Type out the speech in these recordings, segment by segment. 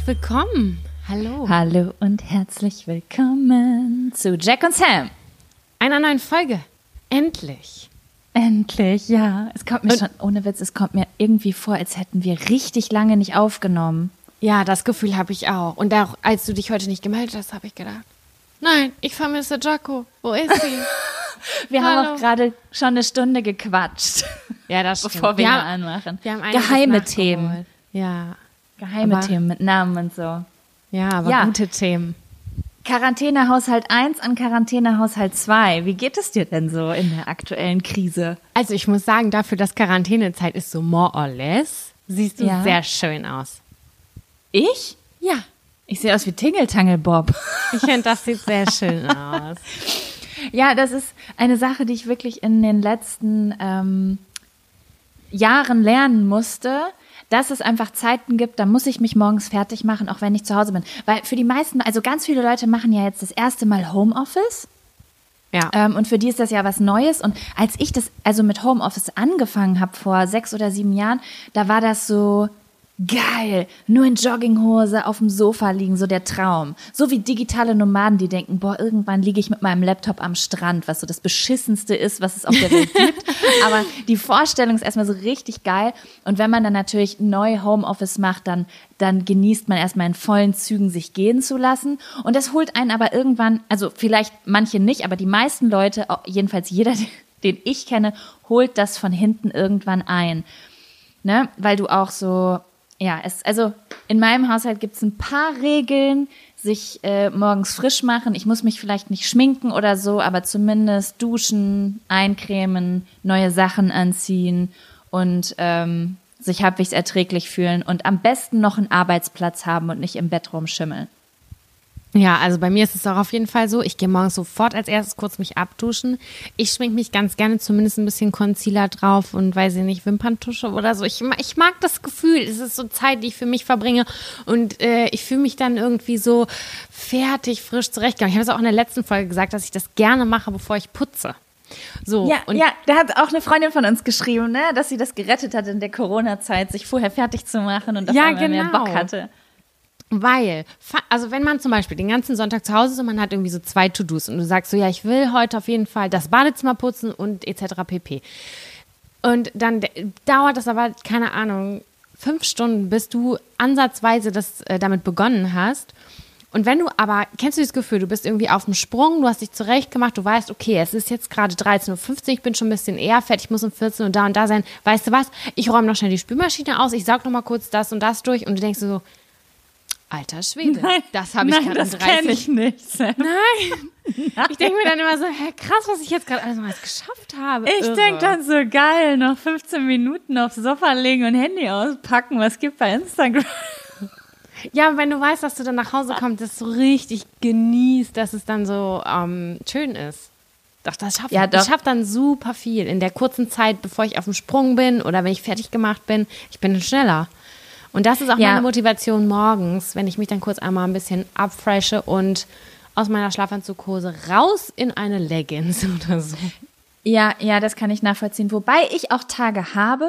herzlich willkommen. Hallo. Hallo und herzlich willkommen zu Jack und Sam. Einer neuen Folge. Endlich. Endlich, ja. Es kommt mir schon, ohne Witz, es kommt mir irgendwie vor, als hätten wir richtig lange nicht aufgenommen. Ja, das Gefühl habe ich auch. Und auch als du dich heute nicht gemeldet hast, habe ich gedacht, nein, ich vermisse Jaco. Wo ist sie? Wir haben auch gerade schon eine Stunde gequatscht. Ja, das stimmt. Bevor wir anmachen. Wir haben geheime Themen. Ja. Geheime Themen mit Namen und so. Ja, aber gute Themen. Quarantänehaushalt 1 an Quarantänehaushalt 2. Wie geht es dir denn so in der aktuellen Krise? Also ich muss sagen, dafür, dass Quarantänezeit ist, so more or less, siehst du sehr schön aus. Ich? Ja. Ich sehe aus wie Tingle Bob. Ich finde, das sieht sehr schön aus. Ja, das ist eine Sache, die ich wirklich in den letzten Jahren lernen musste, dass es einfach Zeiten gibt, da muss ich mich morgens fertig machen, auch wenn ich zu Hause bin. Weil für die meisten, also ganz viele Leute machen ja jetzt das erste Mal Homeoffice. Ja. Und für die ist das ja was Neues. Und als ich das also mit Homeoffice angefangen habe vor 6 oder 7 Jahren, da war das so geil, nur in Jogginghose auf dem Sofa liegen, so der Traum. So wie digitale Nomaden, die denken, boah, irgendwann liege ich mit meinem Laptop am Strand, was so das Beschissenste ist, was es auf der Welt gibt. Aber die Vorstellung ist erstmal so richtig geil. Und wenn man dann natürlich neu Homeoffice macht, dann genießt man erstmal in vollen Zügen, sich gehen zu lassen. Und das holt einen aber irgendwann, also vielleicht manche nicht, aber die meisten Leute, jedenfalls jeder, den ich kenne, holt das von hinten irgendwann ein. Ne? Weil du auch so... Ja, also in meinem Haushalt gibt es ein paar Regeln, sich morgens frisch machen. Ich muss mich vielleicht nicht schminken oder so, aber zumindest duschen, eincremen, neue Sachen anziehen und sich halbwegs erträglich fühlen und am besten noch einen Arbeitsplatz haben und nicht im Bett rumschimmeln. Ja, also bei mir ist es auch auf jeden Fall so, ich gehe morgens sofort als erstes kurz mich abduschen. Ich schminke mich ganz gerne zumindest ein bisschen Concealer drauf und weiß ich nicht, Wimperntusche oder so. Ich mag das Gefühl, es ist so Zeit, die ich für mich verbringe und ich fühle mich dann irgendwie so fertig, frisch zurechtgegangen. Ich habe es auch in der letzten Folge gesagt, dass ich das gerne mache, bevor ich putze. So, ja, da hat auch eine Freundin von uns geschrieben, ne, dass sie das gerettet hat in der Corona-Zeit, sich vorher fertig zu machen und auf einmal mehr Bock hatte. Weil, also wenn man zum Beispiel den ganzen Sonntag zu Hause ist und man hat irgendwie so 2 To-Dos und du sagst so, ja, ich will heute auf jeden Fall das Badezimmer putzen und etc. pp. Und dann dauert das aber, keine Ahnung, 5 Stunden, bis du ansatzweise damit begonnen hast. Und wenn du aber, kennst du das Gefühl, du bist irgendwie auf dem Sprung, du hast dich zurechtgemacht, du weißt, okay, es ist jetzt gerade 13.15 Uhr, ich bin schon ein bisschen eher fertig, ich muss um 14 Uhr da und da sein. Weißt du was, ich räume noch schnell die Spülmaschine aus, ich saug noch mal kurz das und das durch und du denkst so, alter Schwede, das habe ich gerade in 30. Kenn ich nicht. Nein. Ich denke mir dann immer so, krass, was ich jetzt gerade alles mal geschafft habe. Ich denke dann so, geil, noch 15 Minuten aufs Sofa legen und Handy auspacken, was gibt bei Instagram? Ja, wenn du weißt, dass du dann nach Hause kommst, das so richtig genießt, dass es dann so schön ist. Doch, das schafft ich schaff dann super viel in der kurzen Zeit, bevor ich auf dem Sprung bin oder wenn ich fertig gemacht bin. Ich bin dann schneller. Und das ist auch meine Motivation morgens, wenn ich mich dann kurz einmal ein bisschen abfreshe und aus meiner Schlafanzughose raus in eine Leggings oder so. Ja, das kann ich nachvollziehen. Wobei ich auch Tage habe,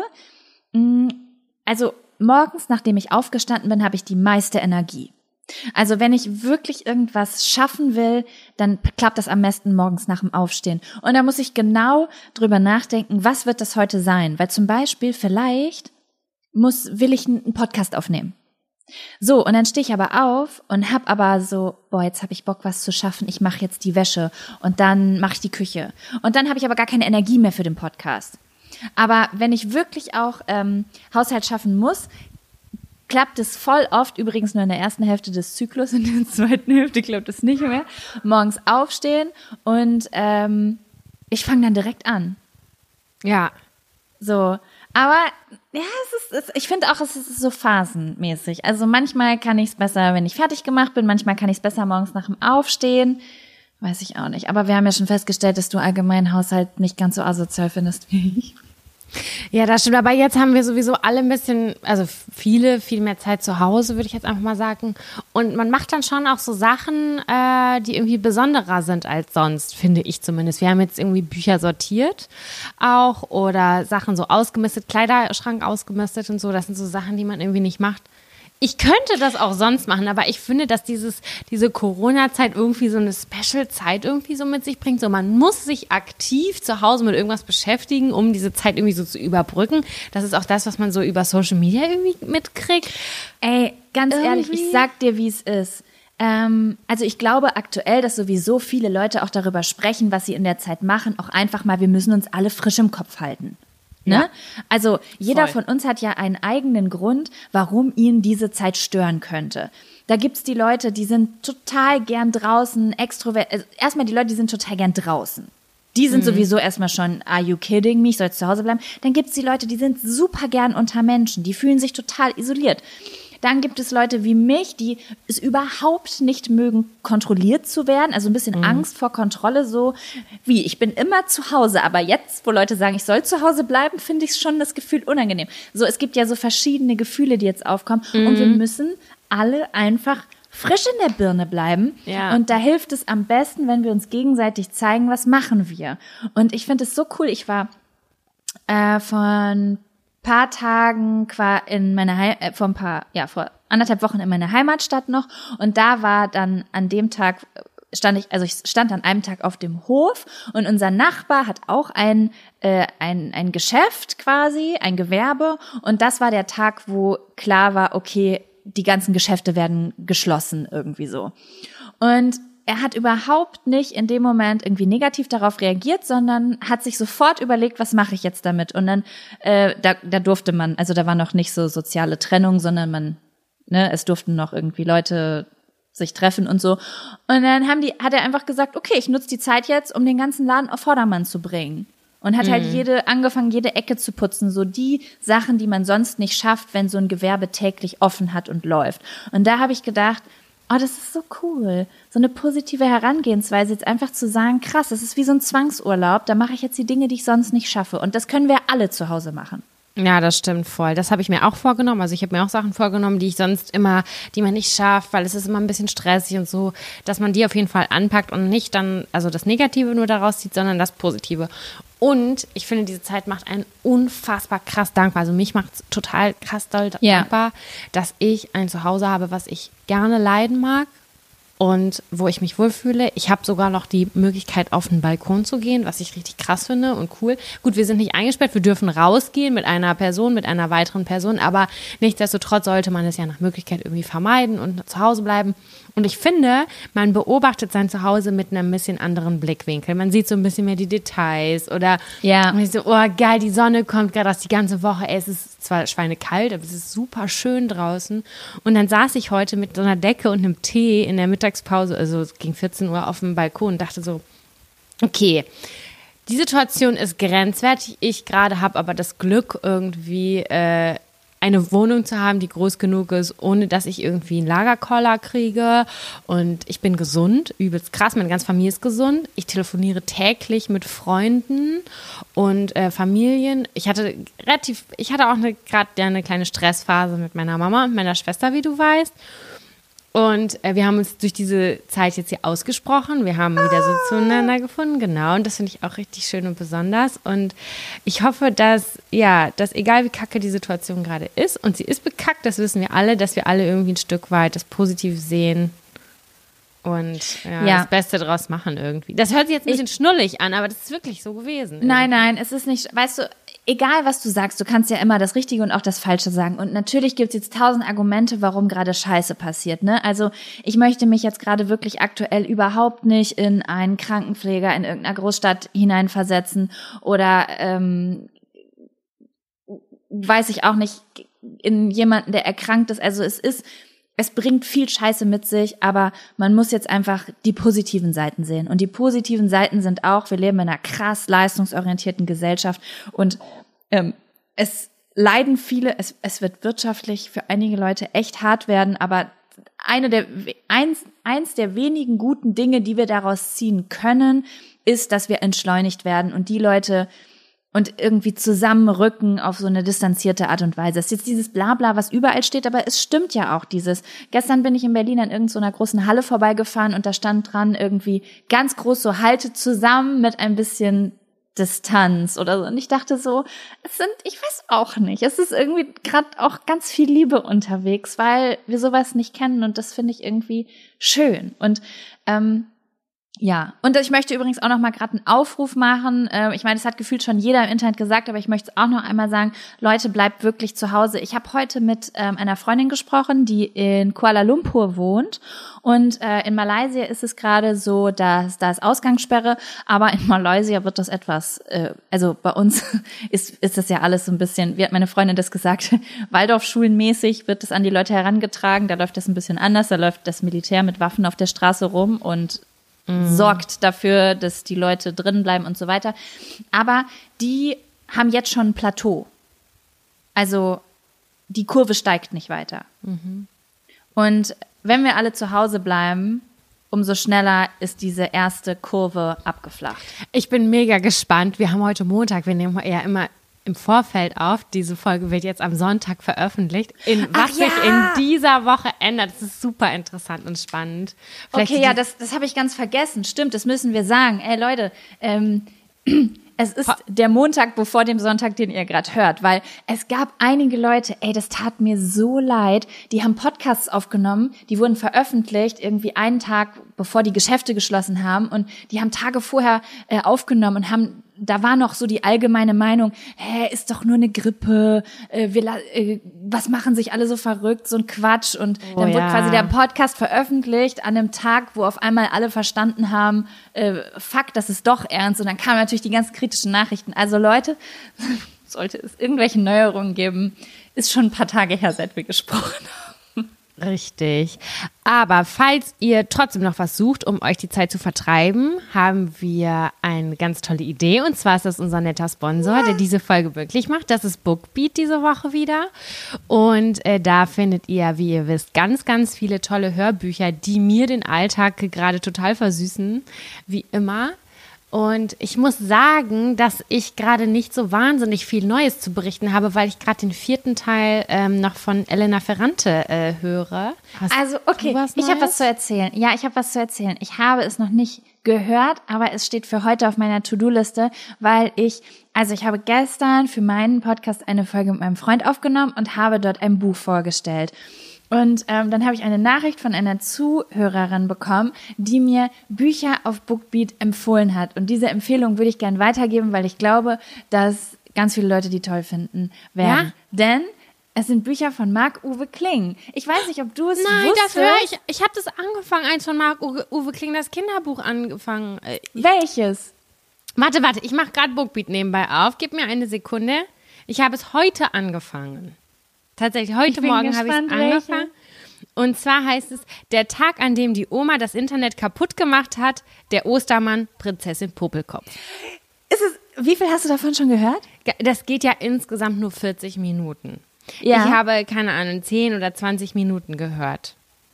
also morgens, nachdem ich aufgestanden bin, habe ich die meiste Energie. Also wenn ich wirklich irgendwas schaffen will, dann klappt das am besten morgens nach dem Aufstehen. Und da muss ich genau drüber nachdenken, was wird das heute sein? Weil zum Beispiel vielleicht will ich einen Podcast aufnehmen. So, und dann stehe ich aber auf und hab aber so, boah, jetzt habe ich Bock, was zu schaffen. Ich mache jetzt die Wäsche und dann mache ich die Küche. Und dann habe ich aber gar keine Energie mehr für den Podcast. Aber wenn ich wirklich auch Haushalt schaffen muss, klappt es voll oft, übrigens nur in der ersten Hälfte des Zyklus, in der zweiten Hälfte klappt es nicht mehr, morgens aufstehen und ich fange dann direkt an. Ja. So, aber ja, ich finde auch, es ist so phasenmäßig. Also manchmal kann ich es besser, wenn ich fertig gemacht bin, manchmal kann ich es besser morgens nach dem Aufstehen. Weiß ich auch nicht. Aber wir haben ja schon festgestellt, dass du allgemein Haushalt nicht ganz so asozial findest wie ich. Ja, das stimmt. Aber jetzt haben wir sowieso alle ein bisschen, also viel mehr Zeit zu Hause, würde ich jetzt einfach mal sagen. Und man macht dann schon auch so Sachen, die irgendwie besonderer sind als sonst, finde ich zumindest. Wir haben jetzt irgendwie Bücher sortiert auch oder Sachen so ausgemistet, Kleiderschrank ausgemistet und so. Das sind so Sachen, die man irgendwie nicht macht. Ich könnte das auch sonst machen, aber ich finde, dass diese Corona-Zeit irgendwie so eine Special-Zeit irgendwie so mit sich bringt. So, man muss sich aktiv zu Hause mit irgendwas beschäftigen, um diese Zeit irgendwie so zu überbrücken. Das ist auch das, was man so über Social Media irgendwie mitkriegt. Ey, ganz ehrlich, ich sag dir, wie es ist. Also ich glaube aktuell, dass sowieso viele Leute auch darüber sprechen, was sie in der Zeit machen. Auch einfach mal, wir müssen uns alle frisch im Kopf halten. Ne? Ja, also jeder von uns hat ja einen eigenen Grund, warum ihn diese Zeit stören könnte. Da gibt's die Leute, die sind total gern draußen, extrovert. Also erstmal die Leute, die sind total gern draußen. Die sind sowieso erstmal schon, are you kidding me, ich soll jetzt zu Hause bleiben. Dann gibt's die Leute, die sind super gern unter Menschen, die fühlen sich total isoliert. Dann gibt es Leute wie mich, die es überhaupt nicht mögen, kontrolliert zu werden. Also ein bisschen Angst vor Kontrolle, so wie, ich bin immer zu Hause. Aber jetzt, wo Leute sagen, ich soll zu Hause bleiben, finde ich schon das Gefühl unangenehm. So, es gibt ja so verschiedene Gefühle, die jetzt aufkommen. Und wir müssen alle einfach frisch in der Birne bleiben. Ja. Und da hilft es am besten, wenn wir uns gegenseitig zeigen, was machen wir. Und ich finde es so cool. Ich war von paar Tagen vor 1,5 Wochen in meiner Heimatstadt noch, und da war dann an dem Tag ich stand an einem Tag auf dem Hof, und unser Nachbar hat auch ein Geschäft quasi, ein Gewerbe, und das war der Tag, wo klar war, okay, die ganzen Geschäfte werden geschlossen irgendwie so. Und er hat überhaupt nicht in dem Moment irgendwie negativ darauf reagiert, sondern hat sich sofort überlegt, was mache ich jetzt damit? Und dann, da durfte man, also da war noch nicht so soziale Trennung, sondern es durften noch irgendwie Leute sich treffen und so. Und dann hat er einfach gesagt, okay, ich nutze die Zeit jetzt, um den ganzen Laden auf Vordermann zu bringen. Und hat halt angefangen, jede Ecke zu putzen, so die Sachen, die man sonst nicht schafft, wenn so ein Gewerbe täglich offen hat und läuft. Und da habe ich gedacht, oh, das ist so cool. So eine positive Herangehensweise, jetzt einfach zu sagen, krass, das ist wie so ein Zwangsurlaub, da mache ich jetzt die Dinge, die ich sonst nicht schaffe. Und das können wir alle zu Hause machen. Ja, das stimmt voll. Das habe ich mir auch vorgenommen. Also ich habe mir auch Sachen vorgenommen, die man nicht schafft, weil es ist immer ein bisschen stressig und so, dass man die auf jeden Fall anpackt und nicht dann, also das Negative nur daraus zieht, sondern das Positive. Und ich finde, diese Zeit macht einen unfassbar krass dankbar. Also mich macht es total krass doll dankbar, dass ich ein Zuhause habe, was ich gerne leiden mag und wo ich mich wohlfühle. Ich habe sogar noch die Möglichkeit, auf den Balkon zu gehen, was ich richtig krass finde und cool. Gut, wir sind nicht eingesperrt, wir dürfen rausgehen mit einer weiteren Person, aber nichtsdestotrotz sollte man es ja nach Möglichkeit irgendwie vermeiden und zu Hause bleiben. Und ich finde, man beobachtet sein Zuhause mit einem bisschen anderen Blickwinkel. Man sieht so ein bisschen mehr die Details oder und ich so, oh geil, die Sonne kommt gerade aus die ganze Woche. Es ist zwar schweinekalt, aber es ist super schön draußen. Und dann saß ich heute mit so einer Decke und einem Tee in der Mittagspause, also es ging 14 Uhr auf dem Balkon und dachte so, okay, die Situation ist grenzwertig. Ich gerade habe aber das Glück, irgendwie eine Wohnung zu haben, die groß genug ist, ohne dass ich irgendwie einen Lagerkoller kriege. Und ich bin gesund, übelst krass. Meine ganze Familie ist gesund. Ich telefoniere täglich mit Freunden und Familien. Ich hatte auch gerade eine kleine Stressphase mit meiner Mama und meiner Schwester, wie du weißt. Und wir haben uns durch diese Zeit jetzt hier ausgesprochen. Wir haben wieder so zueinander gefunden, genau. Und das finde ich auch richtig schön und besonders. Und ich hoffe, dass egal wie kacke die Situation gerade ist, und sie ist bekackt, das wissen wir alle, dass wir alle irgendwie ein Stück weit das Positive sehen und das Beste draus machen irgendwie. Das hört sich jetzt ein bisschen schnullig an, aber das ist wirklich so gewesen. Nein, es ist nicht, weißt du, egal was du sagst, du kannst ja immer das Richtige und auch das Falsche sagen. Und natürlich gibt es jetzt 1000 Argumente, warum gerade Scheiße passiert, ne? Also ich möchte mich jetzt gerade wirklich aktuell überhaupt nicht in einen Krankenpfleger in irgendeiner Großstadt hineinversetzen oder weiß ich auch nicht, in jemanden, der erkrankt ist. Also es bringt viel Scheiße mit sich, aber man muss jetzt einfach die positiven Seiten sehen. Und die positiven Seiten sind auch, wir leben in einer krass leistungsorientierten Gesellschaft und es leiden viele, es wird wirtschaftlich für einige Leute echt hart werden, aber eins der wenigen guten Dinge, die wir daraus ziehen können, ist, dass wir entschleunigt werden und die Leute und irgendwie zusammenrücken auf so eine distanzierte Art und Weise. Es ist jetzt dieses Blabla, was überall steht, aber es stimmt ja auch dieses. Gestern bin ich in Berlin an irgendeiner großen Halle vorbeigefahren und da stand dran irgendwie ganz groß so haltet zusammen mit ein bisschen Distanz oder so. Und ich dachte so, ich weiß auch nicht, es ist irgendwie gerade auch ganz viel Liebe unterwegs, weil wir sowas nicht kennen und das finde ich irgendwie schön. Und ja, und ich möchte übrigens auch noch mal gerade einen Aufruf machen. Ich meine, das hat gefühlt schon jeder im Internet gesagt, aber ich möchte es auch noch einmal sagen, Leute, bleibt wirklich zu Hause. Ich habe heute mit einer Freundin gesprochen, die in Kuala Lumpur wohnt. Und in Malaysia ist es gerade so, dass da ist Ausgangssperre, aber in Malaysia wird das etwas, also bei uns ist das ja alles so ein bisschen, wie hat meine Freundin das gesagt, Waldorfschulenmäßig wird das an die Leute herangetragen. Da läuft das ein bisschen anders, da läuft das Militär mit Waffen auf der Straße rum und sorgt dafür, dass die Leute drinnen bleiben und so weiter. Aber die haben jetzt schon ein Plateau. Also die Kurve steigt nicht weiter. Und wenn wir alle zu Hause bleiben, umso schneller ist diese erste Kurve abgeflacht. Ich bin mega gespannt. Wir haben heute Montag, wir nehmen ja immer im Vorfeld auf. Diese Folge wird jetzt am Sonntag veröffentlicht. Was sich in dieser Woche ändert, das ist super interessant und spannend. Vielleicht okay, ja, das habe ich ganz vergessen. Stimmt, das müssen wir sagen. Ey, Leute, es ist der Montag bevor dem Sonntag, den ihr gerade hört, weil es gab einige Leute, das tat mir so leid, die haben Podcasts aufgenommen, die wurden veröffentlicht, irgendwie einen Tag bevor die Geschäfte geschlossen haben und die haben Tage vorher aufgenommen und da war noch so die allgemeine Meinung, ist doch nur eine Grippe, was machen sich alle so verrückt, so ein Quatsch. Und dann wurde quasi der Podcast veröffentlicht an einem Tag, wo auf einmal alle verstanden haben, fuck, das ist doch ernst. Und dann kamen natürlich die ganz kritischen Nachrichten. Also Leute, sollte es irgendwelche Neuerungen geben, ist schon ein paar Tage her, seit wir gesprochen haben. Richtig. Aber falls ihr trotzdem noch was sucht, um euch die Zeit zu vertreiben, haben wir eine ganz tolle Idee. Und zwar ist das unser netter Sponsor, der diese Folge möglich macht. Das ist Bookbeat diese Woche wieder. Und da findet ihr, wie ihr wisst, ganz, ganz viele tolle Hörbücher, die mir den Alltag gerade total versüßen, wie immer. Und ich muss sagen, dass ich gerade nicht so wahnsinnig viel Neues zu berichten habe, weil ich gerade den 4. Teil noch von Elena Ferrante höre. Also, okay, ich habe was zu erzählen. Ja, ich habe was zu erzählen. Ich habe es noch nicht gehört, aber es steht für heute auf meiner To-Do-Liste, weil ich habe gestern für meinen Podcast eine Folge mit meinem Freund aufgenommen und habe dort ein Buch vorgestellt. Und dann habe ich eine Nachricht von einer Zuhörerin bekommen, die mir Bücher auf Bookbeat empfohlen hat. Und diese Empfehlung würde ich gerne weitergeben, weil ich glaube, dass ganz viele Leute die toll finden werden. Ja? Denn es sind Bücher von Marc-Uwe Kling. Ich weiß nicht, ob du es wusstest. Nein, das höre ich. Ich habe das angefangen, eins von Marc-Uwe Kling, das Kinderbuch angefangen. Welches? Warte, ich mache gerade Bookbeat nebenbei auf. Gib mir eine Sekunde. Ich habe es heute angefangen. Tatsächlich, heute Morgen habe ich es angefangen. Und zwar heißt es, der Tag, an dem die Oma das Internet kaputt gemacht hat, der Ostermann, Prinzessin Popelkopf. Wie viel hast du davon schon gehört? Das geht ja insgesamt nur 40 Minuten. Ja. Ich habe, keine Ahnung, 10 oder 20 Minuten gehört.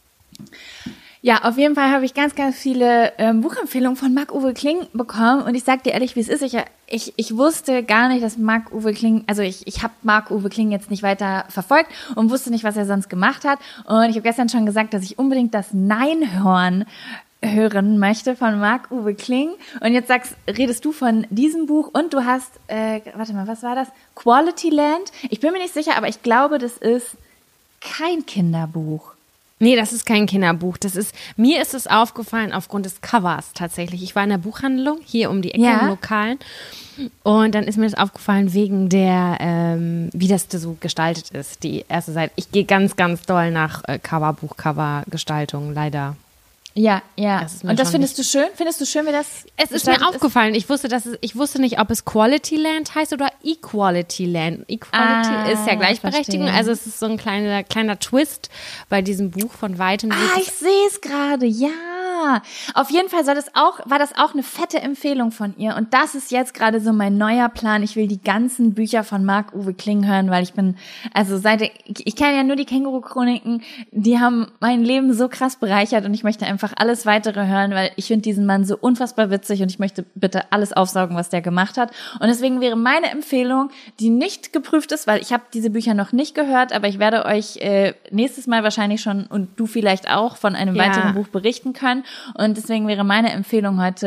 Ja, auf jeden Fall habe ich ganz, ganz viele Buchempfehlungen von Marc-Uwe Kling bekommen und ich sag dir ehrlich, wie es ist, ich wusste gar nicht, dass Marc-Uwe Kling, also ich habe Marc-Uwe Kling jetzt nicht weiter verfolgt und wusste nicht, was er sonst gemacht hat und ich habe gestern schon gesagt, dass ich unbedingt das Neinhorn hören möchte von Marc-Uwe Kling und jetzt redest du von diesem Buch und du hast, warte mal, was war das? Quality Land? Ich bin mir nicht sicher, aber ich glaube, das ist kein Kinderbuch. Nee, das ist kein Kinderbuch. Mir ist es aufgefallen aufgrund des Covers tatsächlich. Ich war in der Buchhandlung hier um die Ecke im Lokalen und dann ist mir das aufgefallen wegen der, wie das so gestaltet ist, die erste Seite. Ich gehe ganz, ganz doll nach Buchcover-Gestaltung, leider. Ja. Und das findest du schön? Findest du schön, wie das Es ist mir aufgefallen. Ich wusste nicht, ob es Quality Land heißt oder Equality Land. Equality ist ja Gleichberechtigung. Verstehe. Also es ist so ein kleiner Twist bei diesem Buch von weitem. Ich sehe es gerade, ja. Auf jeden Fall war das auch eine fette Empfehlung von ihr. Und das ist jetzt gerade so mein neuer Plan. Ich will die ganzen Bücher von Marc-Uwe Kling hören, weil ich kenne ja nur die Känguru-Chroniken, die haben mein Leben so krass bereichert und ich möchte einfach alles weitere hören, weil ich finde diesen Mann so unfassbar witzig und ich möchte bitte alles aufsaugen, was der gemacht hat. Und deswegen wäre meine Empfehlung, die nicht geprüft ist, weil ich habe diese Bücher noch nicht gehört, aber ich werde euch nächstes Mal wahrscheinlich schon und du vielleicht auch von einem weiteren Buch berichten können. Und deswegen wäre meine Empfehlung heute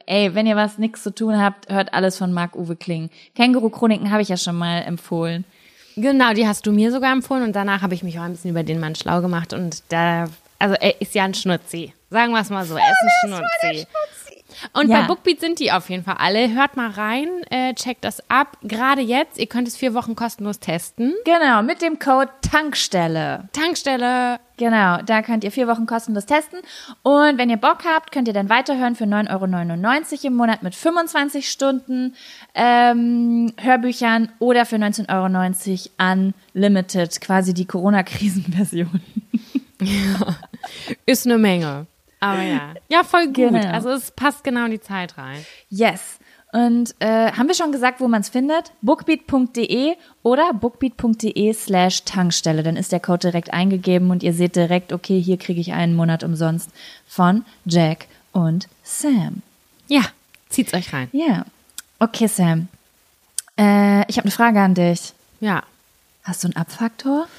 ey, wenn ihr nichts zu tun habt, hört alles von Marc-Uwe Kling. Känguru-Chroniken habe ich ja schon mal empfohlen. Genau, die hast du mir sogar empfohlen und danach habe ich mich auch ein bisschen über den Mann schlau gemacht und also er ist ja ein Schnutzi. Sagen wir es mal so, er ist ein Schnutzi. Und bei Bookbeat sind die auf jeden Fall alle. Hört mal rein, checkt das ab. Gerade jetzt, ihr könnt es 4 Wochen kostenlos testen. Genau, mit dem Code Tankstelle. Genau, da könnt ihr 4 Wochen kostenlos testen. Und wenn ihr Bock habt, könnt ihr dann weiterhören für 9,99 € im Monat mit 25 Stunden Hörbüchern oder für 19,90 € Unlimited, quasi die Corona-Krisen-Version. Ja, ist eine Menge. Aber ja, voll gut. Genau. Also es passt genau in die Zeit rein. Yes. Und haben wir schon gesagt, wo man es findet? Bookbeat.de oder bookbeat.de/Tankstelle. Dann ist der Code direkt eingegeben und ihr seht direkt, okay, hier kriege ich einen Monat umsonst von Jack und Sam. Ja, zieht's euch rein. Ja. Okay, Sam. Ich habe eine Frage an dich. Ja. Hast du einen Abfaktor?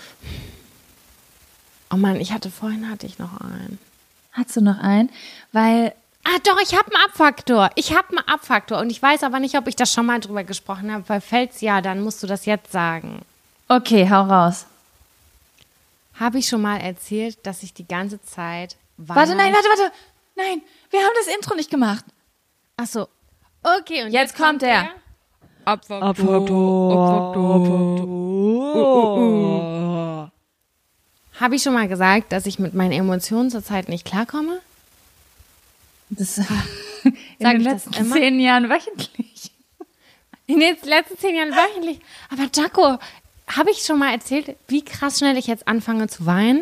Oh Mann, vorhin hatte ich noch einen. Hast du noch einen? Weil doch, ich habe einen Abfaktor. Und ich weiß aber nicht, ob ich da schon mal drüber gesprochen habe, weil falls ja, dann musst du das jetzt sagen. Okay, hau raus. Habe ich schon mal erzählt, dass ich die ganze Zeit Warte. Nein, wir haben das Intro nicht gemacht. Ach so. Okay, und jetzt kommt der Abfaktor. Habe ich schon mal gesagt, dass ich mit meinen Emotionen zurzeit nicht klarkomme? Das in den letzten 10 Jahren wöchentlich. In den letzten 10 Jahren wöchentlich. Aber Jaco, habe ich schon mal erzählt, wie krass schnell ich jetzt anfange zu weinen?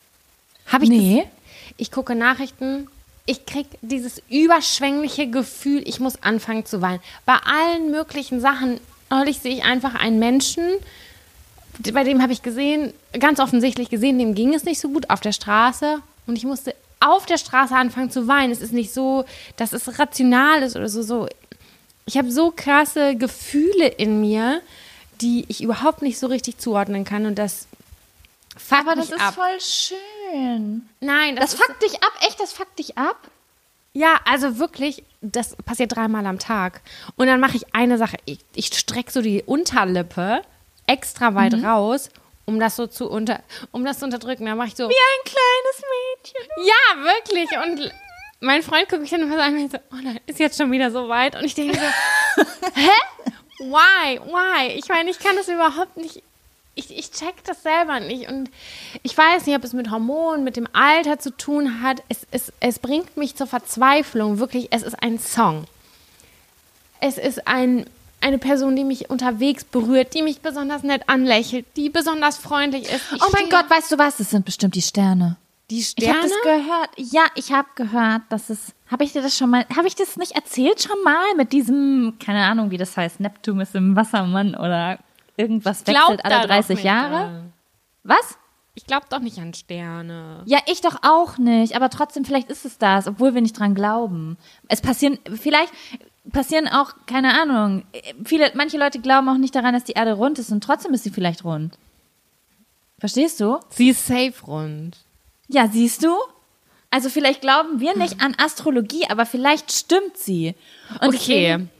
Nee. Ich gucke Nachrichten, ich kriege dieses überschwängliche Gefühl, ich muss anfangen zu weinen. Bei allen möglichen Sachen. Neulich sehe ich einfach einen Menschen, bei dem habe ich ganz offensichtlich gesehen, dem ging es nicht so gut auf der Straße und ich musste auf der Straße anfangen zu weinen. Es ist nicht so, dass es rational ist oder so. Ich habe so krasse Gefühle in mir, die ich überhaupt nicht so richtig zuordnen kann und das fuckt mich ab. Aber das ist voll schön. Nein, das fuckt dich ab? Echt, das fuckt dich ab? Ja, also wirklich, das passiert 3-mal am Tag. Und dann mache ich eine Sache, ich strecke so die Unterlippe extra weit raus, um das zu unterdrücken. Dann mache ich so. Wie ein kleines Mädchen. Ja, wirklich. Und mein Freund guckt mich dann immer so an und so, oh nein, ist jetzt schon wieder so weit. Und ich denke so, hä? Why? Ich meine, ich kann das überhaupt nicht, ich check das selber nicht. Und ich weiß nicht, ob es mit Hormonen, mit dem Alter zu tun hat. Es bringt mich zur Verzweiflung. Wirklich, es ist ein Song. Es ist eine Person, die mich unterwegs berührt, die mich besonders nett anlächelt, die besonders freundlich ist. Oh mein Gott, weißt du was? Das sind bestimmt die Sterne. Die Sterne? Ich habe das gehört. Ja, ich habe gehört, dass es. Habe ich das nicht erzählt schon mal mit diesem, keine Ahnung, wie das heißt, Neptun ist im Wassermann oder irgendwas wechselt alle 30 Jahre? Was? Ich glaube doch nicht an Sterne. Ja, ich doch auch nicht, aber trotzdem, vielleicht ist es das, obwohl wir nicht dran glauben. Vielleicht passieren auch, keine Ahnung, manche Leute glauben auch nicht daran, dass die Erde rund ist und trotzdem ist sie vielleicht rund. Verstehst du? Sie ist safe rund. Ja, siehst du? Also vielleicht glauben wir nicht an Astrologie, aber vielleicht stimmt sie. Und deswegen,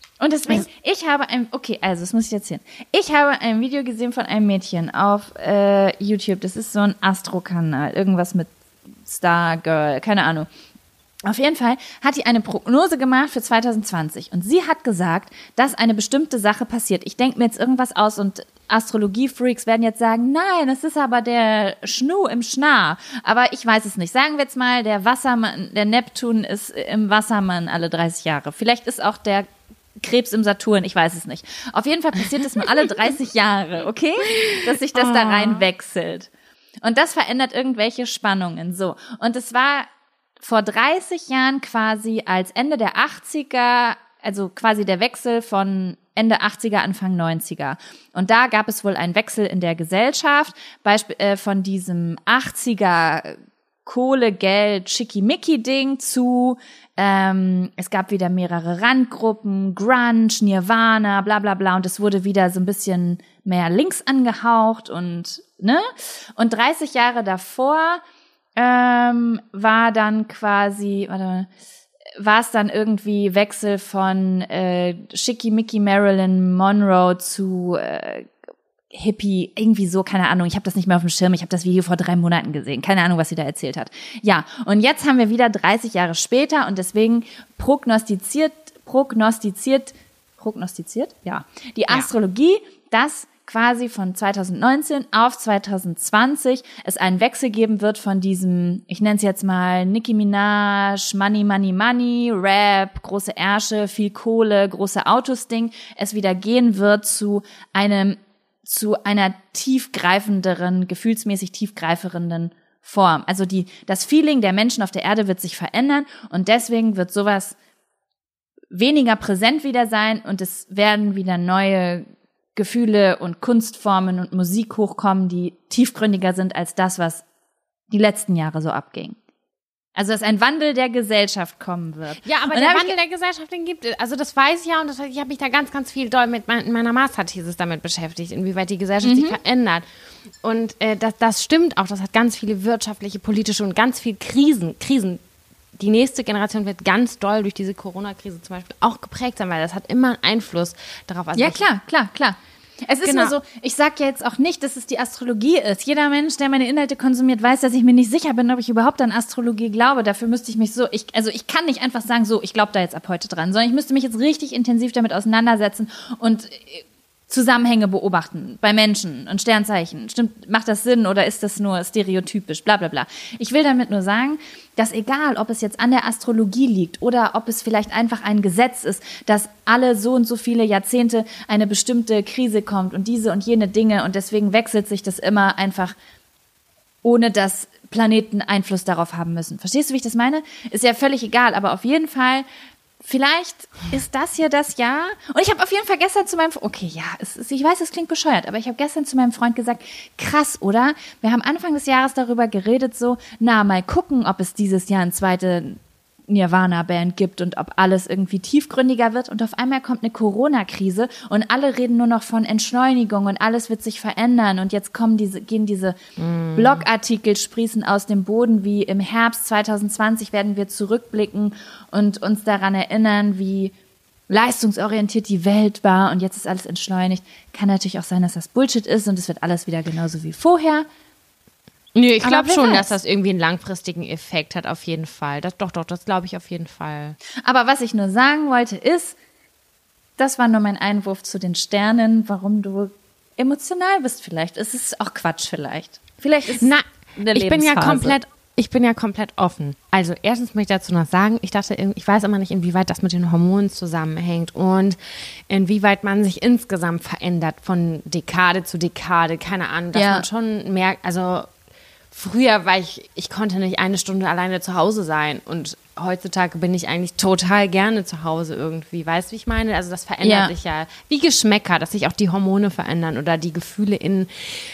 das muss ich erzählen. Ich habe ein Video gesehen von einem Mädchen auf YouTube. Das ist so ein Astro-Kanal. Irgendwas mit Stargirl, keine Ahnung. Auf jeden Fall hat die eine Prognose gemacht für 2020 und sie hat gesagt, dass eine bestimmte Sache passiert. Ich denke mir jetzt irgendwas aus und Astrologie-Freaks werden jetzt sagen, nein, es ist aber der Schnu im Schnarr. Aber ich weiß es nicht. Sagen wir jetzt mal, der Wassermann, der Neptun ist im Wassermann alle 30 Jahre. Vielleicht ist auch der Krebs im Saturn, ich weiß es nicht. Auf jeden Fall passiert es nur alle 30 Jahre, okay? Dass sich das da rein wechselt. Und das verändert irgendwelche Spannungen. So. Und es war vor 30 Jahren quasi als Ende der 80er, also quasi der Wechsel von Ende 80er, Anfang 90er. Und da gab es wohl einen Wechsel in der Gesellschaft, von diesem 80er Kohle, Geld, Schickimicki-Ding zu, es gab wieder mehrere Randgruppen, Grunge, Nirvana, bla bla bla, und es wurde wieder so ein bisschen mehr links angehaucht und 30 Jahre davor war dann quasi, war es dann irgendwie Wechsel von Schickimicki Marilyn Monroe zu Hippie, irgendwie so, keine Ahnung, ich habe das nicht mehr auf dem Schirm, ich habe das Video vor 3 Monaten gesehen, keine Ahnung, was sie da erzählt hat. Ja, und jetzt haben wir wieder 30 Jahre später und deswegen prognostiziert, ja, die Astrologie, dass quasi von 2019 auf 2020 es einen Wechsel geben wird von diesem, ich nenne es jetzt mal Nicki Minaj, Money, Money, Money, Rap, große Ärsche, viel Kohle, große Autos-Ding, es wieder gehen wird zu einer tiefgreifenderen, gefühlsmäßig tiefgreifenden Form. Also das Feeling der Menschen auf der Erde wird sich verändern und deswegen wird sowas weniger präsent wieder sein und es werden wieder neue Gefühle und Kunstformen und Musik hochkommen, die tiefgründiger sind als das, was die letzten Jahre so abging. Also, dass ein Wandel der Gesellschaft kommen wird. Ja, aber der Wandel der Gesellschaft, den gibt es. Also, das weiß ich ja und ich habe mich da ganz, ganz viel doll mit meiner Masterthesis damit beschäftigt, inwieweit die Gesellschaft sich verändert. Und das stimmt auch. Das hat ganz viele wirtschaftliche, politische und ganz viel Krisen. Die nächste Generation wird ganz doll durch diese Corona-Krise zum Beispiel auch geprägt sein, weil das hat immer einen Einfluss darauf. Also ja, klar. Es ist nur so, ich sage ja jetzt auch nicht, dass es die Astrologie ist. Jeder Mensch, der meine Inhalte konsumiert, weiß, dass ich mir nicht sicher bin, ob ich überhaupt an Astrologie glaube. Dafür müsste ich mich ich kann nicht einfach sagen, so, ich glaube da jetzt ab heute dran, sondern ich müsste mich jetzt richtig intensiv damit auseinandersetzen und Zusammenhänge beobachten bei Menschen und Sternzeichen. Stimmt, macht das Sinn oder ist das nur stereotypisch, bla bla bla. Ich will damit nur sagen, dass egal, ob es jetzt an der Astrologie liegt oder ob es vielleicht einfach ein Gesetz ist, dass alle so und so viele Jahrzehnte eine bestimmte Krise kommt und diese und jene Dinge und deswegen wechselt sich das immer einfach, ohne dass Planeten Einfluss darauf haben müssen. Verstehst du, wie ich das meine? Ist ja völlig egal, aber auf jeden Fall vielleicht ist das hier das Jahr. Und ich habe auf jeden Fall gestern zu meinem ich weiß, es klingt bescheuert, aber ich habe gestern zu meinem Freund gesagt, krass, oder? Wir haben Anfang des Jahres darüber geredet, mal gucken, ob es dieses Jahr eine zweite Nirvana-Band gibt und ob alles irgendwie tiefgründiger wird. Und auf einmal kommt eine Corona-Krise und alle reden nur noch von Entschleunigung und alles wird sich verändern. Und jetzt gehen diese Blogartikel sprießen aus dem Boden, wie im Herbst 2020 werden wir zurückblicken und uns daran erinnern, wie leistungsorientiert die Welt war und jetzt ist alles entschleunigt. Kann natürlich auch sein, dass das Bullshit ist und es wird alles wieder genauso wie vorher. Nö, ich glaube schon, dass das irgendwie einen langfristigen Effekt hat, auf jeden Fall. Das glaube ich auf jeden Fall. Aber was ich nur sagen wollte ist, das war nur mein Einwurf zu den Sternen, warum du emotional bist vielleicht. Es ist auch Quatsch vielleicht. Vielleicht ist eine Lebensphase. Ich bin ja komplett offen. Also erstens möchte ich dazu noch sagen, ich weiß immer nicht, inwieweit das mit den Hormonen zusammenhängt und inwieweit man sich insgesamt verändert von Dekade zu Dekade. Keine Ahnung, dass man schon merkt, also früher ich konnte nicht 1 Stunde alleine zu Hause sein und heutzutage bin ich eigentlich total gerne zu Hause irgendwie. Weißt du, wie ich meine? Also das verändert sich ja. Wie Geschmäcker, dass sich auch die Hormone verändern oder die Gefühle in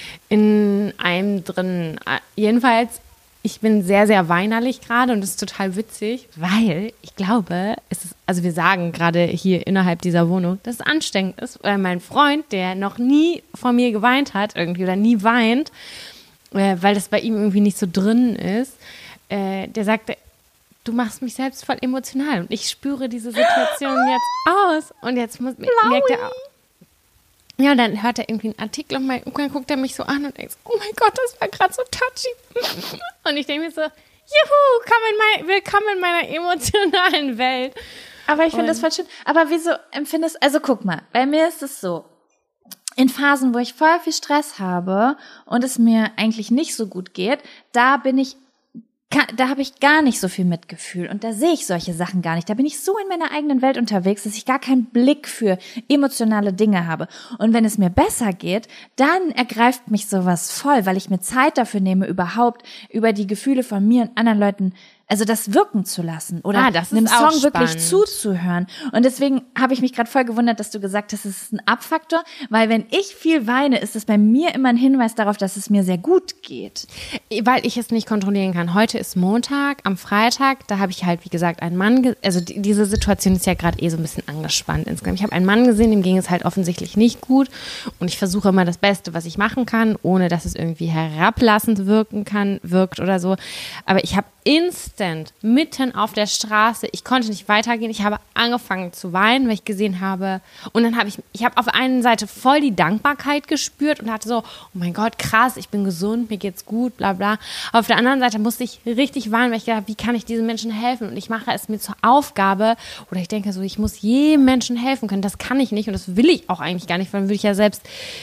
einem drin. Jedenfalls, ich bin sehr, sehr weinerlich gerade und das ist total witzig, weil ich glaube, wir sagen gerade hier innerhalb dieser Wohnung, dass es anstrengend ist, weil mein Freund, der noch nie vor mir geweint hat irgendwie oder nie weint, weil das bei ihm irgendwie nicht so drin ist, der sagte, du machst mich selbst voll emotional und ich spüre diese Situation jetzt aus und jetzt merkt er auch. Ja, und dann hört er irgendwie einen Artikel und dann guckt er mich so an und denkt, oh mein Gott, das war gerade so touchy. Und ich denke mir so, juhu, willkommen in meiner emotionalen Welt. Aber ich finde das voll schön. Aber wieso empfindest du, also guck mal, bei mir ist es so, in Phasen, wo ich voll viel Stress habe und es mir eigentlich nicht so gut geht, da habe ich gar nicht so viel Mitgefühl und da sehe ich solche Sachen gar nicht. Da bin ich so in meiner eigenen Welt unterwegs, dass ich gar keinen Blick für emotionale Dinge habe. Und wenn es mir besser geht, dann ergreift mich sowas voll, weil ich mir Zeit dafür nehme, überhaupt über die Gefühle von mir und anderen Leuten, also das wirken zu lassen oder einem Song wirklich zuzuhören. Und deswegen habe ich mich gerade voll gewundert, dass du gesagt hast, es ist ein Abfaktor, weil wenn ich viel weine, ist es bei mir immer ein Hinweis darauf, dass es mir sehr gut geht. Weil ich es nicht kontrollieren kann. Heute ist Montag, am Freitag, da habe ich halt, wie gesagt, einen Mann, also diese Situation ist ja gerade so ein bisschen angespannt insgesamt. Ich habe einen Mann gesehen, dem ging es halt offensichtlich nicht gut und ich versuche immer das Beste, was ich machen kann, ohne dass es irgendwie herablassend wirkt oder so. Aber ich habe instant mitten auf der Straße. Ich konnte nicht weitergehen. Ich habe angefangen zu weinen, weil ich gesehen habe. Und dann habe ich habe auf der einen Seite voll die Dankbarkeit gespürt und hatte so, oh mein Gott, krass, ich bin gesund, mir geht's gut, bla bla. Aber auf der anderen Seite musste ich richtig weinen, weil ich dachte, wie kann ich diesen Menschen helfen? Und ich mache es mir zur Aufgabe, oder ich denke so, ich muss jedem Menschen helfen können. Das kann ich nicht und das will ich auch eigentlich gar nicht, weil dann würde ich ja selbst,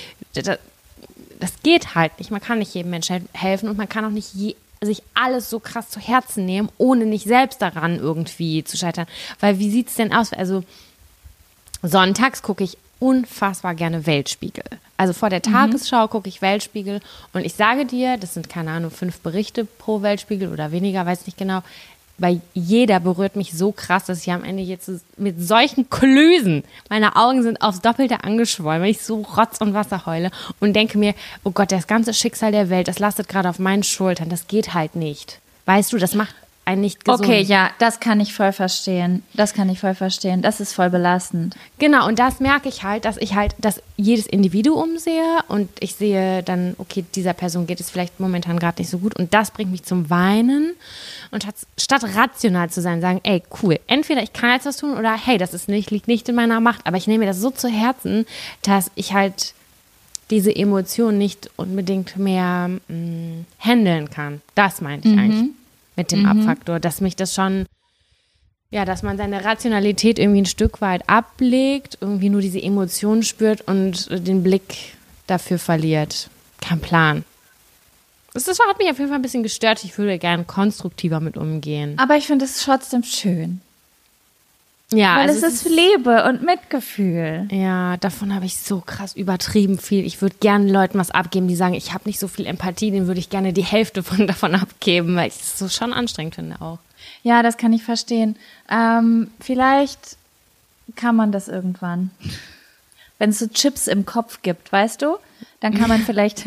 das geht halt nicht. Man kann nicht jedem Menschen helfen und man kann auch nicht sich alles so krass zu Herzen nehmen, ohne nicht selbst daran irgendwie zu scheitern. Weil wie sieht es denn aus? Also sonntags gucke ich unfassbar gerne Weltspiegel. Also vor der Tagesschau gucke ich Weltspiegel und ich sage dir, das sind, keine Ahnung, 5 Berichte pro Weltspiegel oder weniger, weiß nicht genau, weil jeder berührt mich so krass, dass ich am Ende jetzt mit solchen Klößen, meine Augen sind aufs Doppelte angeschwollen, weil ich so Rotz und Wasser heule und denke mir, oh Gott, das ganze Schicksal der Welt, das lastet gerade auf meinen Schultern, das geht halt nicht. Weißt du, das macht einen nicht gesund. Okay, ja, das kann ich voll verstehen. Das ist voll belastend. Genau, und das merke ich halt, dass jedes Individuum sehe und ich sehe dann, okay, dieser Person geht es vielleicht momentan gerade nicht so gut und das bringt mich zum Weinen und statt rational zu sein, sagen, ey, cool, entweder ich kann jetzt was tun oder hey, liegt nicht in meiner Macht, aber ich nehme mir das so zu Herzen, dass ich halt diese Emotionen nicht unbedingt mehr handeln kann. Das meinte ich eigentlich mit dem Abfaktor, dass mich das schon, ja, dass man seine Rationalität irgendwie ein Stück weit ablegt, irgendwie nur diese Emotionen spürt und den Blick dafür verliert. Kein Plan. Das hat mich auf jeden Fall ein bisschen gestört. Ich würde gerne konstruktiver mit umgehen. Aber ich finde es trotzdem schön. Ja, weil also es ist Liebe und Mitgefühl. Ja, davon habe ich so krass übertrieben viel. Ich würde gerne Leuten was abgeben, die sagen, ich habe nicht so viel Empathie, denen würde ich gerne die Hälfte davon abgeben, weil ich es so schon anstrengend finde auch. Ja, das kann ich verstehen. Vielleicht kann man das irgendwann. Wenn es so Chips im Kopf gibt, weißt du? Dann kann man vielleicht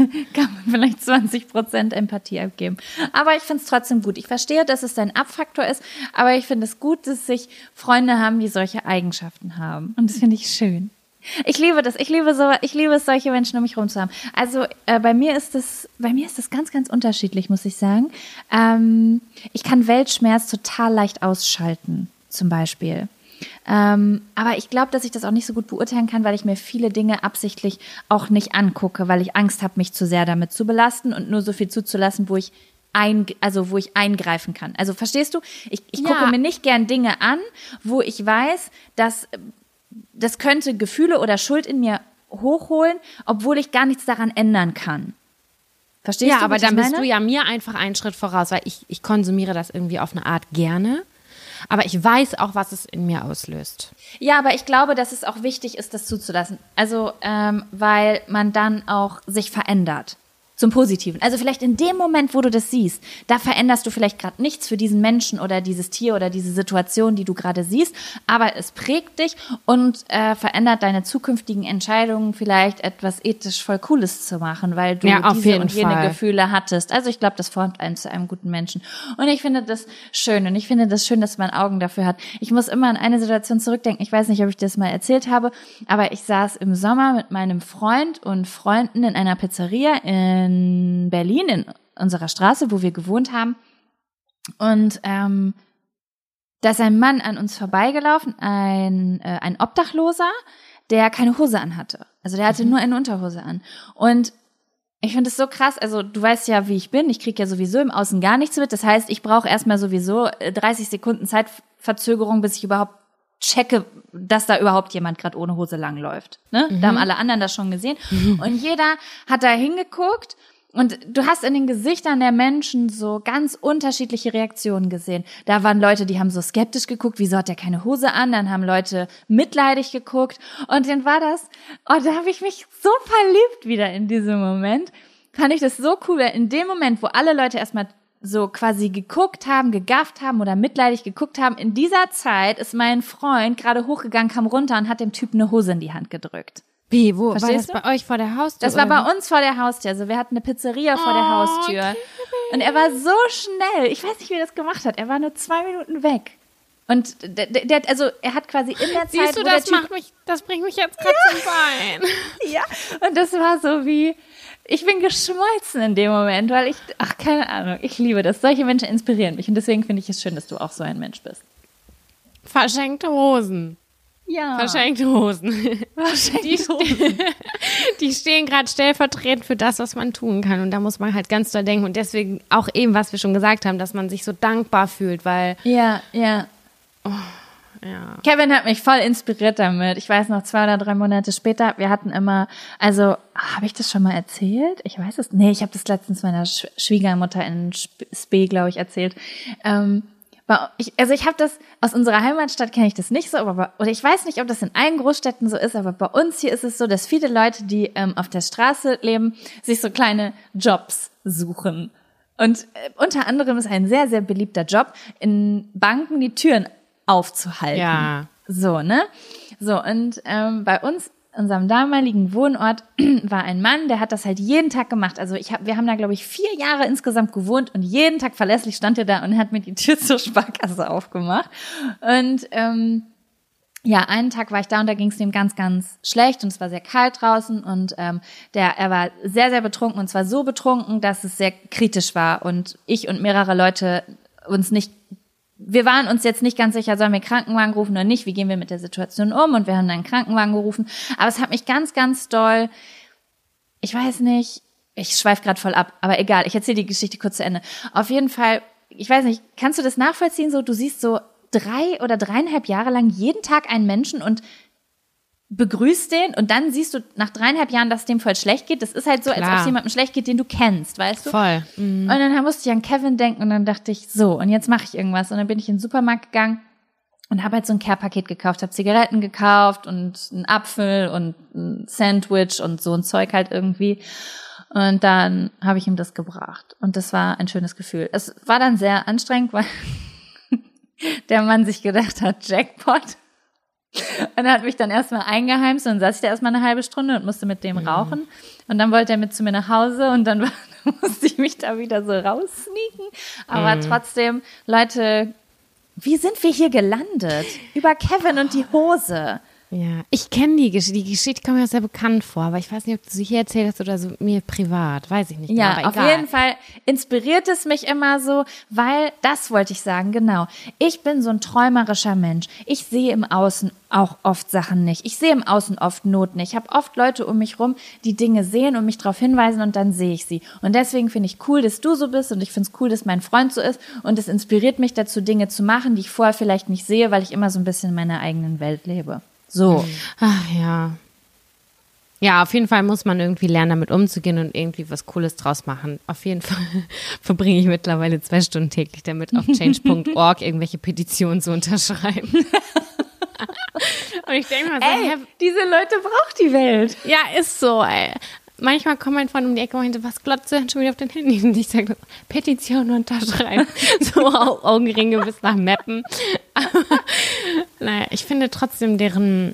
20% Empathie abgeben. Aber ich finde es trotzdem gut. Ich verstehe, dass es ein Abfaktor ist, aber ich finde es gut, dass sich Freunde haben, die solche Eigenschaften haben. Und das finde ich schön. Ich liebe das. Ich liebe es, solche Menschen um mich herum zu haben. Also bei mir ist das ganz, ganz unterschiedlich, muss ich sagen. Ich kann Weltschmerz total leicht ausschalten, zum Beispiel. Aber ich glaube, dass ich das auch nicht so gut beurteilen kann, weil ich mir viele Dinge absichtlich auch nicht angucke, weil ich Angst habe, mich zu sehr damit zu belasten und nur so viel zuzulassen, wo ich eingreifen kann. Also verstehst du? Ich gucke mir nicht gern Dinge an, wo ich weiß, dass das könnte Gefühle oder Schuld in mir hochholen, obwohl ich gar nichts daran ändern kann. Verstehst du? Ja, aber dann bist du ja mir einfach einen Schritt voraus, weil ich konsumiere das irgendwie auf eine Art gerne. Aber ich weiß auch, was es in mir auslöst. Ja, aber ich glaube, dass es auch wichtig ist, das zuzulassen. Also, weil man dann auch sich verändert. Zum Positiven. Also vielleicht in dem Moment, wo du das siehst, da veränderst du vielleicht gerade nichts für diesen Menschen oder dieses Tier oder diese Situation, die du gerade siehst, aber es prägt dich und verändert deine zukünftigen Entscheidungen, vielleicht etwas ethisch voll Cooles zu machen, weil du diese und jene Gefühle hattest. Also ich glaube, das formt einen zu einem guten Menschen. Und ich finde das schön und ich finde das schön, dass man Augen dafür hat. Ich muss immer an eine Situation zurückdenken. Ich weiß nicht, ob ich das mal erzählt habe, aber ich saß im Sommer mit meinem Freund und Freunden in einer Pizzeria in Berlin, in unserer Straße, wo wir gewohnt haben. Und da ist ein Mann an uns vorbeigelaufen, ein Obdachloser, der keine Hose anhatte. Also der hatte nur eine Unterhose an. Und ich finde es so krass, also du weißt ja, wie ich bin, ich kriege ja sowieso im Außen gar nichts mit. Das heißt, ich brauche erstmal sowieso 30 Sekunden Zeitverzögerung, bis ich überhaupt checke, dass da überhaupt jemand gerade ohne Hose langläuft. Ne? Da haben alle anderen das schon gesehen. Und jeder hat da hingeguckt und du hast in den Gesichtern der Menschen so ganz unterschiedliche Reaktionen gesehen. Da waren Leute, die haben so skeptisch geguckt, wieso hat der keine Hose an? Dann haben Leute mitleidig geguckt und dann war das, da habe ich mich so verliebt wieder in diesem Moment. Fand ich das so cool, weil in dem Moment, wo alle Leute erstmal so quasi geguckt haben, gegafft haben oder mitleidig geguckt haben, in dieser Zeit ist mein Freund gerade hochgegangen, kam runter und hat dem Typen eine Hose in die Hand gedrückt. Wie, wo? Verstehst war das bei euch vor der Haustür? Das war bei uns vor der Haustür. Also wir hatten eine Pizzeria vor der Haustür. Okay. Und er war so schnell. Ich weiß nicht, wie er das gemacht hat. Er war nur 2 Minuten weg. Und er hat quasi in der Zeit, siehst du, das bringt mich jetzt gerade zum Wein. Ja, und das war so wie, ich bin geschmolzen in dem Moment, weil keine Ahnung, ich liebe das. Solche Menschen inspirieren mich und deswegen finde ich es schön, dass du auch so ein Mensch bist. Verschenkte Hosen. Ja. Verschenkte Hosen. Die stehen gerade stellvertretend für das, was man tun kann. Und da muss man halt ganz doll denken. Und deswegen auch eben, was wir schon gesagt haben, dass man sich so dankbar fühlt, weil... Ja. Ja. Kevin hat mich voll inspiriert damit. Ich weiß noch, 2 oder 3 Monate später, wir hatten immer, habe ich das schon mal erzählt? Ich weiß es. Nee, ich habe das letztens meiner Schwiegermutter in Spee, glaube ich, erzählt. Ich habe das, aus unserer Heimatstadt kenne ich das nicht so, oder ich weiß nicht, ob das in allen Großstädten so ist, aber bei uns hier ist es so, dass viele Leute, die auf der Straße leben, sich so kleine Jobs suchen. Und unter anderem ist ein sehr, sehr beliebter Job, in Banken die Türen aufzuhalten. Ja. So, ne? So, und bei uns, unserem damaligen Wohnort, war ein Mann, der hat das halt jeden Tag gemacht. Also wir haben da, glaube ich, 4 Jahre insgesamt gewohnt und jeden Tag verlässlich stand er da und hat mir die Tür zur Sparkasse aufgemacht. Und einen Tag war ich da und da ging es dem ganz, ganz schlecht und es war sehr kalt draußen und er war sehr, sehr betrunken und zwar so betrunken, dass es sehr kritisch war und ich und mehrere Leute wir waren uns jetzt nicht ganz sicher, sollen wir Krankenwagen rufen oder nicht, wie gehen wir mit der Situation um und wir haben dann einen Krankenwagen gerufen, aber es hat mich ganz, ganz doll, ich weiß nicht, ich schweife gerade voll ab, aber egal, ich erzähle die Geschichte kurz zu Ende. Auf jeden Fall, ich weiß nicht, kannst du das nachvollziehen, so du siehst so 3 oder 3,5 Jahre lang jeden Tag einen Menschen und begrüßt den und dann siehst du nach 3,5 Jahren, dass es dem voll schlecht geht. Das ist halt so, als ob es jemandem schlecht geht, den du kennst, weißt du? Voll. Mhm. Und dann musste ich an Kevin denken und dann dachte ich, so, und jetzt mache ich irgendwas. Und dann bin ich in den Supermarkt gegangen und habe halt so ein Care-Paket gekauft, habe Zigaretten gekauft und einen Apfel und ein Sandwich und so ein Zeug halt irgendwie. Und dann habe ich ihm das gebracht. Und das war ein schönes Gefühl. Es war dann sehr anstrengend, weil der Mann sich gedacht hat, Jackpot. Und er hat mich dann erstmal eingeheimst und dann saß ich da erstmal eine halbe Stunde und musste mit dem rauchen. Und dann wollte er mit zu mir nach Hause und dann musste ich mich da wieder so raussneaken. Aber trotzdem, Leute, wie sind wir hier gelandet? Über Kevin und die Hose. Ja, ich kenne die Geschichte. Die Geschichte kommt mir sehr bekannt vor, aber ich weiß nicht, ob du sie hier erzählt hast oder so mir privat. Weiß ich nicht. Ja, genau, aber auf egal. jeden Fall inspiriert es mich immer so, weil, das wollte ich sagen, genau. Ich bin so ein träumerischer Mensch. Ich sehe im Außen auch oft Sachen nicht. Ich sehe im Außen oft Not nicht. Ich habe oft Leute um mich rum, die Dinge sehen und mich darauf hinweisen und dann sehe ich sie. Und deswegen finde ich cool, dass du so bist und ich finde es cool, dass mein Freund so ist und es inspiriert mich dazu, Dinge zu machen, die ich vorher vielleicht nicht sehe, weil ich immer so ein bisschen in meiner eigenen Welt lebe. So. Ach ja. Ja, auf jeden Fall muss man irgendwie lernen, damit umzugehen und irgendwie was Cooles draus machen. Auf jeden Fall verbringe ich mittlerweile 2 Stunden täglich damit, auf change.org irgendwelche Petitionen zu unterschreiben. Und ich denke mal so, diese Leute braucht die Welt. ja, ist so, ey. Manchmal kommt mein Freund um die Ecke und meinte, was glotzt du denn schon wieder auf den Handy? Und ich sage, Petition unterschreiben. So Augenringe bis nach Meppen. Aber, naja, ich finde trotzdem deren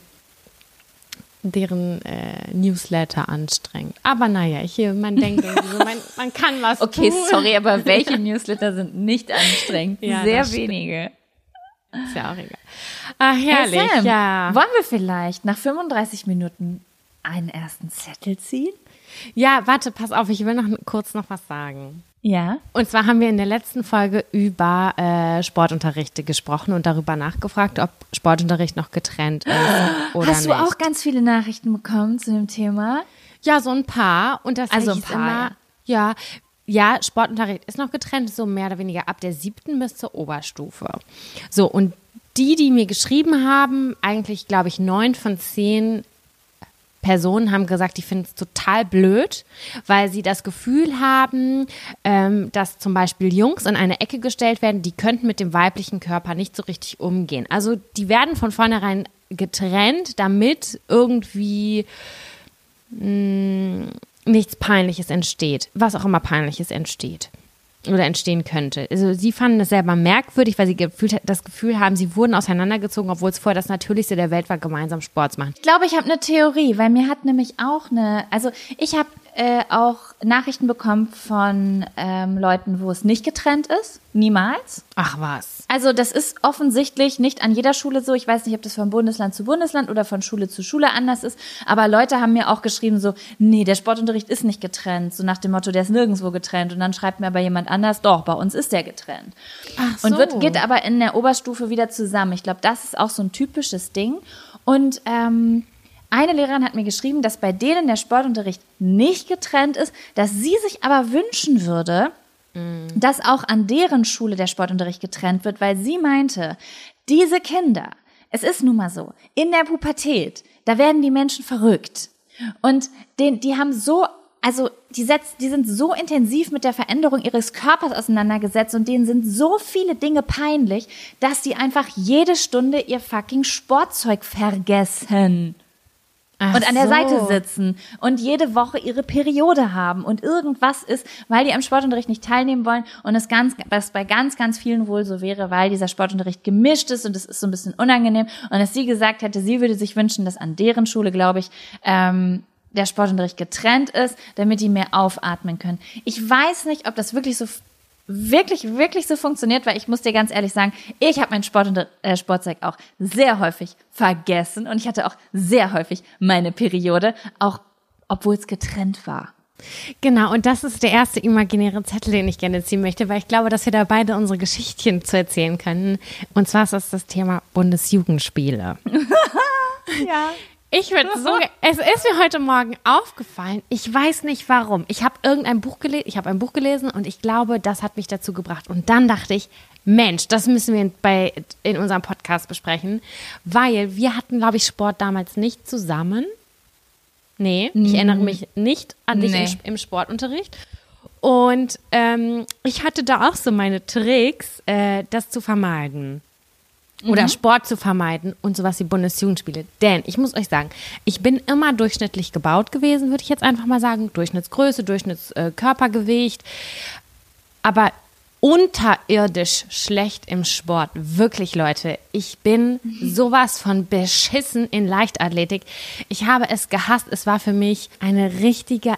Newsletter anstrengend. Aber naja, man denkt irgendwie so, man kann was tun. Okay, sorry, aber welche Newsletter sind nicht anstrengend? Ja, sehr wenige. Ist ja auch egal. Ach, herrlich, Hey Sam, ja. wollen wir vielleicht nach 35 Minuten einen ersten Zettel ziehen? Ja, warte, pass auf, ich will kurz noch was sagen. Ja. Und zwar haben wir in der letzten Folge über Sportunterrichte gesprochen und darüber nachgefragt, ob Sportunterricht noch getrennt ist oder Hast du nicht. auch ganz viele Nachrichten bekommen zu dem Thema? Ja, so ein paar. Und das Also hieß ein paar, immer, ja, Sportunterricht ist noch getrennt, so mehr oder weniger ab der 7. bis zur Oberstufe. So, und die mir geschrieben haben, eigentlich, glaube ich, 9 von 10 Personen haben gesagt, die finden es total blöd, weil sie das Gefühl haben, dass zum Beispiel Jungs in eine Ecke gestellt werden, die könnten mit dem weiblichen Körper nicht so richtig umgehen. Also die werden von vornherein getrennt, damit irgendwie nichts Peinliches entsteht, was auch immer Peinliches entsteht oder entstehen könnte. Also sie fanden das selber merkwürdig, weil sie das Gefühl haben, sie wurden auseinandergezogen, obwohl es vorher das Natürlichste der Welt war, gemeinsam Sport zu machen. Ich glaube, ich habe eine Theorie, weil mir hat nämlich auch ich habe auch Nachrichten bekommen von Leuten, wo es nicht getrennt ist. Niemals. Ach was. Also das ist offensichtlich nicht an jeder Schule so. Ich weiß nicht, ob das von Bundesland zu Bundesland oder von Schule zu Schule anders ist. Aber Leute haben mir auch geschrieben so, nee, der Sportunterricht ist nicht getrennt. So nach dem Motto, der ist nirgendwo getrennt. Und dann schreibt mir aber jemand anders, doch, bei uns ist der getrennt. Ach so. Und geht aber in der Oberstufe wieder zusammen. Ich glaube, das ist auch so ein typisches Ding. Und eine Lehrerin hat mir geschrieben, dass bei denen der Sportunterricht nicht getrennt ist, dass sie sich aber wünschen würde, dass auch an deren Schule der Sportunterricht getrennt wird, weil sie meinte, diese Kinder, es ist nun mal so, in der Pubertät, da werden die Menschen verrückt. Und die haben so, also die sind so intensiv mit der Veränderung ihres Körpers auseinandergesetzt und denen sind so viele Dinge peinlich, dass die einfach jede Stunde ihr fucking Sportzeug vergessen. Und an der Seite sitzen und jede Woche ihre Periode haben und irgendwas ist, weil die am Sportunterricht nicht teilnehmen wollen und was bei ganz, ganz vielen wohl so wäre, weil dieser Sportunterricht gemischt ist und es ist so ein bisschen unangenehm und dass sie gesagt hätte, sie würde sich wünschen, dass an deren Schule, glaube ich, der Sportunterricht getrennt ist, damit die mehr aufatmen können. Ich weiß nicht, ob das wirklich so funktioniert, weil ich muss dir ganz ehrlich sagen, ich habe mein Sportzeug auch sehr häufig vergessen und ich hatte auch sehr häufig meine Periode, auch obwohl es getrennt war. Genau, und das ist der erste imaginäre Zettel, den ich gerne ziehen möchte, weil ich glaube, dass wir da beide unsere Geschichtchen zu erzählen können. Und zwar ist das Thema Bundesjugendspiele. Ja. Es ist mir heute Morgen aufgefallen, ich weiß nicht warum. Ich habe ein Buch gelesen und ich glaube, das hat mich dazu gebracht. Und dann dachte ich, Mensch, das müssen wir in unserem Podcast besprechen, weil wir hatten, glaube ich, Sport damals nicht zusammen. Nee, ich erinnere mich nicht an dich im Sportunterricht. Und ich hatte da auch so meine Tricks, das zu vermeiden. Oder Sport zu vermeiden und sowas wie Bundesjugendspiele. Denn ich muss euch sagen, ich bin immer durchschnittlich gebaut gewesen, würde ich jetzt einfach mal sagen. Durchschnittsgröße, Durchschnittskörpergewicht. Aber unterirdisch schlecht im Sport. Wirklich, Leute. Ich bin sowas von beschissen in Leichtathletik. Ich habe es gehasst. Es war für mich ein richtiger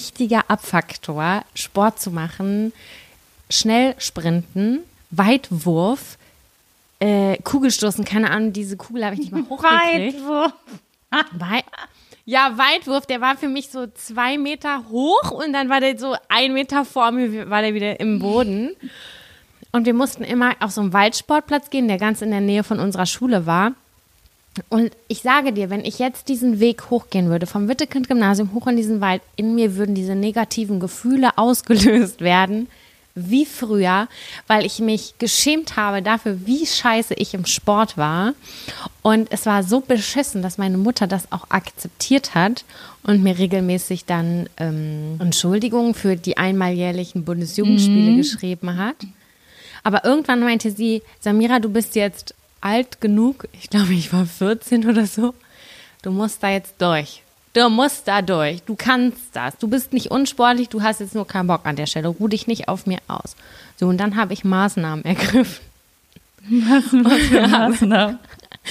Abfaktor, Sport zu machen. Schnell sprinten, Weitwurf, Kugelstoßen, keine Ahnung, diese Kugel habe ich nicht mal hochgekriegt. Weitwurf. Weitwurf, der war für mich so 2 Meter hoch und dann war der so 1 Meter vor mir, war der wieder im Boden. Und wir mussten immer auf so einen Waldsportplatz gehen, der ganz in der Nähe von unserer Schule war. Und ich sage dir, wenn ich jetzt diesen Weg hochgehen würde, vom Wittekind-Gymnasium hoch in diesen Wald, in mir würden diese negativen Gefühle ausgelöst werden, wie früher, weil ich mich geschämt habe dafür, wie scheiße ich im Sport war. Und es war so beschissen, dass meine Mutter das auch akzeptiert hat und mir regelmäßig dann Entschuldigungen für die einmaljährlichen Bundesjugendspiele geschrieben hat. Aber irgendwann meinte sie, Samira, du bist jetzt alt genug, ich glaube, ich war 14 oder so, du musst da jetzt durch. Du musst da durch, du kannst das, du bist nicht unsportlich, du hast jetzt nur keinen Bock an der Stelle, ruh dich nicht auf mir aus. So, und dann habe ich Maßnahmen ergriffen. Was für Maßnahmen?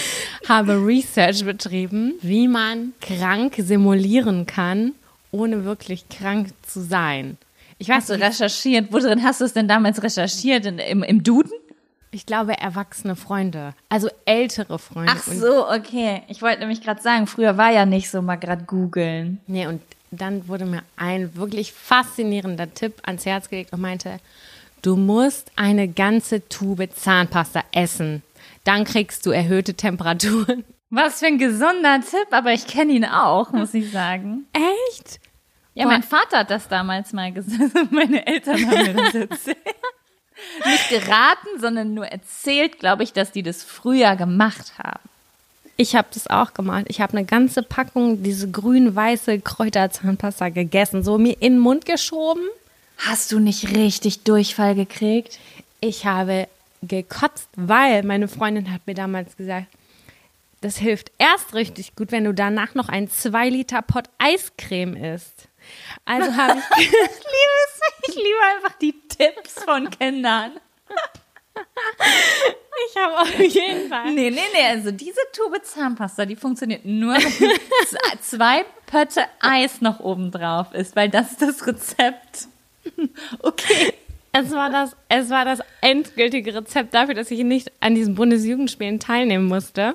Habe Research betrieben, wie man krank simulieren kann, ohne wirklich krank zu sein. Hast du recherchiert? Worin hast du es denn damals recherchiert? Im Duden? Ich glaube, erwachsene Freunde, also ältere Freunde. Ach so, okay. Ich wollte nämlich gerade sagen, früher war ja nicht so mal gerade googeln. Nee, und dann wurde mir ein wirklich faszinierender Tipp ans Herz gelegt und meinte, du musst eine ganze Tube Zahnpasta essen. Dann kriegst du erhöhte Temperaturen. Was für ein gesunder Tipp, aber ich kenne ihn auch, muss ich sagen. Echt? Ja, mein Vater hat das damals mal gesagt. Meine Eltern haben mir das erzählt. Nicht geraten, sondern nur erzählt, glaube ich, dass die das früher gemacht haben. Ich habe das auch gemacht. Ich habe eine ganze Packung diese grün-weiße Kräuterzahnpasta gegessen, so mir in den Mund geschoben. Hast du nicht richtig Durchfall gekriegt? Ich habe gekotzt, weil meine Freundin hat mir damals gesagt, das hilft erst richtig gut, wenn du danach noch einen 2 Liter Pott Eiscreme isst. Also habe ich... Ich liebe einfach die Tipps von Kindern. Ich habe auf jeden Fall. Nee, also diese Tube Zahnpasta, die funktioniert nur, wenn 2 Pötte Eis noch oben drauf ist, weil das ist das Rezept. Okay. Es war das endgültige Rezept dafür, dass ich nicht an diesen Bundesjugendspielen teilnehmen musste.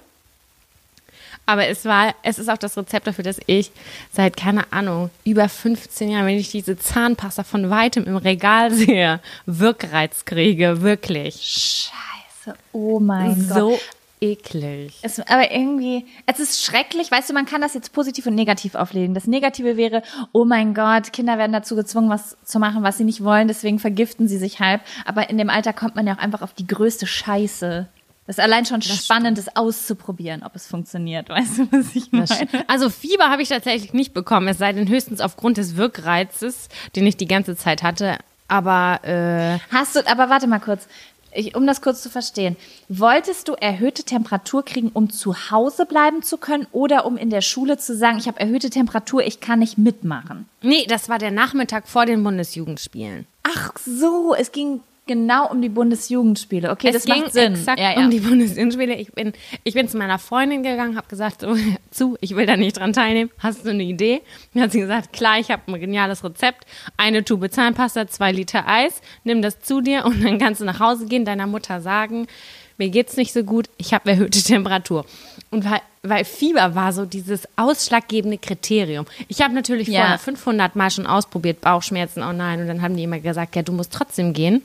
Aber es ist auch das Rezept dafür, dass ich seit, keine Ahnung, über 15 Jahren, wenn ich diese Zahnpasta von weitem im Regal sehe, Wirkreiz kriege, wirklich. Scheiße, oh mein Gott. So eklig. Aber irgendwie, es ist schrecklich, weißt du, man kann das jetzt positiv und negativ auflegen. Das Negative wäre, oh mein Gott, Kinder werden dazu gezwungen, was zu machen, was sie nicht wollen, deswegen vergiften sie sich halb. Aber in dem Alter kommt man ja auch einfach auf die größte Scheiße. Das ist allein schon spannend, das auszuprobieren, ob es funktioniert. Weißt du, was ich meine? Also Fieber habe ich tatsächlich nicht bekommen, es sei denn höchstens aufgrund des Wirkreizes, den ich die ganze Zeit hatte. Aber aber warte mal kurz, um das kurz zu verstehen. Wolltest du erhöhte Temperatur kriegen, um zu Hause bleiben zu können oder um in der Schule zu sagen, ich habe erhöhte Temperatur, ich kann nicht mitmachen? Nee, das war der Nachmittag vor den Bundesjugendspielen. Ach so, es ging genau um die Bundesjugendspiele. Okay, es das ging macht Sinn. Exakt um die Bundesjugendspiele. Ich bin zu meiner Freundin gegangen, habe gesagt, ich will da nicht dran teilnehmen. Hast du eine Idee? Dann hat sie gesagt, klar, ich habe ein geniales Rezept. 1 Tube Zahnpasta, 2 Liter Eis. Nimm das zu dir und dann kannst du nach Hause gehen, deiner Mutter sagen, mir geht's nicht so gut, ich habe erhöhte Temperatur. Und weil Fieber war so dieses ausschlaggebende Kriterium. Ich habe natürlich vorher 500 Mal schon ausprobiert, Bauchschmerzen, oh nein. Und dann haben die immer gesagt, ja, du musst trotzdem gehen.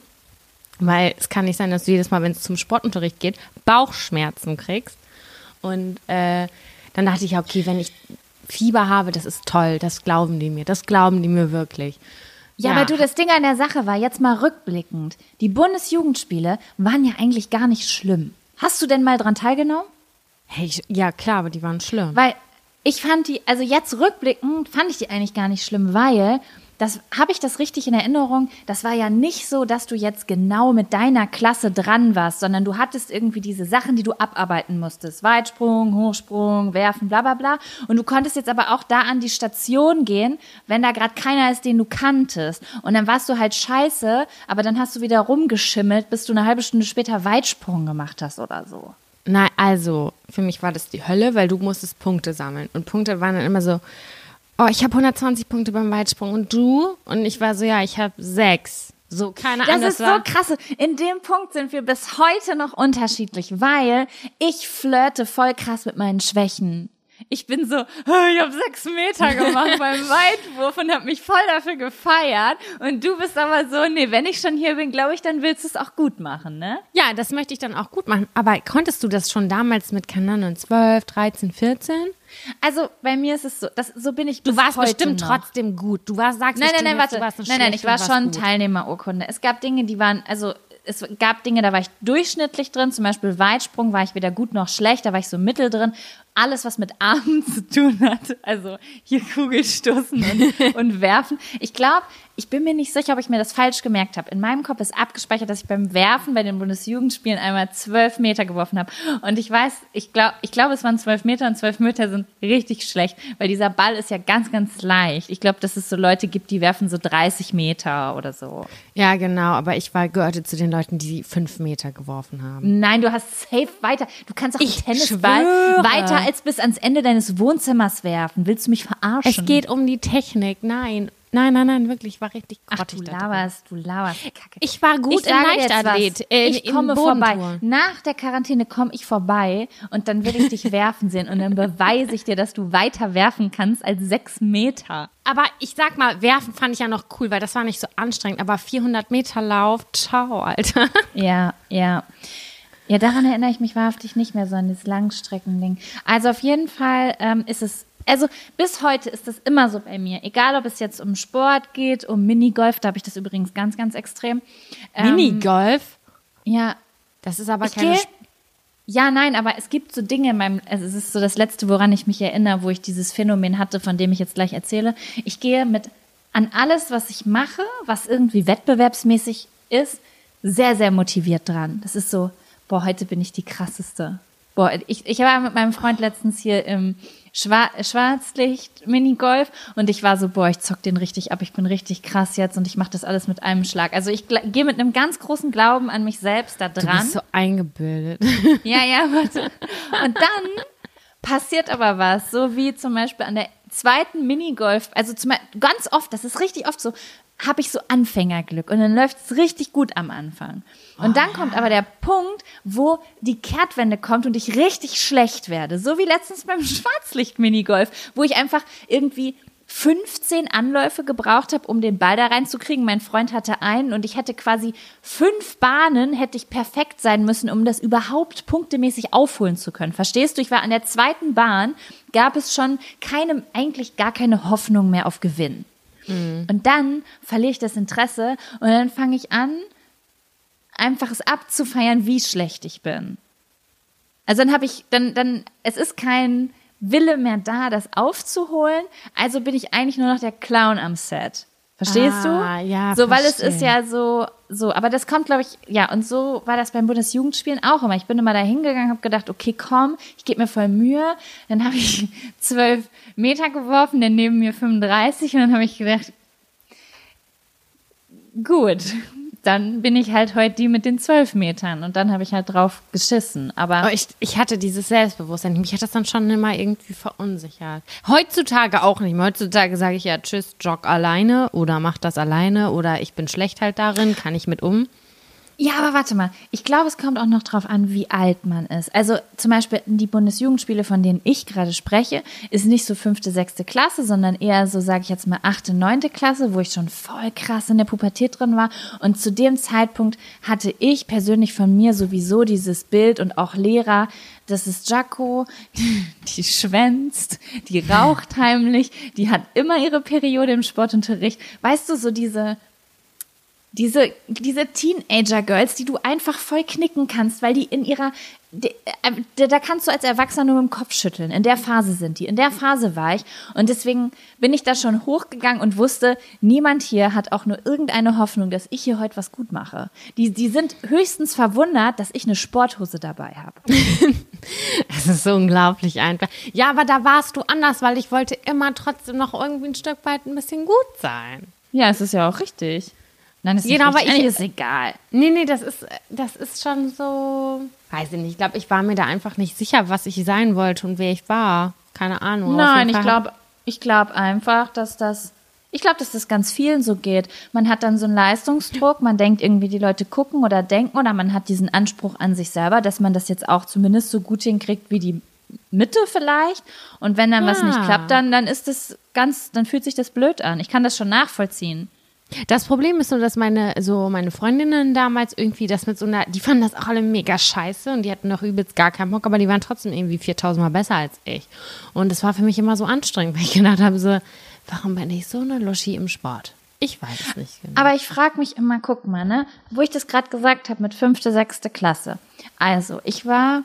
Weil es kann nicht sein, dass du jedes Mal, wenn es zum Sportunterricht geht, Bauchschmerzen kriegst. Und dann dachte ich, okay, wenn ich Fieber habe, das ist toll, das glauben die mir wirklich. Ja, aber du, das Ding an der Sache war, jetzt mal rückblickend, die Bundesjugendspiele waren ja eigentlich gar nicht schlimm. Hast du denn mal dran teilgenommen? Hey, ja klar, aber die waren schlimm. Weil ich fand die, also jetzt rückblickend fand ich die eigentlich gar nicht schlimm, weil... Habe ich das richtig in Erinnerung? Das war ja nicht so, dass du jetzt genau mit deiner Klasse dran warst, sondern du hattest irgendwie diese Sachen, die du abarbeiten musstest. Weitsprung, Hochsprung, Werfen, bla bla bla. Und du konntest jetzt aber auch da an die Station gehen, wenn da gerade keiner ist, den du kanntest. Und dann warst du halt scheiße, aber dann hast du wieder rumgeschimmelt, bis du eine halbe Stunde später Weitsprung gemacht hast oder so. Nein, also für mich war das die Hölle, weil du musstest Punkte sammeln. Und Punkte waren dann immer so... Oh, ich habe 120 Punkte beim Weitsprung und du? Und ich war so, ja, ich habe 6. So, keine Ahnung. Das ist so krass. In dem Punkt sind wir bis heute noch unterschiedlich, weil ich flirte voll krass mit meinen Schwächen. Ich bin so, ich habe 6 Meter gemacht beim Weitwurf und habe mich voll dafür gefeiert. Und du bist aber so, nee, wenn ich schon hier bin, glaube ich, dann willst du es auch gut machen, ne? Ja, das möchte ich dann auch gut machen. Aber konntest du das schon damals mit, keine Ahnung, 12, 13, 14? Also bei mir ist es so, so bin ich bis heute. Du warst heute bestimmt noch. Trotzdem gut. Du warst, sagst nein, bestimmt, warte. Du warst nicht Nein, ich war schon gut. Teilnehmerurkunde. Es gab Dinge, die waren, also es gab Dinge, da war ich durchschnittlich drin, zum Beispiel Weitsprung war ich weder gut noch schlecht, da war ich so mittel drin. Alles, was mit Armen zu tun hat, also hier Kugelstoßen und werfen. Ich glaube, ich bin mir nicht sicher, ob ich mir das falsch gemerkt habe. In meinem Kopf ist abgespeichert, dass ich beim Werfen bei den Bundesjugendspielen einmal 12 Meter geworfen habe. Und ich weiß, ich glaube, es waren 12 Meter und 12 Meter sind richtig schlecht, weil dieser Ball ist ja ganz, ganz leicht. Ich glaube, dass es so Leute gibt, die werfen so 30 Meter oder so. Ja, genau, aber ich gehörte zu den Leuten, die 5 Meter geworfen haben. Nein, du hast safe weiter. Du kannst auch einen Tennisball weiter als bis ans Ende deines Wohnzimmers werfen. Willst du mich verarschen? Es geht um die Technik, nein. Nein, wirklich, ich war richtig grottig. Ach, du laberst, Kacke. Ich war gut in Leichtathlet. Ich komme vorbei. Nach der Quarantäne komme ich vorbei und dann will ich dich werfen sehen und dann beweise ich dir, dass du weiter werfen kannst als 6 Meter. Aber ich sag mal, werfen fand ich ja noch cool, weil das war nicht so anstrengend. Aber 400 Meter Lauf, ciao, Alter. Ja. Ja, daran erinnere ich mich wahrhaftig nicht mehr so an das Langstreckending. Also auf jeden Fall ist es, also bis heute ist das immer so bei mir. Egal, ob es jetzt um Sport geht, um Minigolf, da habe ich das übrigens ganz, ganz extrem. Minigolf? Ja. Das ist aber keine... Ja, nein, aber es gibt so Dinge in meinem, also es ist so das Letzte, woran ich mich erinnere, wo ich dieses Phänomen hatte, von dem ich jetzt gleich erzähle. Ich gehe an alles, was ich mache, was irgendwie wettbewerbsmäßig ist, sehr, sehr motiviert dran. Das ist so, heute bin ich die Krasseste. Ich war mit meinem Freund letztens hier im Schwarzlicht, Minigolf und ich war so, boah, ich zock den richtig ab, ich bin richtig krass jetzt und ich mache das alles mit einem Schlag. Also ich gehe mit einem ganz großen Glauben an mich selbst da dran. Du bist so eingebildet. Ja, warte. Und dann passiert aber was, so wie zum Beispiel an der zweiten Minigolf, also ganz oft, das ist richtig oft so, habe ich so Anfängerglück und dann läuft es richtig gut am Anfang. Und dann kommt aber der Punkt, wo die Kehrtwende kommt und ich richtig schlecht werde. So wie letztens beim Schwarzlicht-Minigolf, wo ich einfach irgendwie 15 Anläufe gebraucht habe, um den Ball da reinzukriegen. Mein Freund hatte einen und ich hätte quasi 5 Bahnen, hätte ich perfekt sein müssen, um das überhaupt punktemäßig aufholen zu können. Verstehst du? Ich war an der zweiten Bahn, gab es schon eigentlich gar keine Hoffnung mehr auf Gewinn. Und dann verliere ich das Interesse und dann fange ich an, einfach es abzufeiern, wie schlecht ich bin. Also dann habe ich, es ist kein Wille mehr da, das aufzuholen, also bin ich eigentlich nur noch der Clown am Set. Verstehst du? Ja, so, weil es ist ja so, aber das kommt, glaube ich, ja, und so war das beim Bundesjugendspielen auch immer. Ich bin immer da hingegangen, habe gedacht, okay, komm, ich gebe mir voll Mühe. Dann habe ich 12 Meter geworfen, dann neben mir 35 und dann habe ich gedacht, gut, dann bin ich halt heute die mit den 12 Metern und dann habe ich halt drauf geschissen. Aber ich hatte dieses Selbstbewusstsein. Mich hat das dann schon immer irgendwie verunsichert. Heutzutage auch nicht mehr. Heutzutage sage ich ja, tschüss, jogg alleine oder mach das alleine oder ich bin schlecht halt darin, kann ich mit um. Ja, aber warte mal. Ich glaube, es kommt auch noch drauf an, wie alt man ist. Also zum Beispiel die Bundesjugendspiele, von denen ich gerade spreche, ist nicht so 5., 6. Klasse, sondern eher so, sage ich jetzt mal, 8., 9. Klasse, wo ich schon voll krass in der Pubertät drin war. Und zu dem Zeitpunkt hatte ich persönlich von mir sowieso dieses Bild und auch Lehrer, das ist Jaco, die schwänzt, die raucht heimlich, die hat immer ihre Periode im Sportunterricht. Weißt du, so diese Teenager-Girls, die du einfach voll knicken kannst, weil die in ihrer, da kannst du als Erwachsener nur mit dem Kopf schütteln. In der Phase sind die. In der Phase war ich. Und deswegen bin ich da schon hochgegangen und wusste, niemand hier hat auch nur irgendeine Hoffnung, dass ich hier heute was gut mache. Die sind höchstens verwundert, dass ich eine Sporthose dabei habe. Es ist so unglaublich einfach. Ja, aber da warst du anders, weil ich wollte immer trotzdem noch irgendwie ein Stück weit ein bisschen gut sein. Ja, es ist ja auch richtig. Nein, das ist genau, nicht richtig. aber ist egal. Nee, das ist schon so, weiß ich nicht. Ich glaube, ich war mir da einfach nicht sicher, was ich sein wollte und wer ich war. Keine Ahnung. Nein, ich glaube einfach, dass das ganz vielen so geht. Man hat dann so einen Leistungsdruck, man denkt irgendwie, die Leute gucken oder denken oder man hat diesen Anspruch an sich selber, dass man das jetzt auch zumindest so gut hinkriegt wie die Mitte vielleicht. Und wenn dann was nicht klappt, dann dann fühlt sich das blöd an. Ich kann das schon nachvollziehen. Das Problem ist so, dass meine Freundinnen damals irgendwie das mit so einer, die fanden das auch alle mega scheiße und die hatten noch übelst gar keinen Bock, aber die waren trotzdem irgendwie 4000 Mal besser als ich. Und das war für mich immer so anstrengend, weil ich gedacht habe so, warum bin ich so eine Luschi im Sport? Ich weiß es nicht genau. Aber ich frage mich immer, guck mal, ne, wo ich das gerade gesagt habe mit 5., 6. Klasse. Also, ich war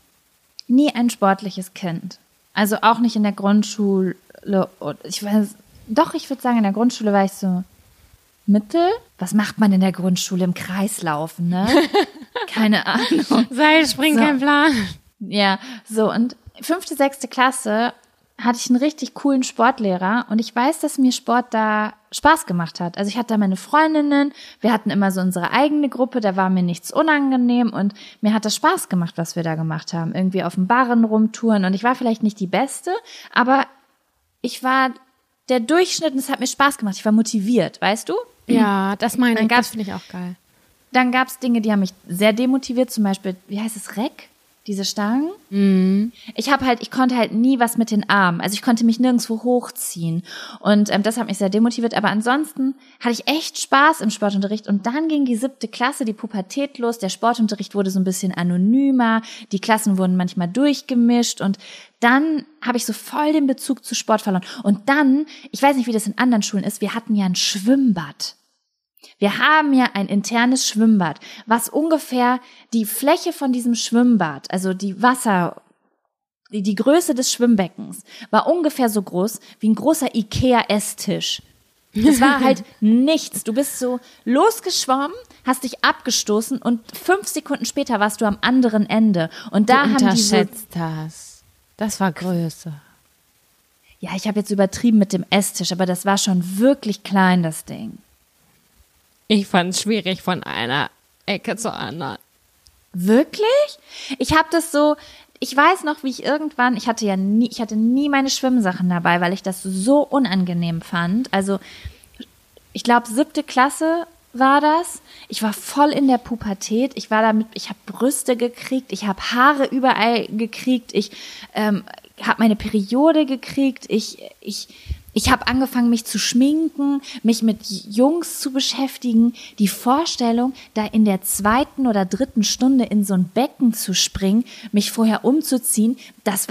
nie ein sportliches Kind. Also auch nicht in der Grundschule. Ich würde sagen, in der Grundschule war ich so Mittel. Was macht man in der Grundschule? Im Kreis laufen, ne? Keine Ahnung. Seilspringen, kein Plan. Ja, so und 5., 6. Klasse hatte ich einen richtig coolen Sportlehrer und ich weiß, dass mir Sport da Spaß gemacht hat. Also ich hatte da meine Freundinnen, wir hatten immer so unsere eigene Gruppe, da war mir nichts unangenehm und mir hat das Spaß gemacht, was wir da gemacht haben. Irgendwie auf dem Barren rumtouren und ich war vielleicht nicht die Beste, aber ich war der Durchschnitt und es hat mir Spaß gemacht. Ich war motiviert, weißt du? Ja, das finde ich auch geil. Dann gab es Dinge, die haben mich sehr demotiviert, zum Beispiel, wie heißt es, Reck? Diese Stangen. Mhm. Ich konnte halt nie was mit den Armen. Also ich konnte mich nirgendwo hochziehen. Und das hat mich sehr demotiviert. Aber ansonsten hatte ich echt Spaß im Sportunterricht. Und dann ging die 7. Klasse, die Pubertät los. Der Sportunterricht wurde so ein bisschen anonymer. Die Klassen wurden manchmal durchgemischt. Und dann habe ich so voll den Bezug zu Sport verloren. Und dann, ich weiß nicht, wie das in anderen Schulen ist, wir hatten ja ein Schwimmbad. Wir haben ja ein internes Schwimmbad, was ungefähr die Fläche von diesem Schwimmbad, also die Größe des Schwimmbeckens, war ungefähr so groß wie ein großer Ikea-Esstisch. Das war halt nichts. Du bist so losgeschwommen, hast dich abgestoßen und 5 Sekunden später warst du am anderen Ende. Und da du haben die so, das war Größe. ja, ich habe jetzt übertrieben mit dem Esstisch, aber das war schon wirklich klein, das Ding. Ich fand es schwierig von einer Ecke zur anderen. Wirklich? Ich habe das so, ich weiß noch, wie ich irgendwann, ich hatte nie meine Schwimmsachen dabei, weil ich das so unangenehm fand. Also, ich glaube, 7. Klasse war das. Ich war voll in der Pubertät. Ich habe Brüste gekriegt, ich habe Haare überall gekriegt, ich habe meine Periode gekriegt, ich habe angefangen, mich zu schminken, mich mit Jungs zu beschäftigen. Die Vorstellung, da in der 2. oder 3. Stunde in so ein Becken zu springen, mich vorher umzuziehen, das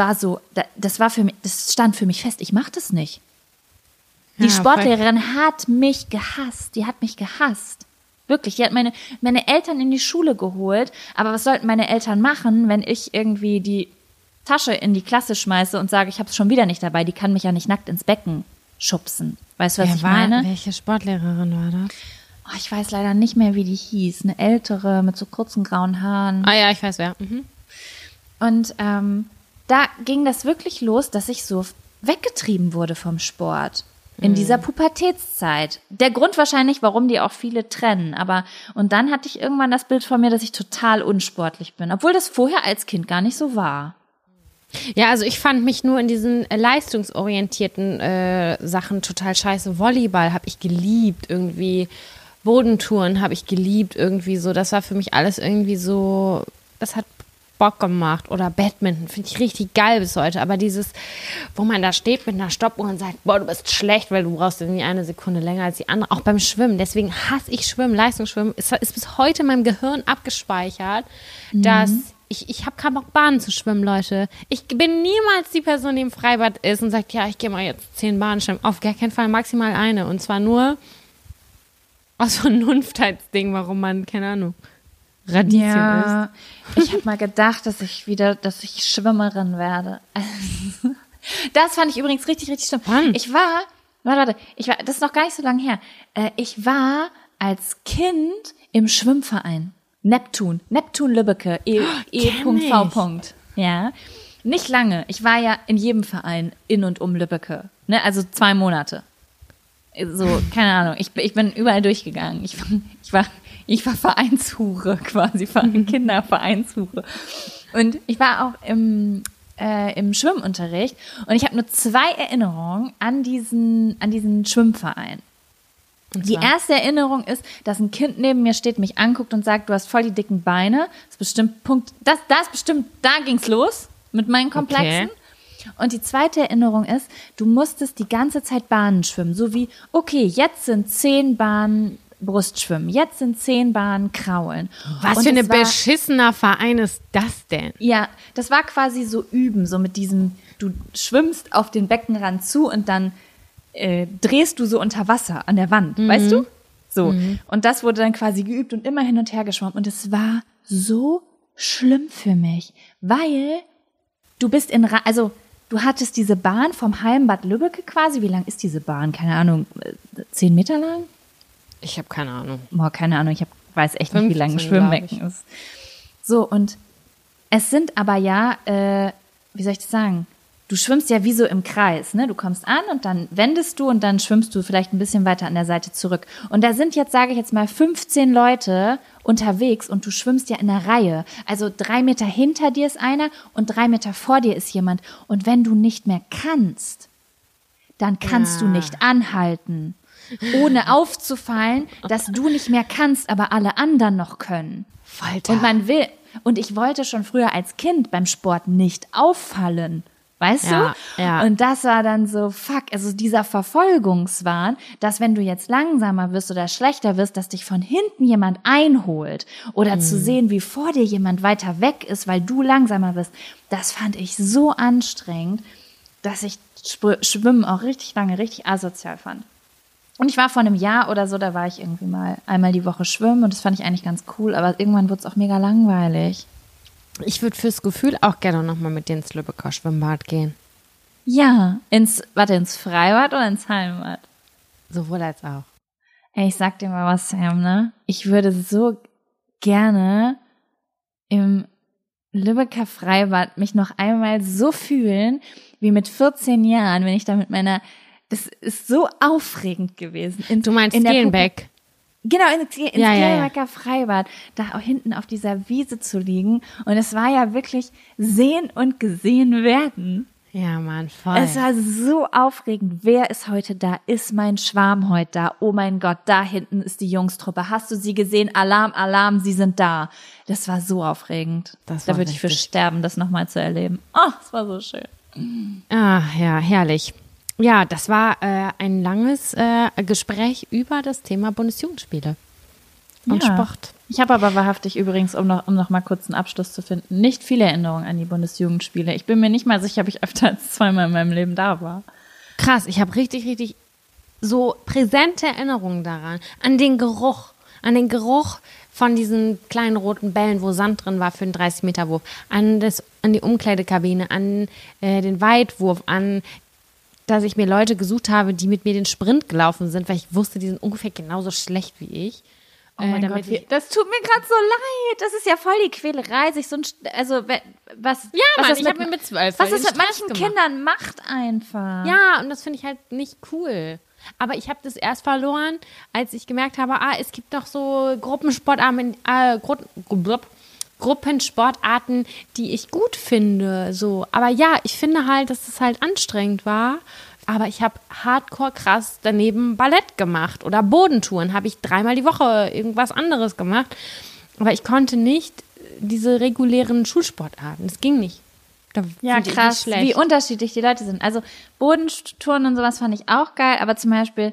stand für mich fest. Ich mache das nicht. Die Sportlehrerin hat mich gehasst. Die hat mich gehasst. Wirklich, die hat meine Eltern in die Schule geholt. Aber was sollten meine Eltern machen, wenn ich irgendwie die Tasche in die Klasse schmeiße und sage, ich habe es schon wieder nicht dabei. Die kann mich ja nicht nackt ins Becken schubsen. Weißt du, was ich meine? Welche Sportlehrerin war das? Oh, ich weiß leider nicht mehr, wie die hieß. Eine ältere mit so kurzen grauen Haaren. Ah ja, ich weiß wer. Mhm. Und da ging das wirklich los, dass ich so weggetrieben wurde vom Sport. In dieser Pubertätszeit. Der Grund wahrscheinlich, warum die auch viele trennen. Und dann hatte ich irgendwann das Bild von mir, dass ich total unsportlich bin. Obwohl das vorher als Kind gar nicht so war. Ja, also ich fand mich nur in diesen leistungsorientierten Sachen total scheiße. Volleyball habe ich geliebt, irgendwie Bodentouren habe ich geliebt, irgendwie so. Das war für mich alles irgendwie so, das hat Bock gemacht. Oder Badminton, finde ich richtig geil bis heute. Aber dieses, wo man da steht mit einer Stoppuhr und sagt, boah, du bist schlecht, weil du brauchst irgendwie 1 Sekunde länger als die andere. Auch beim Schwimmen. Deswegen hasse ich Schwimmen, Leistungsschwimmen. Ist bis heute in meinem Gehirn abgespeichert, dass ich habe keinen Bock, Bahnen zu schwimmen, Leute. Ich bin niemals die Person, die im Freibad ist und sagt, ja, ich gehe mal jetzt 10 Bahnen schwimmen. Auf gar keinen Fall, maximal eine. Und zwar nur aus Vernunftheitsding, warum man, keine Ahnung, Radieschen ist. Ich habe mal gedacht, dass ich Schwimmerin werde. Das fand ich übrigens richtig, richtig schlimm. Wann? Das ist noch gar nicht so lange her. Ich war als Kind im Schwimmverein. Neptun Lübbecke, E.V. Ja. Nicht lange. Ich war ja in jedem Verein in und um Lübbecke. Ne? Also 2 Monate. So, keine Ahnung. Ich bin überall durchgegangen. Ich war Vereinshure quasi, Kindervereinshure. Und ich war auch im Schwimmunterricht und ich habe nur 2 Erinnerungen an diesen Schwimmverein. Die erste Erinnerung ist, dass ein Kind neben mir steht, mich anguckt und sagt, du hast voll die dicken Beine. Da ging's los mit meinen Komplexen. Okay. Und die zweite Erinnerung ist, du musstest die ganze Zeit Bahnen schwimmen. So wie, okay, jetzt sind 10 Bahnen Brustschwimmen, jetzt sind 10 Bahnen Kraulen. Was für ein beschissener Verein ist das denn? Ja, das war quasi so Üben, so mit diesem, du schwimmst auf den Beckenrand zu und dann drehst du so unter Wasser an der Wand, weißt du? So. Und das wurde dann quasi geübt und immer hin und her geschwommen. Und es war so schlimm für mich, weil du hattest diese Bahn vom Hallenbad Lübbecke quasi. Wie lang ist diese Bahn? Keine Ahnung, 10 Meter lang? Ich habe keine Ahnung. Boah, keine Ahnung, weiß echt nicht, wie lang ein Schwimmbecken ist. So, und es sind aber ja, wie soll ich das sagen? Du schwimmst ja wie so im Kreis, ne? Du kommst an und dann wendest du und dann schwimmst du vielleicht ein bisschen weiter an der Seite zurück. Und da sind jetzt, sage ich jetzt mal, 15 Leute unterwegs und du schwimmst ja in einer Reihe. Also 3 Meter hinter dir ist einer und 3 Meter vor dir ist jemand. Und wenn du nicht mehr kannst, dann kannst du nicht anhalten, ohne aufzufallen, dass du nicht mehr kannst, aber alle anderen noch können. Folter. Und ich wollte schon früher als Kind beim Sport nicht auffallen. Weißt du? Ja. Und das war dann so, also dieser Verfolgungswahn, dass wenn du jetzt langsamer wirst oder schlechter wirst, dass dich von hinten jemand einholt oder zu sehen, wie vor dir jemand weiter weg ist, weil du langsamer bist, das fand ich so anstrengend, dass ich Schwimmen auch richtig lange richtig asozial fand. Und ich war vor einem Jahr oder so, da war ich irgendwie mal einmal die Woche schwimmen und das fand ich eigentlich ganz cool, aber irgendwann wurde es auch mega langweilig. Ich würde fürs Gefühl auch gerne nochmal mit dir ins Lübecker Schwimmbad gehen. Ja, ins Freibad oder ins Hallenbad? Sowohl als auch. Ey, ich sag dir mal was, Sam, ne? Ich würde so gerne im Lübecker Freibad mich noch einmal so fühlen, wie mit 14 Jahren, wenn ich da mit meiner, das ist so aufregend gewesen. Du meinst Gelenbeck? Genau, ins Gelenbecker Freibad, da auch hinten auf dieser Wiese zu liegen. Und es war ja wirklich sehen und gesehen werden. Ja, Mann, voll. Es war so aufregend. Wer ist heute da? Ist mein Schwarm heute da? Oh mein Gott, da hinten ist die Jungstruppe. Hast du sie gesehen? Alarm, Alarm, sie sind da. Das war so aufregend. Da würde ich für sterben, das nochmal zu erleben. Oh, es war so schön. Ah, ja, herrlich. Ja, das war ein langes Gespräch über das Thema Bundesjugendspiele und Sport. Ich habe aber wahrhaftig übrigens, um noch mal kurz einen Abschluss zu finden, nicht viele Erinnerungen an die Bundesjugendspiele. Ich bin mir nicht mal sicher, ob ich öfter als 2-mal in meinem Leben da war. Krass, ich habe richtig so präsente Erinnerungen daran. An den Geruch von diesen kleinen roten Bällen, wo Sand drin war für einen 30-Meter-Wurf, an die Umkleidekabine, an den Weitwurf, an dass ich mir Leute gesucht habe, die mit mir den Sprint gelaufen sind, weil ich wusste, die sind ungefähr genauso schlecht wie ich. Oh mein Gott, das tut mir gerade so leid. Das ist ja voll die Quälerei, sich so ein, also was? Ja, Mann, ich habe mir mit 12 was es mit manchen Kindern macht einfach. Ja, und das finde ich halt nicht cool. Aber ich habe das erst verloren, als ich gemerkt habe, es gibt doch so Gruppensportarten, die ich gut finde. So. Aber ja, ich finde halt, dass es halt anstrengend war. Aber ich habe hardcore krass daneben Ballett gemacht oder Bodentouren. Habe ich 3-mal die Woche irgendwas anderes gemacht. Aber ich konnte nicht diese regulären Schulsportarten. Das ging nicht. Ja, krass, wie unterschiedlich die Leute sind. Also Bodentouren und sowas fand ich auch geil. Aber zum Beispiel,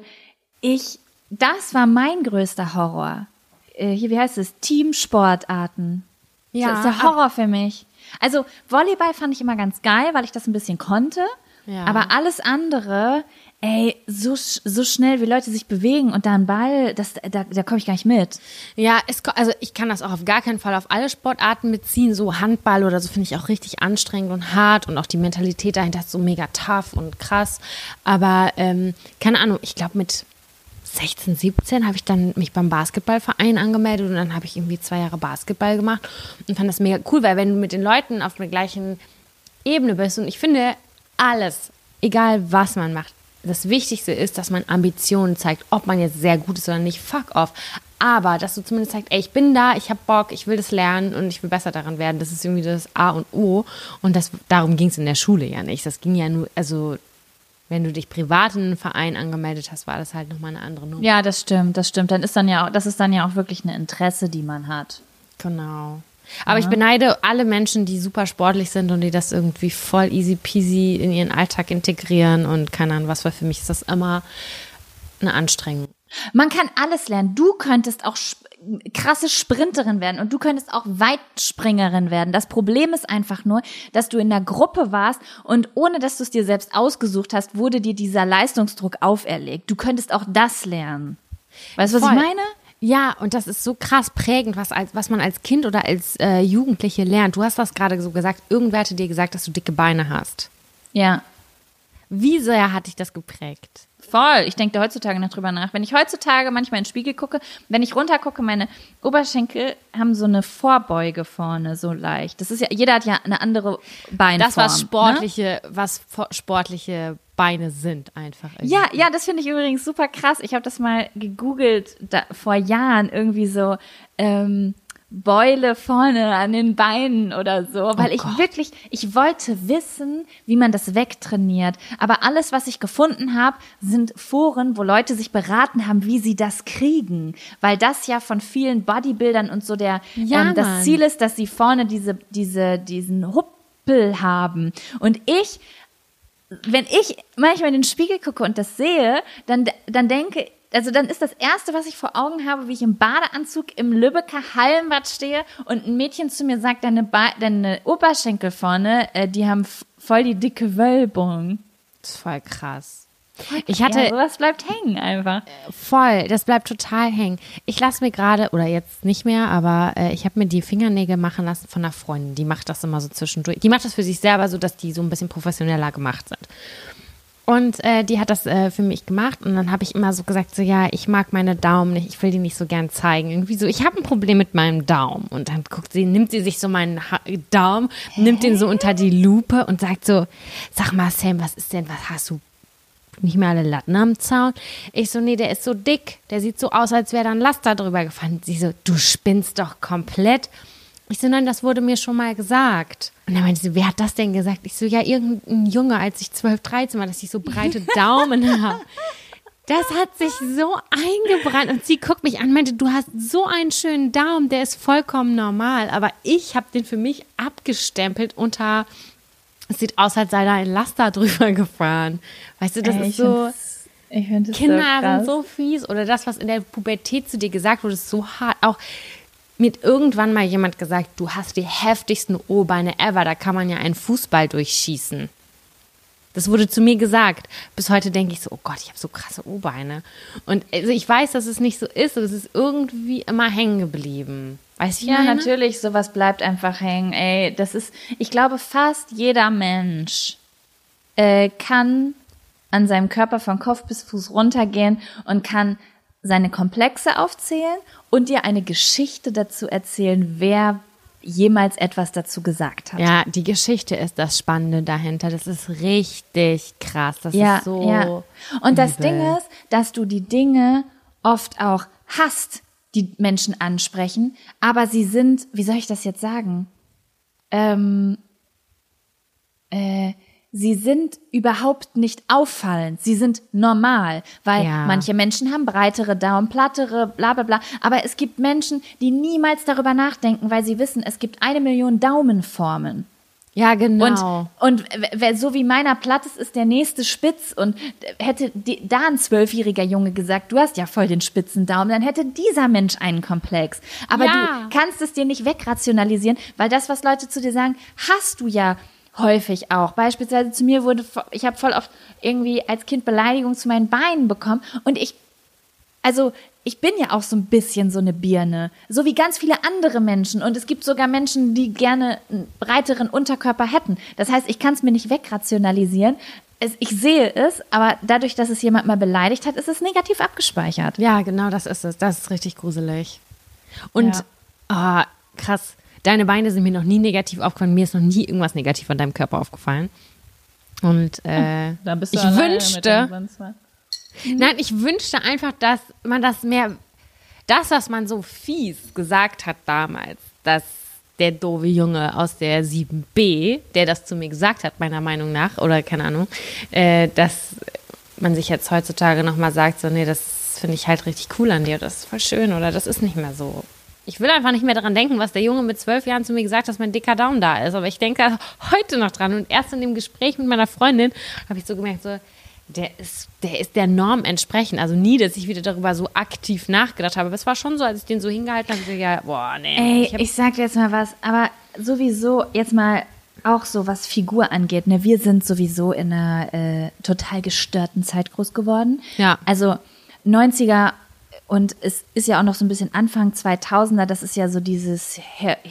das war mein größter Horror. Hier, wie heißt es? Teamsportarten. Ja, das ist der Horror für mich. Also Volleyball fand ich immer ganz geil, weil ich das ein bisschen konnte. Ja. Aber alles andere, so schnell, wie Leute sich bewegen und da ein Ball, da komme ich gar nicht mit. Ja, also ich kann das auch auf gar keinen Fall auf alle Sportarten beziehen. So Handball oder so finde ich auch richtig anstrengend und hart und auch die Mentalität dahinter ist so mega tough und krass. Aber keine Ahnung, ich glaube mit 16, 17 habe ich dann mich beim Basketballverein angemeldet und dann habe ich irgendwie 2 Jahre Basketball gemacht und fand das mega cool, weil wenn du mit den Leuten auf der gleichen Ebene bist und ich finde, alles, egal was man macht, das Wichtigste ist, dass man Ambitionen zeigt, ob man jetzt sehr gut ist oder nicht, fuck off. Aber, dass du zumindest sagst, ich bin da, ich habe Bock, ich will das lernen und ich will besser daran werden, das ist irgendwie das A und O. Und darum ging es in der Schule ja nicht. Das ging ja nur, also wenn du dich privat in einen Verein angemeldet hast, war das halt nochmal eine andere Nummer. Ja, das stimmt. Das ist dann ja auch wirklich ein Interesse, die man hat. Genau. Aber ich beneide alle Menschen, die super sportlich sind und die das irgendwie voll easy peasy in ihren Alltag integrieren und keine Ahnung was, weil für mich ist das immer eine Anstrengung. Man kann alles lernen. Du könntest auch krasse Sprinterin werden und du könntest auch Weitspringerin werden. Das Problem ist einfach nur, dass du in der Gruppe warst und ohne, dass du es dir selbst ausgesucht hast, wurde dir dieser Leistungsdruck auferlegt. Du könntest auch das lernen. Weißt du, was ich meine? Ja, und das ist so krass prägend, was man als Kind oder als Jugendliche lernt. Du hast das gerade so gesagt, irgendwer hatte dir gesagt, dass du dicke Beine hast. Ja. Wie sehr hat dich das geprägt? Voll. Ich denke da heutzutage noch drüber nach. Wenn ich heutzutage manchmal in den Spiegel gucke, wenn ich runtergucke, meine Oberschenkel haben so eine Vorbeuge vorne, so leicht. Das ist ja, jeder hat ja eine andere Beinform. Das, was sportliche Beine sind einfach. Irgendwie. Ja, das finde ich übrigens super krass. Ich habe das mal gegoogelt vor Jahren, irgendwie so Beule vorne an den Beinen oder so, weil ich wollte wissen, wie man das wegtrainiert. Aber alles, was ich gefunden habe, sind Foren, wo Leute sich beraten haben, wie sie das kriegen. Weil das ja von vielen Bodybuildern und so das Ziel ist, dass sie vorne diesen Huppel haben. Und wenn ich manchmal in den Spiegel gucke und das sehe, dann denke ich, also dann ist das Erste, was ich vor Augen habe, wie ich im Badeanzug im Lübecker Hallenbad stehe und ein Mädchen zu mir sagt, deine Oberschenkel vorne, die haben voll die dicke Wölbung. Das ist voll krass. Sowas bleibt hängen einfach. Voll, das bleibt total hängen. Ich lasse mir gerade, oder jetzt nicht mehr, aber ich habe mir die Fingernägel machen lassen von einer Freundin. Die macht das immer so zwischendurch. Die macht das für sich selber so, dass die so ein bisschen professioneller gemacht sind. Und die hat das für mich gemacht und dann habe ich immer so gesagt, so ja, ich mag meine Daumen nicht, ich will die nicht so gern zeigen. Irgendwie so, ich habe ein Problem mit meinem Daumen. Und dann nimmt sie sich so meinen Daumen, nimmt den so unter die Lupe und sagt so, sag mal Sam, was hast du nicht mehr alle Latten am Zaun? Ich so, nee, der ist so dick, der sieht so aus, als wäre da ein Laster drüber gefahren. Sie so, du spinnst doch komplett. Ich so, nein, das wurde mir schon mal gesagt. Und dann meinte sie, wer hat das denn gesagt? Ich so, ja, irgendein Junge, als ich 12, 13 war, dass ich so breite Daumen habe. Das hat sich so eingebrannt. Und sie guckt mich an und meinte, du hast so einen schönen Daumen, der ist vollkommen normal. Aber ich habe den für mich abgestempelt unter, es sieht aus, als sei da ein Laster drüber gefahren. Weißt du, das ist so, ich find das Kinder so krass. sind so fies. Oder das, was in der Pubertät zu dir gesagt wurde, ist so hart. Auch mit irgendwann mal jemand gesagt, du hast die heftigsten O-Beine ever, da kann man ja einen Fußball durchschießen. Das wurde zu mir gesagt. Bis heute denke ich so, oh Gott, ich habe so krasse O-Beine. Und also ich weiß, dass es nicht so ist, aber es ist irgendwie immer hängen geblieben. Weißt du, Ja, natürlich, sowas bleibt einfach hängen. Ey, ich glaube, fast jeder Mensch kann an seinem Körper von Kopf bis Fuß runtergehen und kann seine Komplexe aufzählen und dir eine Geschichte dazu erzählen, wer jemals etwas dazu gesagt hat. Ja, die Geschichte ist das Spannende dahinter. Das ist richtig krass. Das ist so. Ja. Und das Ding ist, dass du die Dinge oft auch hast, die Menschen ansprechen, aber sie sind, wie soll ich das jetzt sagen? Sie sind überhaupt nicht auffallend. Sie sind normal, weil manche Menschen haben breitere Daumen, plattere, bla bla bla. Aber es gibt Menschen, die niemals darüber nachdenken, weil sie wissen, es gibt 1 Million Daumenformen. Ja, genau. Und so wie meiner platt ist der nächste spitz. Und hätte da ein 12-jähriger Junge gesagt, du hast ja voll den spitzen Daumen, dann hätte dieser Mensch einen Komplex. Aber du kannst es dir nicht wegrationalisieren, weil das, was Leute zu dir sagen, hast du ja häufig auch. Beispielsweise zu mir ich habe voll oft irgendwie als Kind Beleidigung zu meinen Beinen bekommen und ich bin ja auch so ein bisschen so eine Birne, so wie ganz viele andere Menschen und es gibt sogar Menschen, die gerne einen breiteren Unterkörper hätten. Das heißt, ich kann es mir nicht wegrationalisieren. Ich sehe es, aber dadurch, dass es jemand mal beleidigt hat, ist es negativ abgespeichert. Ja, genau, das ist es. Das ist richtig gruselig. Und krass. Deine Beine sind mir noch nie negativ aufgefallen. Mir ist noch nie irgendwas negativ an deinem Körper aufgefallen. Und da bist du ich wünschte einfach, dass man was man so fies gesagt hat damals, dass der doofe Junge aus der 7b, der das zu mir gesagt hat, meiner Meinung nach, oder keine Ahnung, dass man sich jetzt heutzutage nochmal sagt, so, nee, das finde ich halt richtig cool an dir, das ist voll schön, oder das ist nicht mehr so. Ich will einfach nicht mehr daran denken, was der Junge mit 12 Jahren zu mir gesagt hat, dass mein dicker Daumen da ist. Aber ich denke heute noch dran. Und erst in dem Gespräch mit meiner Freundin habe ich so gemerkt, so, der ist der Norm entsprechend. Also nie, dass ich wieder darüber so aktiv nachgedacht habe. Aber es war schon so, als ich den so hingehalten habe, so, ja, boah, nee. Ey, ich sag dir jetzt mal was, aber sowieso jetzt mal auch so, was Figur angeht. Ne? Wir sind sowieso in einer total gestörten Zeit groß geworden. Ja. Also 90er. Und es ist ja auch noch so ein bisschen Anfang 2000er, das ist ja so dieses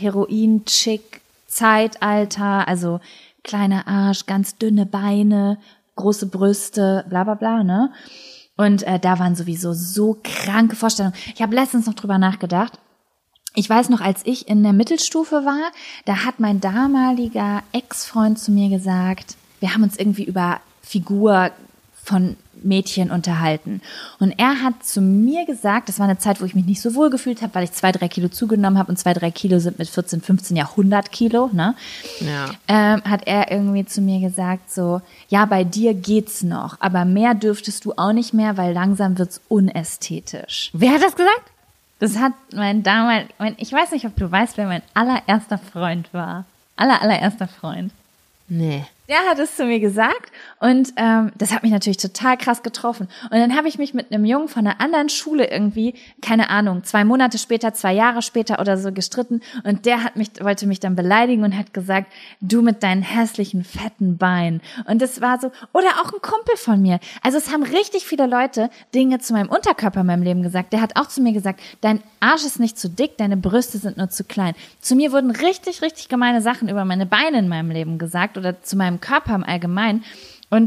Heroin-Chick-Zeitalter, also kleiner Arsch, ganz dünne Beine, große Brüste, bla bla bla, ne? Und da waren sowieso so kranke Vorstellungen. Ich habe letztens noch drüber nachgedacht. Ich weiß noch, als ich in der Mittelstufe war, da hat mein damaliger Ex-Freund zu mir gesagt, wir haben uns irgendwie über Figur von Mädchen unterhalten. Und er hat zu mir gesagt, das war eine Zeit, wo ich mich nicht so wohl gefühlt habe, weil ich 2-3 Kilo zugenommen habe und 2-3 Kilo sind mit 14, 15 ja 100 Kilo, ne? Ja. Hat er irgendwie zu mir gesagt so, ja, bei dir geht's noch, aber mehr dürftest du auch nicht mehr, weil langsam wird's unästhetisch. Wer hat das gesagt? Das hat ich weiß nicht, ob du weißt, wer mein allererster Freund war. Allererster Freund. Nee. Der hat es zu mir gesagt und das hat mich natürlich total krass getroffen. Und dann habe ich mich mit einem Jungen von einer anderen Schule irgendwie, keine Ahnung, 2 Monate später, 2 Jahre später oder so gestritten und der wollte mich dann beleidigen und hat gesagt, du mit deinen hässlichen, fetten Beinen. Und das war so, oder auch ein Kumpel von mir. Also es haben richtig viele Leute Dinge zu meinem Unterkörper in meinem Leben gesagt. Der hat auch zu mir gesagt, dein Arsch ist nicht zu dick, deine Brüste sind nur zu klein. Zu mir wurden richtig, richtig gemeine Sachen über meine Beine in meinem Leben gesagt oder zu meinem Körper im Allgemeinen. Und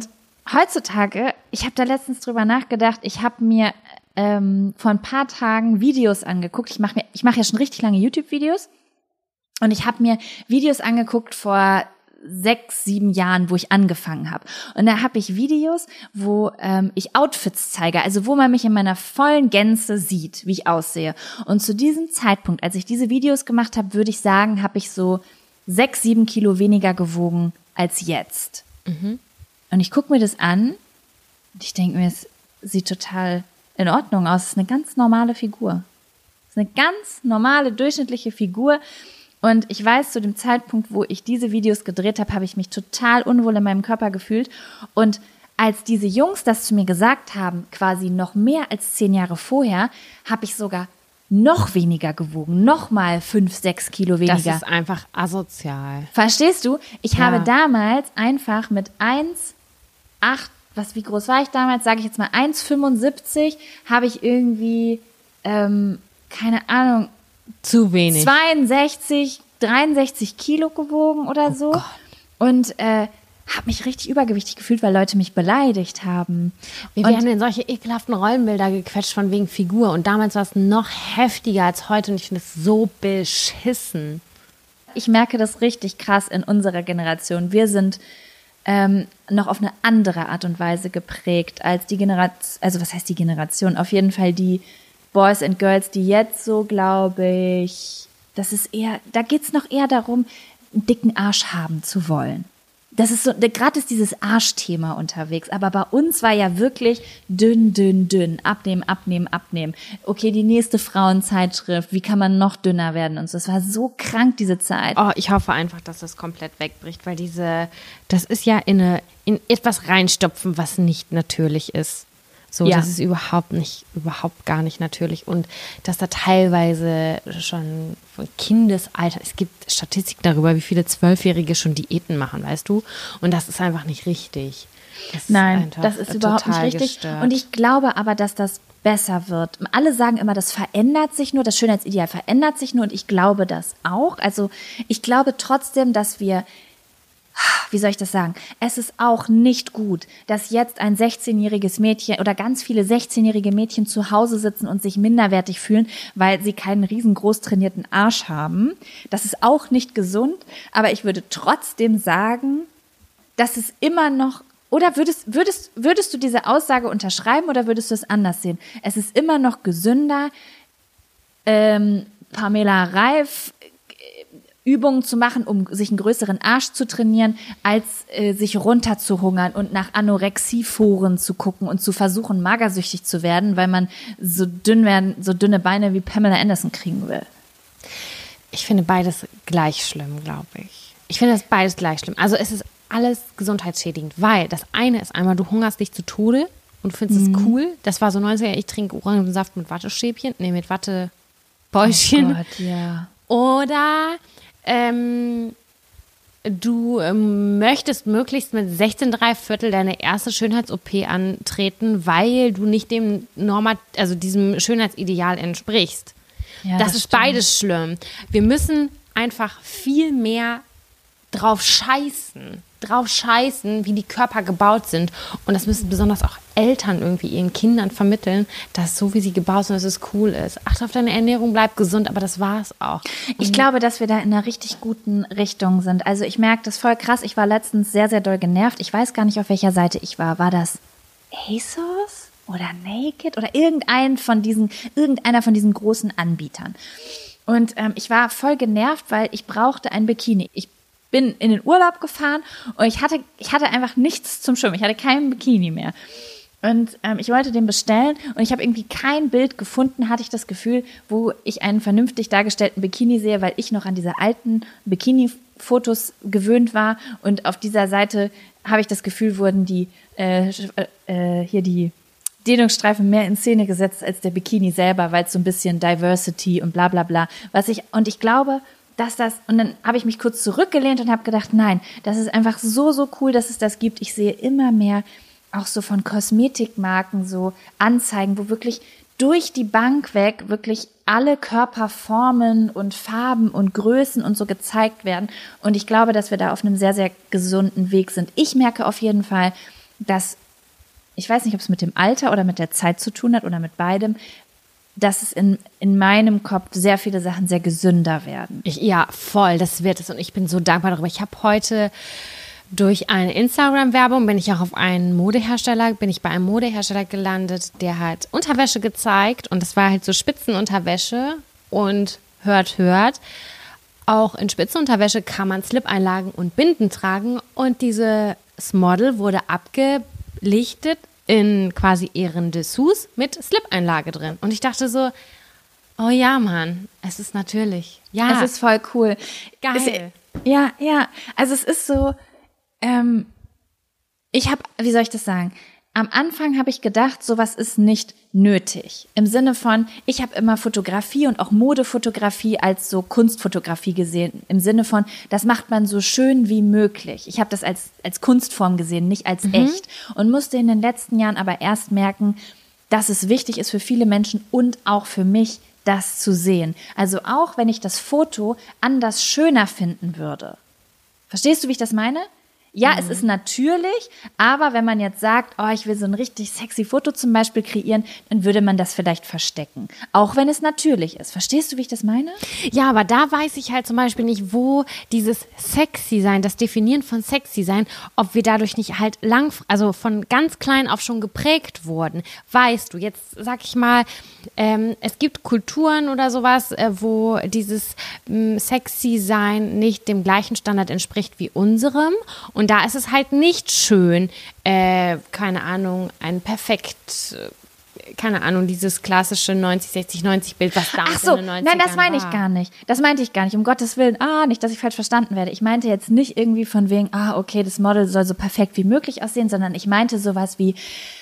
heutzutage, ich habe da letztens drüber nachgedacht, ich habe mir vor ein paar Tagen Videos angeguckt. Ich mache ja schon richtig lange YouTube-Videos und ich habe mir Videos angeguckt vor 6, 7 Jahren, wo ich angefangen habe. Und da habe ich Videos, wo ich Outfits zeige, also wo man mich in meiner vollen Gänze sieht, wie ich aussehe. Und zu diesem Zeitpunkt, als ich diese Videos gemacht habe, würde ich sagen, habe ich so 6, 7 Kilo weniger gewogen als jetzt. Und ich gucke mir das an und ich denke mir, es sieht total in Ordnung aus. Es ist eine ganz normale Figur. Es ist eine ganz normale, durchschnittliche Figur. Und ich weiß, zu dem Zeitpunkt, wo ich diese Videos gedreht habe, habe ich mich total unwohl in meinem Körper gefühlt. Und als diese Jungs das zu mir gesagt haben, quasi noch mehr als 10 Jahre vorher, habe ich sogar noch weniger gewogen, noch mal 5, 6 Kilo weniger. Das ist einfach asozial. Verstehst du? Ich habe damals einfach mit 1,8, wie groß war ich damals? Sage ich jetzt mal 1,75, habe ich irgendwie, keine Ahnung, zu wenig. 62, 63 Kilo gewogen oder so. Gott. Und habe mich richtig übergewichtig gefühlt, weil Leute mich beleidigt haben. Wir werden in solche ekelhaften Rollenbilder gequetscht von wegen Figur. Und damals war es noch heftiger als heute. Und ich finde es so beschissen. Ich merke das richtig krass in unserer Generation. Wir sind noch auf eine andere Art und Weise geprägt als die Generation, also was heißt die Generation? Auf jeden Fall die Boys and Girls, die jetzt so, glaube ich, das ist eher, da geht's noch eher darum, einen dicken Arsch haben zu wollen. Das ist so, gerade ist dieses Arschthema unterwegs, aber bei uns war ja wirklich dünn, dünn, dünn, abnehmen, abnehmen, abnehmen. Okay, die nächste Frauenzeitschrift, wie kann man noch dünner werden und so. Es war so krank, diese Zeit. Oh, ich hoffe einfach, dass das komplett wegbricht, weil das ist ja in etwas reinstopfen, was nicht natürlich ist. So, Ja. das ist überhaupt gar nicht natürlich. Und dass da teilweise schon von Kindesalter, es gibt Statistiken darüber, wie viele 12-Jährige schon Diäten machen, weißt du? Und das ist einfach nicht richtig. Nein, das ist überhaupt nicht total richtig. gestört. Und ich glaube aber, dass das besser wird. Alle sagen immer, das verändert sich nur, das Schönheitsideal verändert sich nur und ich glaube das auch. Also ich glaube trotzdem, dass wir, wie soll ich das sagen? Es ist auch nicht gut, dass jetzt ein 16-jähriges Mädchen oder ganz viele 16-jährige Mädchen zu Hause sitzen und sich minderwertig fühlen, weil sie keinen riesengroß trainierten Arsch haben. Das ist auch nicht gesund, aber ich würde trotzdem sagen, dass es immer noch, oder würdest du diese Aussage unterschreiben oder würdest du es anders sehen? Es ist immer noch gesünder, Pamela Reif Übungen zu machen, um sich einen größeren Arsch zu trainieren, als sich runterzuhungern und nach Anorexieforen zu gucken und zu versuchen, magersüchtig zu werden, weil man so dünne Beine wie Pamela Anderson kriegen will. Ich finde beides gleich schlimm, glaube ich. Ich finde das beides gleich schlimm. Also es ist alles gesundheitsschädigend, weil das eine ist einmal, du hungerst dich zu Tode und du findest es cool. Das war so 90er, ich trinke Orangensaft mit Wattestäbchen, mit Wattebäuschen. Oh Gott, ja. Oder du möchtest möglichst mit 16,75 deine erste Schönheits-OP antreten, weil du nicht dem diesem Schönheitsideal entsprichst. Ja, das ist stimmt. beides schlimm. Wir müssen einfach viel mehr drauf scheißen, wie die Körper gebaut sind. Und das müssen besonders auch Eltern irgendwie ihren Kindern vermitteln, dass so wie sie gebaut sind, dass es cool ist. Achte auf deine Ernährung, bleib gesund, aber das war's auch. Ich glaube, dass wir da in einer richtig guten Richtung sind. Also ich merke das voll krass. Ich war letztens sehr, sehr doll genervt. Ich weiß gar nicht, auf welcher Seite ich war. War das ASOS oder Naked oder irgendeiner von diesen großen Anbietern? Und ich war voll genervt, weil ich brauchte ein Bikini. Ich bin in den Urlaub gefahren und ich hatte einfach nichts zum Schwimmen. Ich hatte keinen Bikini mehr. Und ich wollte den bestellen und ich habe irgendwie kein Bild gefunden, hatte ich das Gefühl, wo ich einen vernünftig dargestellten Bikini sehe, weil ich noch an diese alten Bikini-Fotos gewöhnt war. Und auf dieser Seite habe ich das Gefühl, wurden die Dehnungsstreifen mehr in Szene gesetzt als der Bikini selber, weil es so ein bisschen Diversity und bla bla bla. Und ich glaube, und dann habe ich mich kurz zurückgelehnt und habe gedacht, nein, das ist einfach so, so cool, dass es das gibt. Ich sehe immer mehr auch so von Kosmetikmarken so Anzeigen, wo wirklich durch die Bank weg wirklich alle Körperformen und Farben und Größen und so gezeigt werden. Und ich glaube, dass wir da auf einem sehr, sehr gesunden Weg sind. Ich merke auf jeden Fall, dass, ich weiß nicht, ob es mit dem Alter oder mit der Zeit zu tun hat oder mit beidem, dass es in meinem Kopf sehr viele Sachen sehr gesünder werden. Ja, voll, das wird es. Und ich bin so dankbar darüber. Ich habe heute durch eine Instagram-Werbung bin ich bei einem Modehersteller gelandet, der hat Unterwäsche gezeigt und das war halt so Spitzenunterwäsche und hört, auch in Spitzenunterwäsche kann man Slip-Einlagen und Binden tragen und dieses Model wurde abgelichtet in quasi ihren Dessous mit Slip-Einlage drin. Und ich dachte so, oh ja, Mann, es ist natürlich. Ja. Es ist voll cool. Geil. Ja. Also es ist so, wie soll ich das sagen? Am Anfang habe ich gedacht, sowas ist nicht nötig. Im Sinne von, ich habe immer Fotografie und auch Modefotografie als so Kunstfotografie gesehen. Im Sinne von, das macht man so schön wie möglich. Ich habe das als Kunstform gesehen, nicht als echt. Und musste in den letzten Jahren aber erst merken, dass es wichtig ist für viele Menschen und auch für mich, das zu sehen. Also auch, wenn ich das Foto anders schöner finden würde. Verstehst du, wie ich das meine? Ja, es ist natürlich, aber wenn man jetzt sagt, oh, ich will so ein richtig sexy Foto zum Beispiel kreieren, dann würde man das vielleicht verstecken. Auch wenn es natürlich ist. Verstehst du, wie ich das meine? Ja, aber da weiß ich halt zum Beispiel nicht, wo dieses sexy sein, das Definieren von sexy sein, ob wir dadurch nicht halt also von ganz klein auf schon geprägt wurden. Weißt du, jetzt sag ich mal, es gibt Kulturen oder sowas, wo dieses sexy sein nicht dem gleichen Standard entspricht wie unserem. Und da ist es halt nicht schön, keine Ahnung, dieses klassische 90-60-90-Bild, was da Ach so, in den 90ern nein, das meine ich war. gar nicht. Das meinte ich gar nicht, um Gottes Willen. Nicht, dass ich falsch verstanden werde. Ich meinte jetzt nicht irgendwie von wegen, okay, das Model soll so perfekt wie möglich aussehen, sondern ich meinte sowas wie,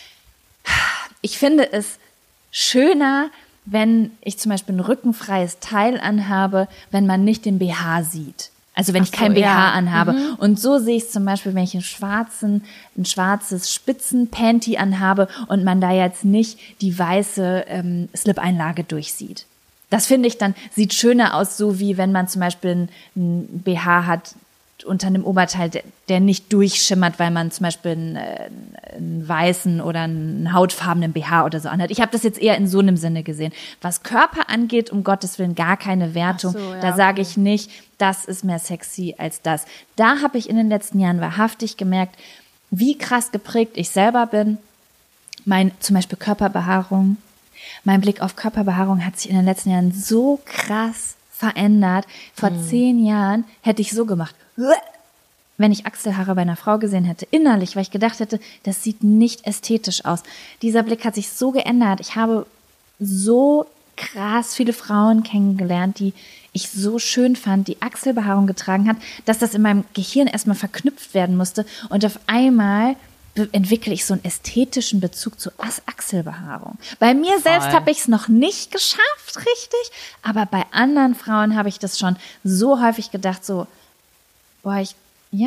ich finde es schöner, wenn ich zum Beispiel ein rückenfreies Teil anhabe, wenn man nicht den BH sieht. Also wenn ich kein BH anhabe. Und so sehe ich es zum Beispiel, wenn ich ein schwarzes Spitzenpanty anhabe und man da jetzt nicht die weiße Slip-Einlage durchsieht. Das finde ich dann, sieht schöner aus, so wie wenn man zum Beispiel ein BH hat unter einem Oberteil, der nicht durchschimmert, weil man zum Beispiel einen weißen oder einen hautfarbenen BH oder so anhat. Ich habe das jetzt eher in so einem Sinne gesehen. Was Körper angeht, um Gottes Willen gar keine Wertung. Ach so, ja, da sage ich nicht, das ist mehr sexy als das. Da habe ich in den letzten Jahren wahrhaftig gemerkt, wie krass geprägt ich selber bin. Zum Beispiel Körperbehaarung. Mein Blick auf Körperbehaarung hat sich in den letzten Jahren so krass verändert. Vor 10 Jahren hätte ich so gemacht. Wenn ich Achselhaare bei einer Frau gesehen hätte, innerlich, weil ich gedacht hätte, das sieht nicht ästhetisch aus. Dieser Blick hat sich so geändert. Ich habe so krass viele Frauen kennengelernt, die ich so schön fand, die Achselbehaarung getragen hat, dass das in meinem Gehirn erstmal verknüpft werden musste. Und auf einmal entwickle ich so einen ästhetischen Bezug zu Achselbehaarung. Bei mir selbst habe ich es noch nicht geschafft, richtig, aber bei anderen Frauen habe ich das schon so häufig gedacht, so, boah, ich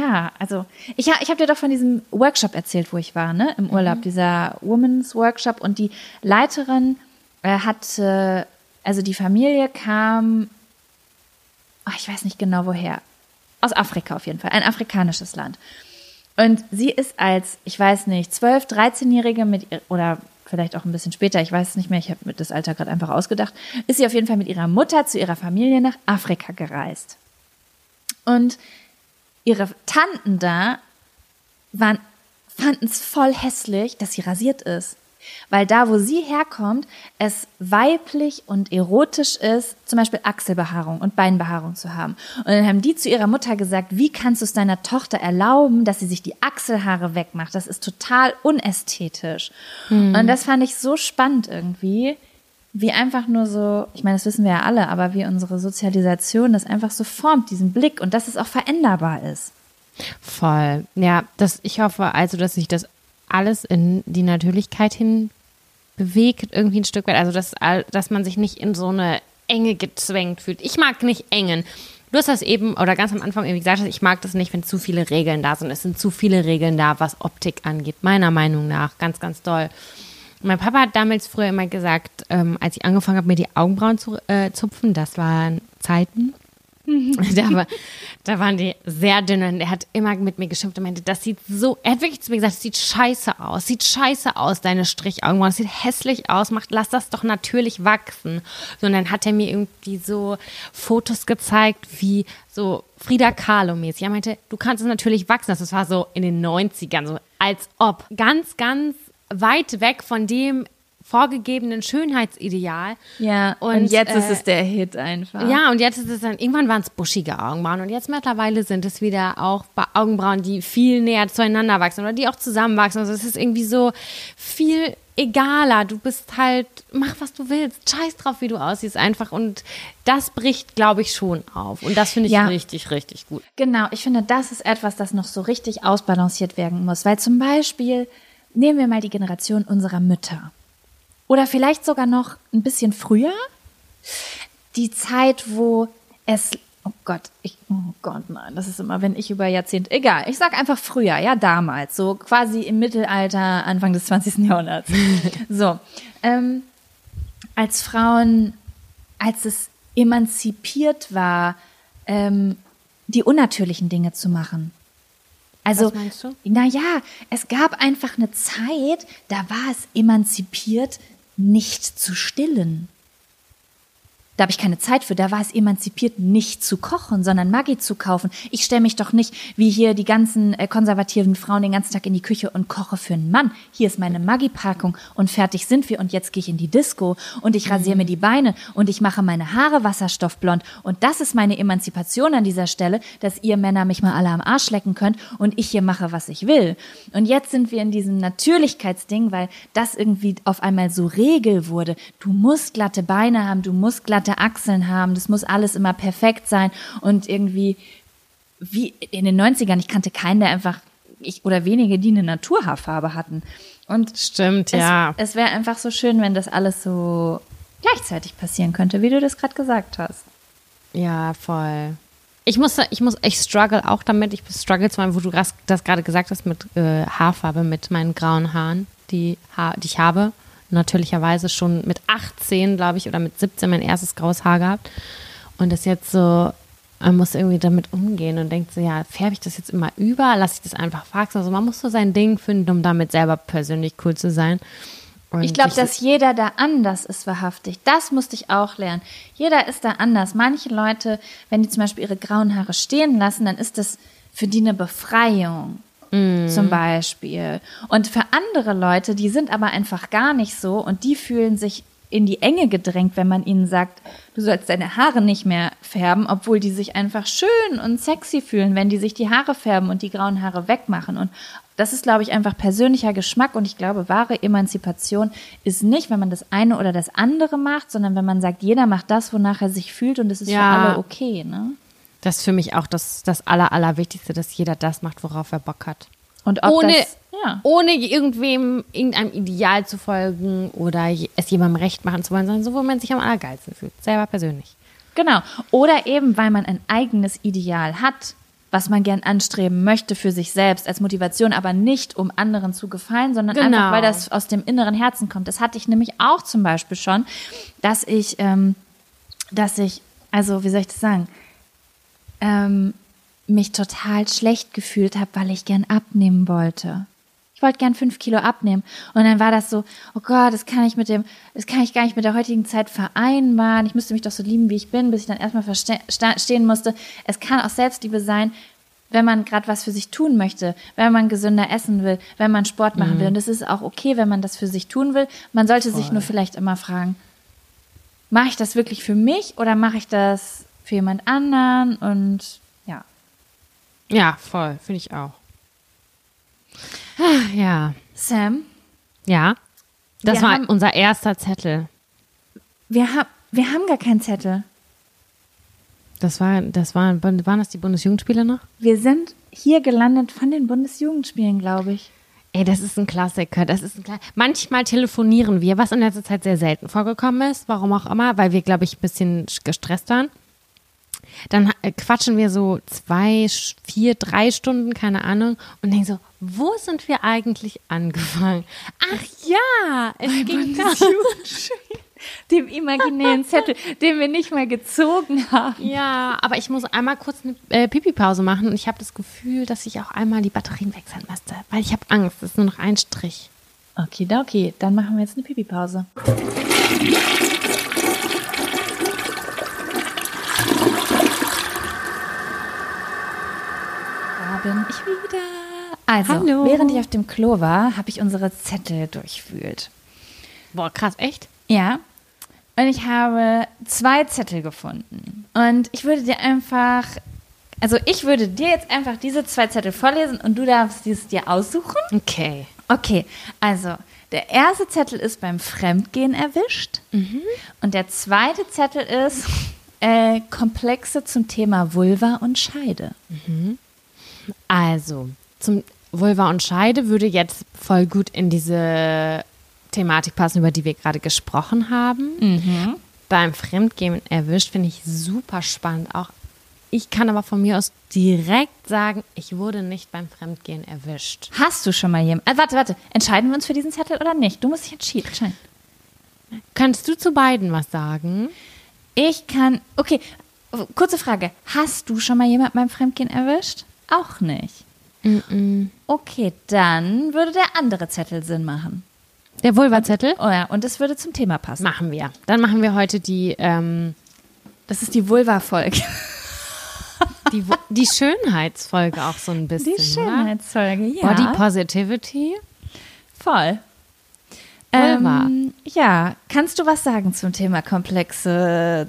habe dir doch von diesem Workshop erzählt, wo ich war, ne, im Urlaub, dieser Women's Workshop, und die Leiterin also die Familie kam, ich weiß nicht genau woher, aus Afrika auf jeden Fall, ein afrikanisches Land. Und sie ist als, ich weiß nicht, 12-, 13-Jährige oder vielleicht auch ein bisschen später, ich weiß es nicht mehr, ich habe mir das Alter gerade einfach ausgedacht, ist sie auf jeden Fall mit ihrer Mutter zu ihrer Familie nach Afrika gereist. Und ihre Tanten da fanden es voll hässlich, dass sie rasiert ist. Weil da, wo sie herkommt, es weiblich und erotisch ist, zum Beispiel Achselbehaarung und Beinbehaarung zu haben. Und dann haben die zu ihrer Mutter gesagt, wie kannst du es deiner Tochter erlauben, dass sie sich die Achselhaare wegmacht? Das ist total unästhetisch. Und das fand ich so spannend irgendwie, wie einfach nur so, ich meine, das wissen wir ja alle, aber wie unsere Sozialisation das einfach so formt, diesen Blick, und dass es auch veränderbar ist. Voll. Ja, ich hoffe also, dass sich das alles in die Natürlichkeit hin bewegt, irgendwie ein Stück weit. Also, dass man sich nicht in so eine Enge gezwängt fühlt. Ich mag nicht Engen. Du hast das eben, oder ganz am Anfang irgendwie gesagt, ich mag das nicht, wenn zu viele Regeln da sind. Es sind zu viele Regeln da, was Optik angeht, meiner Meinung nach. Ganz, ganz doll. Mein Papa hat damals früher immer gesagt, als ich angefangen habe, mir die Augenbrauen zu zupfen, das waren Zeiten. Da waren die sehr dünn und er hat immer mit mir geschimpft und meinte, er hat wirklich zu mir gesagt, das sieht scheiße aus, deine Strichaugenbrauen, das sieht hässlich aus, lass das doch natürlich wachsen. So, und dann hat er mir irgendwie so Fotos gezeigt, wie so Frida Kahlo-mäßig. Er meinte, du kannst es natürlich wachsen, das war so in den 90ern, so als ob. Ganz, ganz weit weg von dem vorgegebenen Schönheitsideal. Ja, und jetzt ist es der Hit einfach. Ja, und jetzt ist es dann, irgendwann waren es buschige Augenbrauen und jetzt mittlerweile sind es wieder auch Augenbrauen, die viel näher zueinander wachsen oder die auch zusammenwachsen. Also es ist irgendwie so viel egaler. Du bist halt, mach was du willst, scheiß drauf, wie du aussiehst einfach und das bricht, glaube ich, schon auf und das finde ich richtig, richtig gut. Genau, ich finde, das ist etwas, das noch so richtig ausbalanciert werden muss, weil zum Beispiel, nehmen wir mal die Generation unserer Mütter. Oder vielleicht sogar noch ein bisschen früher, die Zeit, wo es, oh Gott, nein, das ist immer, wenn ich über Jahrzehnte, egal, ich sag einfach früher, ja, damals, so quasi im Mittelalter, Anfang des 20. Jahrhunderts. So, als Frauen, als es emanzipiert war, die unnatürlichen Dinge zu machen. Also, was meinst du? Naja, es gab einfach eine Zeit, da war es emanzipiert, nicht zu stillen. Da habe ich keine Zeit für, da war es emanzipiert, nicht zu kochen, sondern Maggi zu kaufen. Ich stelle mich doch nicht, wie hier die ganzen konservativen Frauen, den ganzen Tag in die Küche und koche für einen Mann. Hier ist meine Maggi-Packung und fertig sind wir und jetzt gehe ich in die Disco und ich rasiere mir die Beine und ich mache meine Haare wasserstoffblond und das ist meine Emanzipation an dieser Stelle, dass ihr Männer mich mal alle am Arsch lecken könnt und ich hier mache, was ich will. Und jetzt sind wir in diesem Natürlichkeitsding, weil das irgendwie auf einmal so Regel wurde. Du musst glatte Beine haben, du musst glatte Achseln haben, das muss alles immer perfekt sein und irgendwie wie in den 90ern, ich kannte keinen, der einfach, oder wenige, die eine Naturhaarfarbe hatten. Und stimmt, es wäre einfach so schön, wenn das alles so gleichzeitig passieren könnte, wie du das gerade gesagt hast. Ja, voll. Ich struggle auch damit, struggle zwar, wo du das gerade gesagt hast, mit Haarfarbe, mit meinen grauen Haaren, die ich habe. Natürlicherweise schon mit 18, glaube ich, oder mit 17 mein erstes graues Haar gehabt. Und das jetzt so, man muss irgendwie damit umgehen und denkt so, ja, färbe ich das jetzt immer über, lasse ich das einfach wachsen. Also man muss so sein Ding finden, um damit selber persönlich cool zu sein. Und ich glaube, dass jeder da anders ist, wahrhaftig. Das musste ich auch lernen. Jeder ist da anders. Manche Leute, wenn die zum Beispiel ihre grauen Haare stehen lassen, dann ist das für die eine Befreiung. Zum Beispiel. Und für andere Leute, die sind aber einfach gar nicht so und die fühlen sich in die Enge gedrängt, wenn man ihnen sagt, du sollst deine Haare nicht mehr färben, obwohl die sich einfach schön und sexy fühlen, wenn die sich die Haare färben und die grauen Haare wegmachen. Und das ist, glaube ich, einfach persönlicher Geschmack und ich glaube, wahre Emanzipation ist nicht, wenn man das eine oder das andere macht, sondern wenn man sagt, jeder macht das, wonach er sich fühlt und es ist für alle okay, ne? Das ist für mich auch das Allerwichtigste, dass jeder das macht, worauf er Bock hat. Und ohne irgendeinem Ideal zu folgen oder es jemandem recht machen zu wollen, sondern so, wo man sich am allergeilsten fühlt, selber persönlich. Genau. Oder eben, weil man ein eigenes Ideal hat, was man gern anstreben möchte für sich selbst als Motivation, aber nicht, um anderen zu gefallen, sondern einfach, weil das aus dem inneren Herzen kommt. Das hatte ich nämlich auch zum Beispiel schon, dass ich, also wie soll ich das sagen, mich total schlecht gefühlt habe, weil ich gern abnehmen wollte. Ich wollte gern 5 Kilo abnehmen. Und dann war das so, oh Gott, das kann ich gar nicht mit der heutigen Zeit vereinbaren. Ich müsste mich doch so lieben, wie ich bin, bis ich dann erstmal verstehen musste. Es kann auch Selbstliebe sein, wenn man gerade was für sich tun möchte, wenn man gesünder essen will, wenn man Sport machen will. Und es ist auch okay, wenn man das für sich tun will. Man sollte sich nur vielleicht immer fragen, mache ich das wirklich für mich oder mache ich das für jemand anderen? Und ja. Ja, voll, finde ich auch. Ach, ja. Sam? Ja? Das war unser erster Zettel. Wir haben gar keinen Zettel. Waren das die Bundesjugendspiele noch? Wir sind hier gelandet von den Bundesjugendspielen, glaube ich. Ey, das ist ein Klassiker. Manchmal telefonieren wir, was in letzter Zeit sehr selten vorgekommen ist, warum auch immer, weil wir, glaube ich, ein bisschen gestresst waren. Dann quatschen wir so 2, 4, 3 Stunden, keine Ahnung, und denken so, wo sind wir eigentlich angefangen? Ach ja, es ging da. Dem imaginären Zettel, den wir nicht mal gezogen haben. Ja, aber ich muss einmal kurz eine Pipi-Pause machen und ich habe das Gefühl, dass ich auch einmal die Batterien wechseln müsste, weil ich habe Angst, es ist nur noch ein Strich. Okay, dann machen wir jetzt eine Pipi-Pause. Da bin ich wieder. Also, Hallo. während ich auf dem Klo war, habe ich unsere Zettel durchwühlt. Boah, krass, echt? Ja. Und ich habe 2 Zettel gefunden. Und ich würde dir jetzt einfach diese 2 Zettel vorlesen und du darfst es dir aussuchen. Okay. Okay, also der erste Zettel ist beim Fremdgehen erwischt. Und der zweite Zettel ist Komplexe zum Thema Vulva und Scheide. Also, zum Vulva und Scheide würde jetzt voll gut in diese Thematik passen, über die wir gerade gesprochen haben. Beim Fremdgehen erwischt finde ich super spannend. Auch ich kann aber von mir aus direkt sagen, ich wurde nicht beim Fremdgehen erwischt. Hast du schon mal jemanden? Warte. Entscheiden wir uns für diesen Zettel oder nicht? Du musst dich entscheiden. Kannst du zu beiden was sagen? Okay, kurze Frage. Hast du schon mal jemanden beim Fremdgehen erwischt? Auch nicht. Okay, dann würde der andere Zettel Sinn machen. Der Vulva-Zettel? Oh ja, und es würde zum Thema passen. Machen wir. Dann machen wir heute Das ist die Vulva-Folge. die Schönheitsfolge auch so ein bisschen, Die Schönheitsfolge, ja. oder? Body Positivity. Voll. Vulva. Ja, kannst du was sagen zum Thema Komplexe?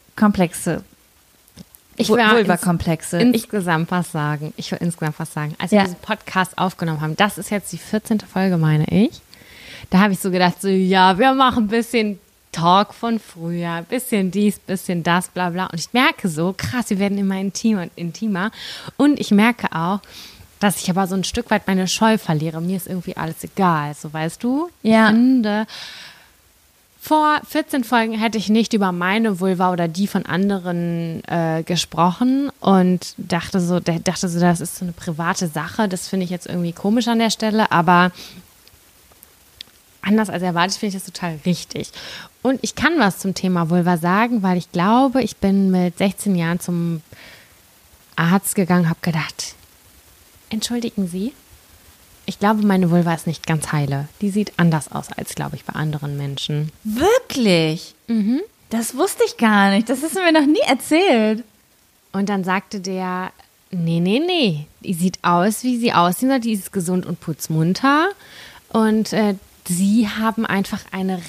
Ich will Vulva-Komplexe. insgesamt was sagen. Als wir diesen Podcast aufgenommen haben, das ist jetzt die 14. Folge, meine ich. Da habe ich so gedacht, ja, wir machen ein bisschen Talk von früher, ein bisschen dies, bisschen das, bla bla. Und ich merke so, krass, wir werden immer intimer und intimer. Und ich merke auch, dass ich aber so ein Stück weit meine Scheu verliere. Mir ist irgendwie alles egal, so weißt du? Ja. Ich finde, vor 14 Folgen hätte ich nicht über meine Vulva oder die von anderen gesprochen und dachte so, das ist so eine private Sache. Das finde ich jetzt irgendwie komisch an der Stelle, aber anders als erwartet finde ich das total richtig. Und ich kann was zum Thema Vulva sagen, weil ich glaube, ich bin mit 16 Jahren zum Arzt gegangen, habe gedacht, entschuldigen Sie, ich glaube, meine Vulva ist nicht ganz heile. Die sieht anders aus als, glaube ich, bei anderen Menschen. Wirklich? Das wusste ich gar nicht. Das hast du mir noch nie erzählt. Und dann sagte der, nee, die sieht aus, wie sie aussehen soll, die ist gesund und putzmunter. Und sie haben einfach eine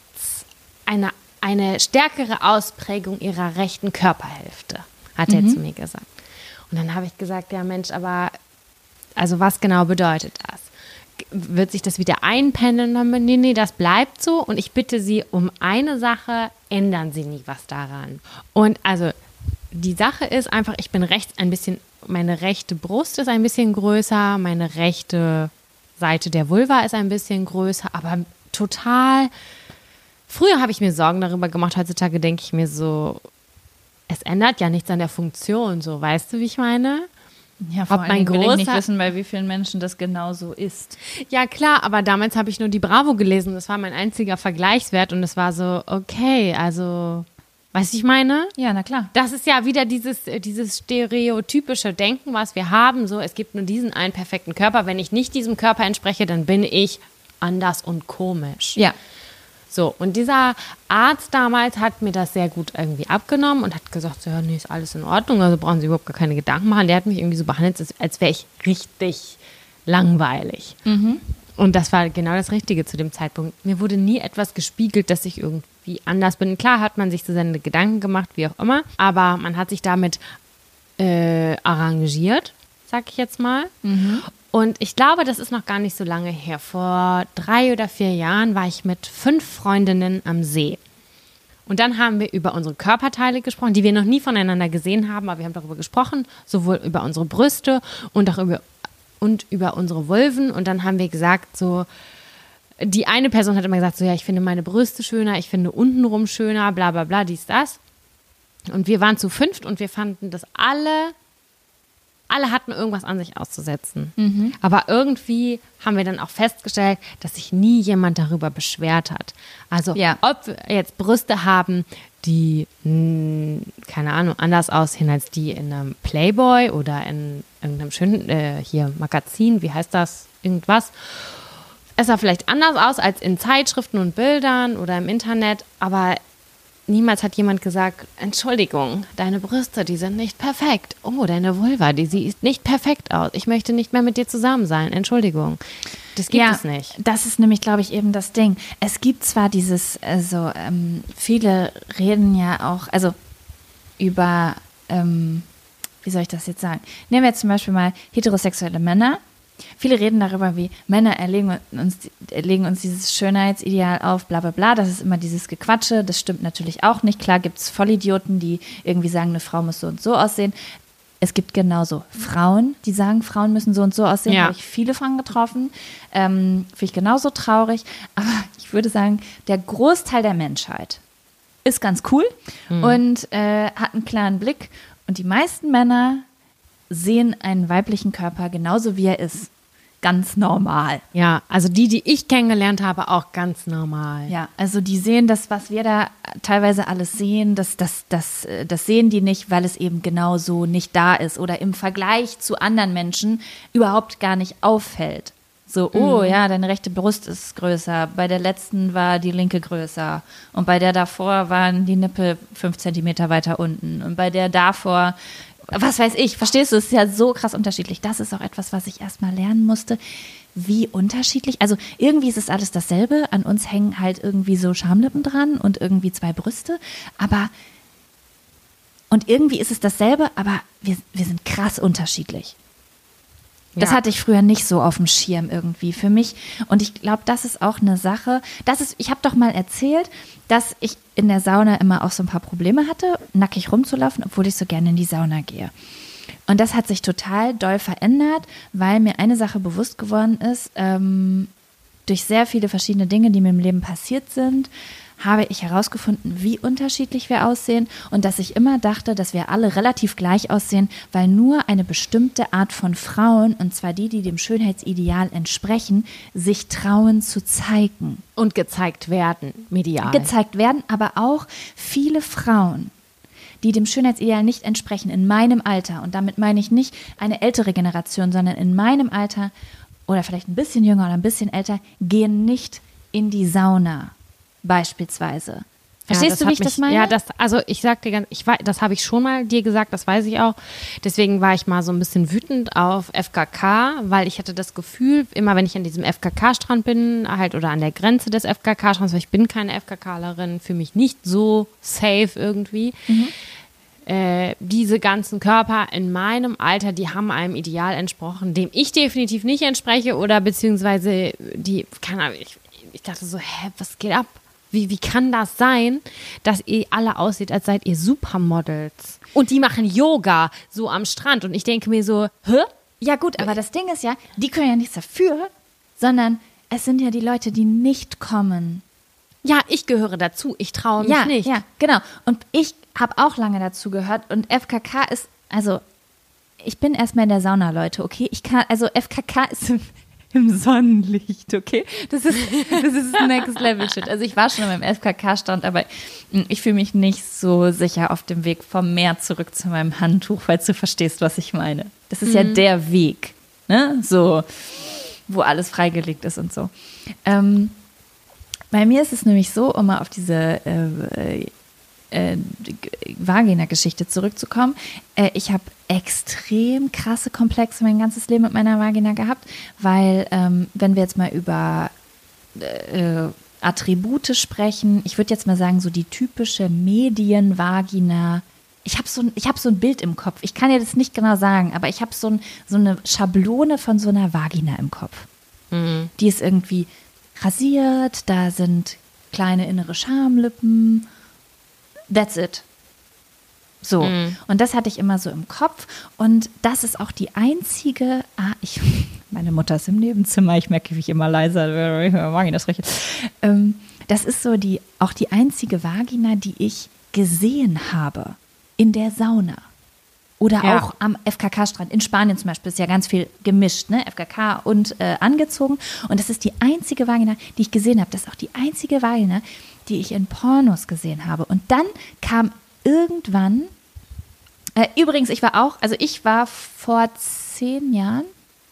stärkere Ausprägung ihrer rechten Körperhälfte, hat er zu mir gesagt. Und dann habe ich gesagt, ja Mensch, aber also was genau bedeutet das? Wird sich das wieder einpendeln? Nee, das bleibt so. Und ich bitte Sie um eine Sache, ändern Sie nie was daran. Und also die Sache ist einfach, ich bin rechts meine rechte Brust ist ein bisschen größer, meine rechte Seite der Vulva ist ein bisschen größer, aber total. Früher habe ich mir Sorgen darüber gemacht, heutzutage denke ich mir so, es ändert ja nichts an der Funktion, so, weißt du, wie ich meine? Ja, vor allem will ich nicht wissen, bei wie vielen Menschen das genau so ist. Ja, klar, aber damals habe ich nur die Bravo gelesen, das war mein einziger Vergleichswert und es war so, okay, also, weißt du, ich meine? Ja, na klar. Das ist ja wieder dieses stereotypische Denken, was wir haben, so, es gibt nur diesen einen perfekten Körper, wenn ich nicht diesem Körper entspreche, dann bin ich anders und komisch. Ja. So, und dieser Arzt damals hat mir das sehr gut irgendwie abgenommen und hat gesagt, so, ja, nee, ist alles in Ordnung, also brauchen Sie überhaupt gar keine Gedanken machen. Der hat mich irgendwie so behandelt, als wäre ich richtig langweilig. Und das war genau das Richtige zu dem Zeitpunkt. Mir wurde nie etwas gespiegelt, dass ich irgendwie anders bin. Klar hat man sich so seine Gedanken gemacht, wie auch immer, aber man hat sich damit arrangiert, sag ich jetzt mal. Und ich glaube, das ist noch gar nicht so lange her. Vor 3 oder 4 Jahren war ich mit 5 Freundinnen am See. Und dann haben wir über unsere Körperteile gesprochen, die wir noch nie voneinander gesehen haben, aber wir haben darüber gesprochen, sowohl über unsere Brüste und auch über unsere Vulven. Und dann haben wir gesagt, so, die eine Person hat immer gesagt, so, ja, ich finde meine Brüste schöner, ich finde untenrum schöner, bla bla bla, dies, das. Und wir waren zu 5 und wir fanden das alle alle hatten irgendwas an sich auszusetzen. Aber irgendwie haben wir dann auch festgestellt, dass sich nie jemand darüber beschwert hat. Also ob wir jetzt Brüste haben, die, keine Ahnung, anders aussehen als die in einem Playboy oder in irgendeinem schönen, hier Magazin, wie heißt das, irgendwas. Es sah vielleicht anders aus als in Zeitschriften und Bildern oder im Internet, aber niemals hat jemand gesagt, Entschuldigung, deine Brüste, die sind nicht perfekt. Oh, deine Vulva, die sieht nicht perfekt aus. Ich möchte nicht mehr mit dir zusammen sein. Entschuldigung. Das gibt es nicht. Das ist nämlich, glaube ich, eben das Ding. Es gibt zwar dieses, viele reden ja auch, also über, wie soll ich das jetzt sagen? Nehmen wir jetzt zum Beispiel mal heterosexuelle Männer. Viele reden darüber, wie Männer erlegen uns dieses Schönheitsideal auf, bla bla bla. Das ist immer dieses Gequatsche. Das stimmt natürlich auch nicht. Klar gibt es Vollidioten, die irgendwie sagen, eine Frau muss so und so aussehen. Es gibt genauso Frauen, die sagen, Frauen müssen so und so aussehen. Da habe ich viele Frauen getroffen. Finde ich genauso traurig. Aber ich würde sagen, der Großteil der Menschheit ist ganz cool und hat einen klaren Blick. Und die meisten Männer sehen einen weiblichen Körper genauso, wie er ist. Ganz normal. Ja, also die ich kennengelernt habe, auch ganz normal. Ja, also die sehen das, was wir da teilweise alles sehen, das sehen die nicht, weil es eben genau so nicht da ist oder im Vergleich zu anderen Menschen überhaupt gar nicht auffällt. So, oh ja, deine rechte Brust ist größer, bei der letzten war die linke größer und bei der davor waren die Nippel 5 Zentimeter weiter unten und bei der davor, was weiß ich, verstehst du, es ist ja so krass unterschiedlich. Das ist auch etwas, was ich erstmal lernen musste, wie unterschiedlich, also irgendwie ist es alles dasselbe, an uns hängen halt irgendwie so Schamlippen dran und irgendwie 2 Brüste, und irgendwie ist es dasselbe, aber wir sind krass unterschiedlich. Das hatte ich früher nicht so auf dem Schirm irgendwie für mich. Und ich glaube, das ist auch eine Sache. Ich habe doch mal erzählt, dass ich in der Sauna immer auch so ein paar Probleme hatte, nackig rumzulaufen, obwohl ich so gerne in die Sauna gehe. Und das hat sich total doll verändert, weil mir eine Sache bewusst geworden ist, durch sehr viele verschiedene Dinge, die mir im Leben passiert sind, habe ich herausgefunden, wie unterschiedlich wir aussehen und dass ich immer dachte, dass wir alle relativ gleich aussehen, weil nur eine bestimmte Art von Frauen, und zwar die dem Schönheitsideal entsprechen, sich trauen zu zeigen. Und gezeigt werden, medial. Gezeigt werden, aber auch viele Frauen, die dem Schönheitsideal nicht entsprechen, in meinem Alter, und damit meine ich nicht eine ältere Generation, sondern in meinem Alter oder vielleicht ein bisschen jünger oder ein bisschen älter, gehen nicht in die Sauna. Beispielsweise. Verstehst du, wie ich das meine? Ja, ich sag dir das habe ich schon mal dir gesagt, das weiß ich auch. Deswegen war ich mal so ein bisschen wütend auf FKK, weil ich hatte das Gefühl, immer wenn ich an diesem FKK-Strand bin, halt oder an der Grenze des FKK-Strands, weil ich bin keine FKKlerin, für mich nicht so safe irgendwie. Diese ganzen Körper in meinem Alter, die haben einem Ideal entsprochen, dem ich definitiv nicht entspreche oder beziehungsweise keine Ahnung, ich dachte so, was geht ab? Wie kann das sein, dass ihr alle aussieht, als seid ihr Supermodels? Und die machen Yoga so am Strand. Und ich denke mir so, hä? Ja gut, aber das Ding ist ja, die können ja nichts dafür, sondern es sind ja die Leute, die nicht kommen. Ja, ich gehöre dazu. Ich traue mich nicht. Ja, genau. Und ich habe auch lange dazu gehört. Und FKK ist, also ich bin erstmal in der Sauna, Leute, okay? FKK ist im Sonnenlicht, okay? Das ist Next Level Shit. Also ich war schon an meinem FKK-Stand, aber ich fühle mich nicht so sicher auf dem Weg vom Meer zurück zu meinem Handtuch, falls du verstehst, was ich meine. Das ist ja der Weg, ne? So, wo alles freigelegt ist und so. Bei mir ist es nämlich so, um mal auf diese Vagina-Geschichte zurückzukommen. Ich habe extrem krasse Komplexe mein ganzes Leben mit meiner Vagina gehabt, weil wenn wir jetzt mal über Attribute sprechen, ich würde jetzt mal sagen, so die typische Medienvagina. Ich habe so ein Bild im Kopf. Ich kann dir das nicht genau sagen, aber ich habe so eine Schablone von so einer Vagina im Kopf. Die ist irgendwie rasiert, da sind kleine innere Schamlippen. That's it. So. Und das hatte ich immer so im Kopf. Und das ist auch die einzige, meine Mutter ist im Nebenzimmer, ich merke, wie ich immer leiser Vagina spreche. Das ist so auch die einzige Vagina, die ich gesehen habe in der Sauna. Oder Ja. auch am FKK-Strand. In Spanien zum Beispiel ist ja ganz viel gemischt, ne? FKK und angezogen. Und das ist die einzige Vagina, die ich gesehen habe. Das ist auch die einzige Vagina, die ich in Pornos gesehen habe. Und dann kam irgendwann, übrigens, ich war vor 10 Jahren,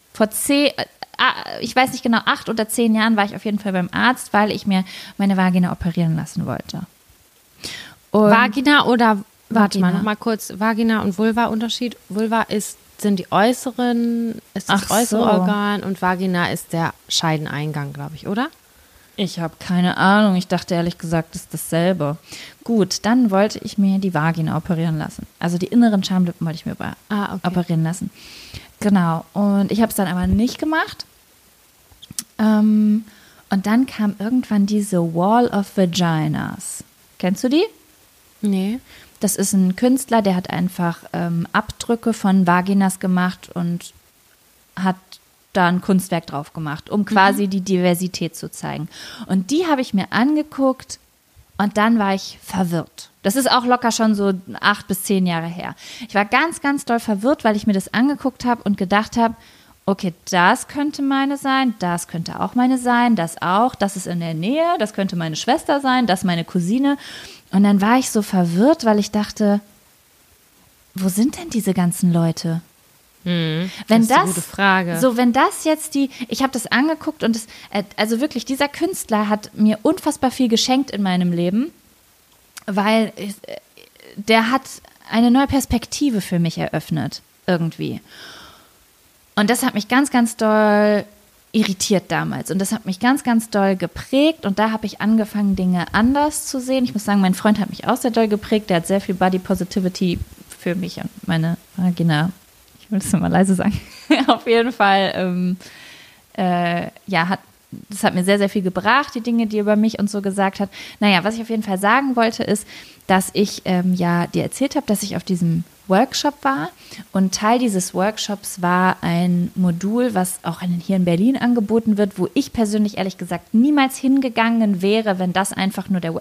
ich weiß nicht genau, 8 oder 10 Jahren war ich auf jeden Fall beim Arzt, weil ich mir meine Vagina operieren lassen wollte. Und Vagina oder, warte mal, Vagina. noch mal kurz, Vagina und Vulva-Unterschied. Vulva sind die äußeren, ist das Ach äußere so. Organ und Vagina ist der Scheideneingang, glaube ich, oder? Ich habe keine Ahnung. Ich dachte ehrlich gesagt, das ist dasselbe. Gut, dann wollte ich mir die Vagina operieren lassen. Also die inneren Schamlippen wollte ich mir Okay. operieren lassen. Genau. Und ich habe es dann aber nicht gemacht. Und dann kam irgendwann diese Wall of Vaginas. Kennst du die? Nee. Das ist ein Künstler, der hat einfach Abdrücke von Vaginas gemacht und hat da ein Kunstwerk drauf gemacht, um quasi die Diversität zu zeigen. Und die habe ich mir angeguckt und dann war ich verwirrt. Das ist auch locker schon so 8 bis 10 Jahre her. Ich war ganz, ganz doll verwirrt, weil ich mir das angeguckt habe und gedacht habe, okay, das könnte meine sein, das könnte auch meine sein, das auch, das ist in der Nähe, das könnte meine Schwester sein, das meine Cousine. Und dann war ich so verwirrt, weil ich dachte, wo sind denn diese ganzen Leute? Wenn das ist eine gute Frage. So, wenn das jetzt ich habe das angeguckt und also wirklich, dieser Künstler hat mir unfassbar viel geschenkt in meinem Leben, weil der hat eine neue Perspektive für mich eröffnet, irgendwie. Und das hat mich ganz, ganz doll irritiert damals. Und das hat mich ganz, ganz doll geprägt. Und da habe ich angefangen, Dinge anders zu sehen. Ich muss sagen, mein Freund hat mich auch sehr doll geprägt. Der hat sehr viel Body Positivity für mich und meine Vagina. Ich will das mal leise sagen. Auf jeden Fall, das hat mir sehr, sehr viel gebracht, die Dinge, die er über mich und so gesagt hat. Naja, was ich auf jeden Fall sagen wollte, ist, dass ich dir erzählt habe, dass ich auf diesem Workshop war. Und Teil dieses Workshops war ein Modul, was auch hier in Berlin angeboten wird, wo ich persönlich ehrlich gesagt niemals hingegangen wäre, wenn das einfach nur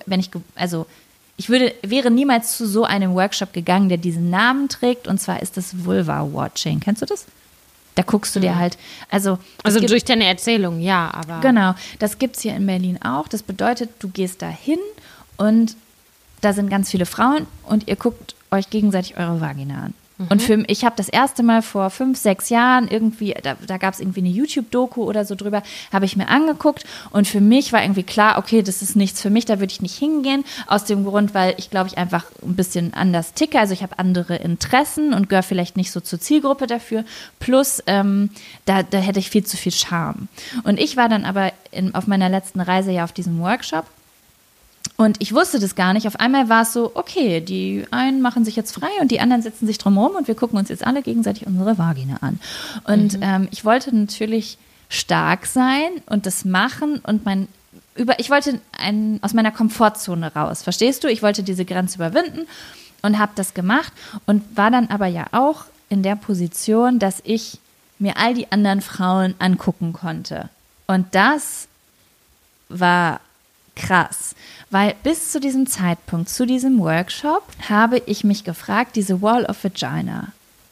wäre niemals zu so einem Workshop gegangen, der diesen Namen trägt. Und zwar ist das Vulva-Watching. Kennst du das? Da guckst du dir halt, also durch deine Erzählung, ja, aber. Genau, das gibt es hier in Berlin auch. Das bedeutet, du gehst da hin und da sind ganz viele Frauen und ihr guckt euch gegenseitig eure Vagina an. Und ich habe das erste Mal vor 5, 6 Jahren irgendwie, da gab es irgendwie eine YouTube-Doku oder so drüber, habe ich mir angeguckt und für mich war irgendwie klar, okay, das ist nichts für mich, da würde ich nicht hingehen, aus dem Grund, weil ich glaube, ich einfach ein bisschen anders ticke, also ich habe andere Interessen und gehöre vielleicht nicht so zur Zielgruppe dafür, plus da hätte ich viel zu viel Charme. Und ich war dann aber auf meiner letzten Reise ja auf diesem Workshop. Und ich wusste das gar nicht. Auf einmal war es so, okay, die einen machen sich jetzt frei und die anderen setzen sich drum herum und wir gucken uns jetzt alle gegenseitig unsere Vagina an. Und ich wollte natürlich stark sein und das machen und ich wollte aus meiner Komfortzone raus. Verstehst du? Ich wollte diese Grenze überwinden und habe das gemacht und war dann aber ja auch in der Position, dass ich mir all die anderen Frauen angucken konnte. Und das war krass, weil bis zu diesem Zeitpunkt, zu diesem Workshop, habe ich mich gefragt, diese Wall of Vagina,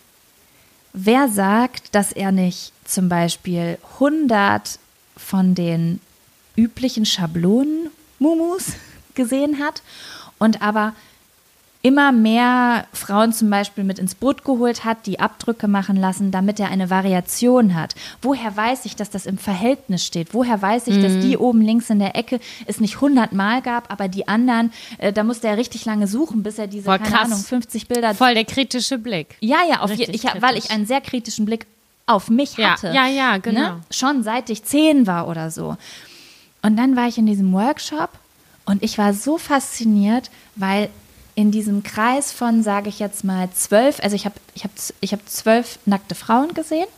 wer sagt, dass er nicht zum Beispiel 100 von den üblichen Schablonen-Mumus gesehen hat und aber immer mehr Frauen zum Beispiel mit ins Boot geholt hat, die Abdrücke machen lassen, damit er eine Variation hat. Woher weiß ich, dass das im Verhältnis steht? Woher weiß ich, dass die oben links in der Ecke es nicht 100 Mal gab, aber die anderen, da musste er richtig lange suchen, bis er diese, keine Ahnung, 50 Bilder... Voll der kritische Blick. Ja, weil ich einen sehr kritischen Blick auf mich hatte. Ja, genau. Ne? Schon seit ich 10 war oder so. Und dann war ich in diesem Workshop und ich war so fasziniert, weil in diesem Kreis von, sage ich jetzt mal, 12, also ich hab 12 nackte Frauen gesehen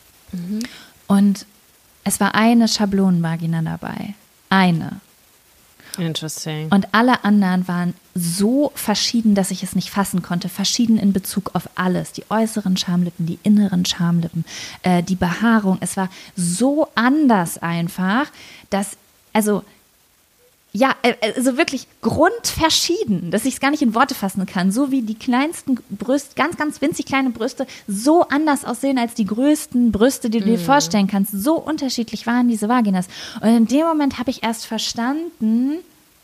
und es war eine Schablonenvagina dabei. Eine. Interesting. Und alle anderen waren so verschieden, dass ich es nicht fassen konnte. Verschieden in Bezug auf alles. Die äußeren Schamlippen, die inneren Schamlippen, die Behaarung. Es war so anders einfach, dass, also ja, also wirklich grundverschieden, dass ich es gar nicht in Worte fassen kann. So wie die kleinsten Brüste, ganz, ganz winzig kleine Brüste, so anders aussehen als die größten Brüste, die du dir vorstellen kannst. So unterschiedlich waren diese Vaginas. Und in dem Moment habe ich erst verstanden,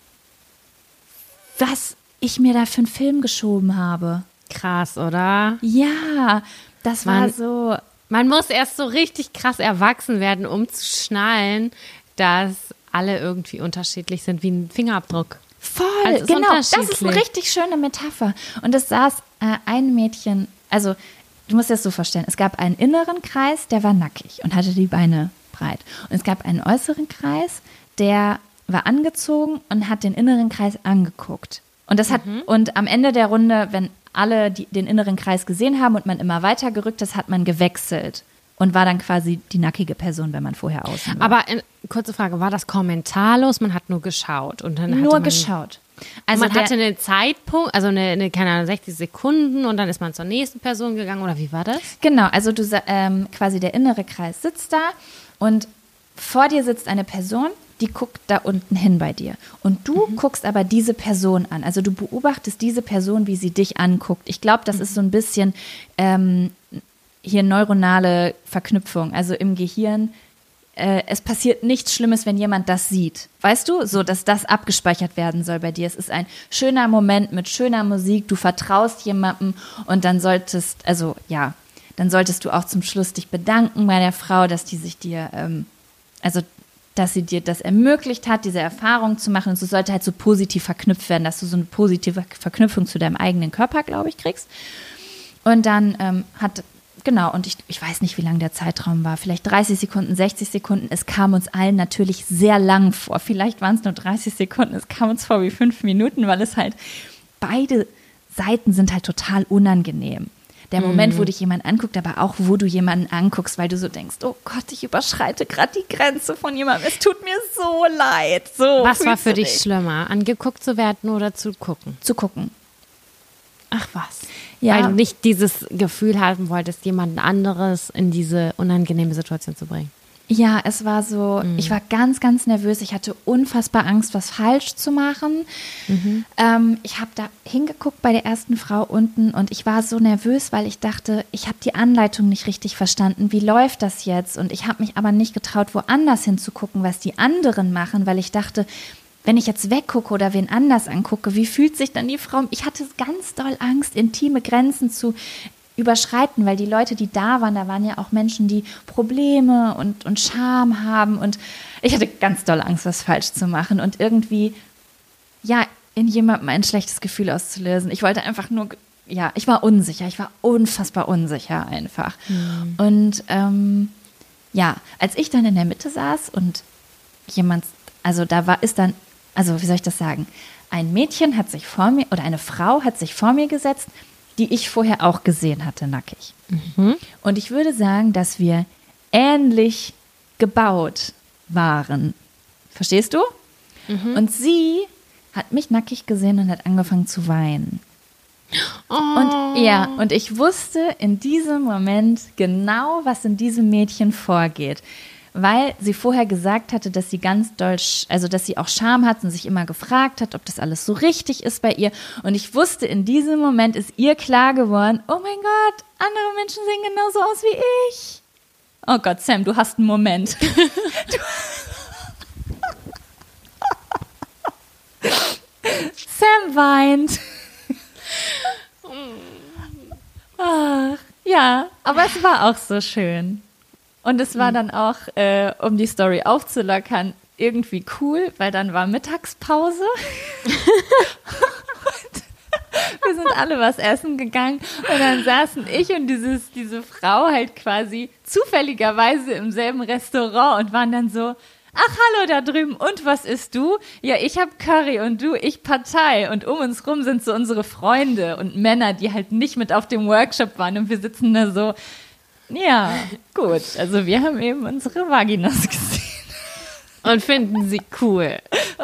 was ich mir da für einen Film geschoben habe. Krass, oder? Ja, das war so. Man muss erst so richtig krass erwachsen werden, um zu schnallen, dass alle irgendwie unterschiedlich sind, wie ein Fingerabdruck. Voll, genau, das ist eine richtig schöne Metapher. Und es saß ein Mädchen, also du musst dir das so vorstellen, es gab einen inneren Kreis, der war nackig und hatte die Beine breit. Und es gab einen äußeren Kreis, der war angezogen und hat den inneren Kreis angeguckt. Und das und am Ende der Runde, wenn alle den inneren Kreis gesehen haben und man immer weiter gerückt ist, hat man gewechselt. Und war dann quasi die nackige Person, wenn man vorher außen war. Aber kurze Frage, war das kommentarlos? Man hat nur geschaut. Und dann nur geschaut. Also man hatte einen Zeitpunkt, also eine keine Ahnung, 60 Sekunden und dann ist man zur nächsten Person gegangen oder wie war das? Genau, also quasi der innere Kreis sitzt da und vor dir sitzt eine Person, die guckt da unten hin bei dir. Und du guckst aber diese Person an. Also du beobachtest diese Person, wie sie dich anguckt. Ich glaube, das ist so ein bisschen hier neuronale Verknüpfung, also im Gehirn. Es passiert nichts Schlimmes, wenn jemand das sieht. Weißt du? So, dass das abgespeichert werden soll bei dir. Es ist ein schöner Moment mit schöner Musik. Du vertraust jemandem und dann solltest du auch zum Schluss dich bedanken bei der Frau, dass die sich dir, dass sie dir das ermöglicht hat, diese Erfahrung zu machen. Und so sollte halt so positiv verknüpft werden, dass du so eine positive Verknüpfung zu deinem eigenen Körper, glaube ich, kriegst. Und dann Genau, und ich weiß nicht, wie lang der Zeitraum war. Vielleicht 30 Sekunden, 60 Sekunden. Es kam uns allen natürlich sehr lang vor. Vielleicht waren es nur 30 Sekunden. Es kam uns vor wie 5 Minuten, weil es halt, beide Seiten sind halt total unangenehm. Der Moment, wo dich jemand anguckt, aber auch, wo du jemanden anguckst, weil du so denkst, oh Gott, ich überschreite gerade die Grenze von jemandem. Es tut mir so leid. So, was war für dich schlimmer, angeguckt zu werden oder zu gucken? Zu gucken. Ach was. Ja. Weil du nicht dieses Gefühl haben wolltest, jemanden anderes in diese unangenehme Situation zu bringen. Ja, es war so, ich war ganz, ganz nervös. Ich hatte unfassbar Angst, was falsch zu machen. Ich habe da hingeguckt bei der ersten Frau unten und ich war so nervös, weil ich dachte, ich habe die Anleitung nicht richtig verstanden. Wie läuft das jetzt? Und ich habe mich aber nicht getraut, woanders hinzugucken, was die anderen machen, weil ich dachte, wenn ich jetzt weggucke oder wen anders angucke, wie fühlt sich dann die Frau? Ich hatte ganz doll Angst, intime Grenzen zu überschreiten, weil die Leute, die da waren ja auch Menschen, die Probleme und Scham haben und ich hatte ganz doll Angst, was falsch zu machen und irgendwie, ja, in jemandem ein schlechtes Gefühl auszulösen. Ich wollte einfach nur, ja, ich war unsicher, ich war unfassbar unsicher einfach. Und ja, als ich dann in der Mitte saß und jemand, also da war, ist dann, also wie soll ich das sagen, ein Mädchen hat sich vor mir, oder eine Frau hat sich vor mir gesetzt, die ich vorher auch gesehen hatte, nackig. Und ich würde sagen, dass wir ähnlich gebaut waren. Verstehst du? Und sie hat mich nackig gesehen und hat angefangen zu weinen. Und ich wusste in diesem Moment genau, was in diesem Mädchen vorgeht. Weil sie vorher gesagt hatte, dass sie ganz doll, also dass sie auch Scham hat und sich immer gefragt hat, ob das alles so richtig ist bei ihr. Und ich wusste, in diesem Moment ist ihr klar geworden, oh mein Gott, andere Menschen sehen genauso aus wie ich. Oh Gott, Sam, du hast einen Moment. Sam weint. Ach, ja, aber es war auch so schön. Und es war dann auch, um die Story aufzulockern, irgendwie cool, weil dann war Mittagspause. Wir sind alle was essen gegangen und dann saßen ich und diese Frau halt quasi zufälligerweise im selben Restaurant und waren dann so, ach, hallo da drüben, und was isst du? Ja, ich hab Curry und du, ich Partei. Und um uns rum sind so unsere Freunde und Männer, die halt nicht mit auf dem Workshop waren und wir sitzen da so, ja, gut, also wir haben eben unsere Vaginas gesehen. Und finden sie cool.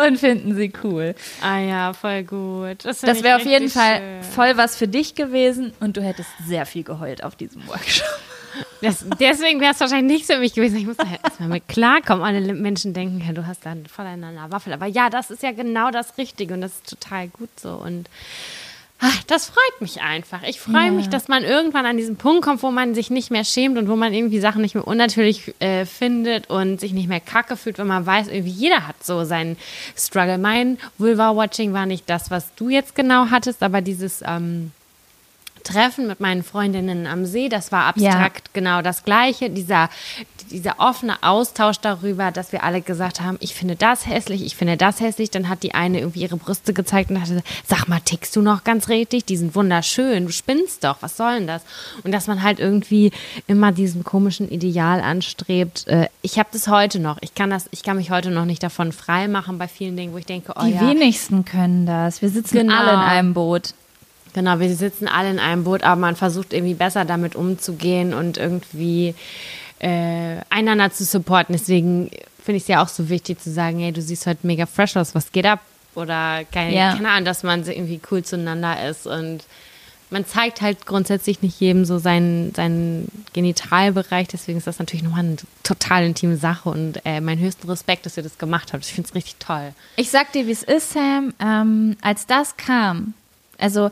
Ah ja, voll gut. Das wäre auf jeden Fall voll was für dich gewesen und du hättest sehr viel geheult auf diesem Workshop. Deswegen wäre es wahrscheinlich nichts für mich gewesen. Ich muss da erstmal mit klarkommen. Alle Menschen denken, ja, du hast da voll einer Waffel. Aber ja, das ist ja genau das Richtige und das ist total gut so. Und das freut mich einfach. Ich freue mich, dass man irgendwann an diesen Punkt kommt, wo man sich nicht mehr schämt und wo man irgendwie Sachen nicht mehr unnatürlich findet und sich nicht mehr kacke fühlt, wenn man weiß, irgendwie jeder hat so seinen Struggle. Mein Vulva-Watching war nicht das, was du jetzt genau hattest, aber dieses Treffen mit meinen Freundinnen am See, das war abstrakt genau das Gleiche. Dieser offene Austausch darüber, dass wir alle gesagt haben, ich finde das hässlich, ich finde das hässlich. Dann hat die eine irgendwie ihre Brüste gezeigt und dachte, sag mal, tickst du noch ganz richtig? Die sind wunderschön, du spinnst doch, was soll denn das? Und dass man halt irgendwie immer diesem komischen Ideal anstrebt. Ich habe das heute noch. Ich kann mich heute noch nicht davon frei machen bei vielen Dingen, wo ich denke, die wenigsten können das. Wir sitzen alle in einem Boot. Genau, wir sitzen alle in einem Boot, aber man versucht irgendwie besser damit umzugehen und irgendwie einander zu supporten. Deswegen finde ich es ja auch so wichtig zu sagen, hey, du siehst heute mega fresh aus, was geht ab? Oder keine Ahnung, dass man irgendwie cool zueinander ist. Und man zeigt halt grundsätzlich nicht jedem so seinen Genitalbereich. Deswegen ist das natürlich nochmal eine total intime Sache. Und meinen höchsten Respekt, dass ihr das gemacht habt. Ich finde es richtig toll. Ich sag dir, wie es ist, Sam. Als das kam, also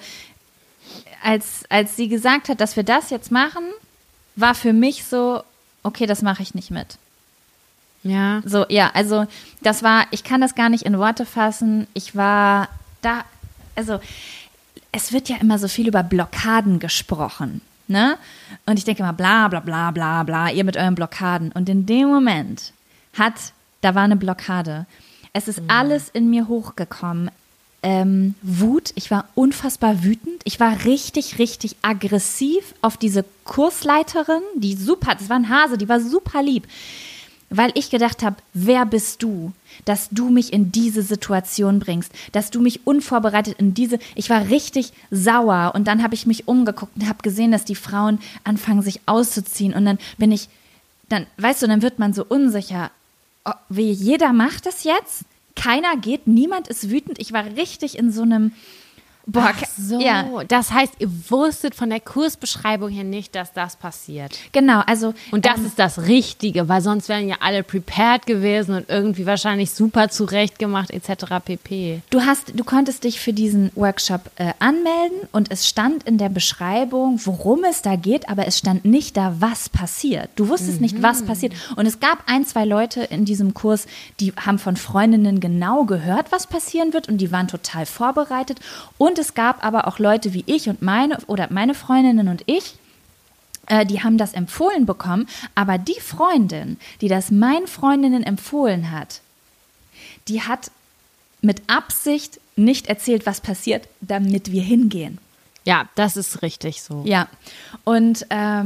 als sie gesagt hat, dass wir das jetzt machen, war für mich so, okay, das mache ich nicht mit. Ja. So, ja, also das war, ich kann das gar nicht in Worte fassen. Ich war da, also es wird ja immer so viel über Blockaden gesprochen, ne? Und ich denke immer, bla, bla, bla, bla, bla, ihr mit euren Blockaden. Und in dem Moment da war eine Blockade. Es ist alles in mir hochgekommen. Wut, ich war unfassbar wütend. Ich war richtig, richtig aggressiv auf diese Kursleiterin, das war ein Hase, die war super lieb. Weil ich gedacht habe, wer bist du, dass du mich in diese Situation bringst, dass du mich unvorbereitet ich war richtig sauer und dann habe ich mich umgeguckt und habe gesehen, dass die Frauen anfangen, sich auszuziehen und dann weißt du, dann wird man so unsicher, wie jeder macht das jetzt? Keiner geht, niemand ist wütend. Ich war richtig in so einem Ach so, das heißt, ihr wusstet von der Kursbeschreibung her nicht, dass das passiert. Genau, also. Und das ist das Richtige, weil sonst wären ja alle prepared gewesen und irgendwie wahrscheinlich super zurechtgemacht etc. pp. Du konntest dich für diesen Workshop anmelden und es stand in der Beschreibung, worum es da geht, aber es stand nicht da, was passiert. Du wusstest nicht, was passiert. Und es gab 1, 2 Leute in diesem Kurs, die haben von Freundinnen genau gehört, was passieren wird und die waren total vorbereitet. Und es gab aber auch Leute wie ich und meine Freundinnen und ich, die haben das empfohlen bekommen, aber die Freundin, die das meinen Freundinnen empfohlen hat, die hat mit Absicht nicht erzählt, was passiert, damit wir hingehen. Ja, das ist richtig so. Ja, und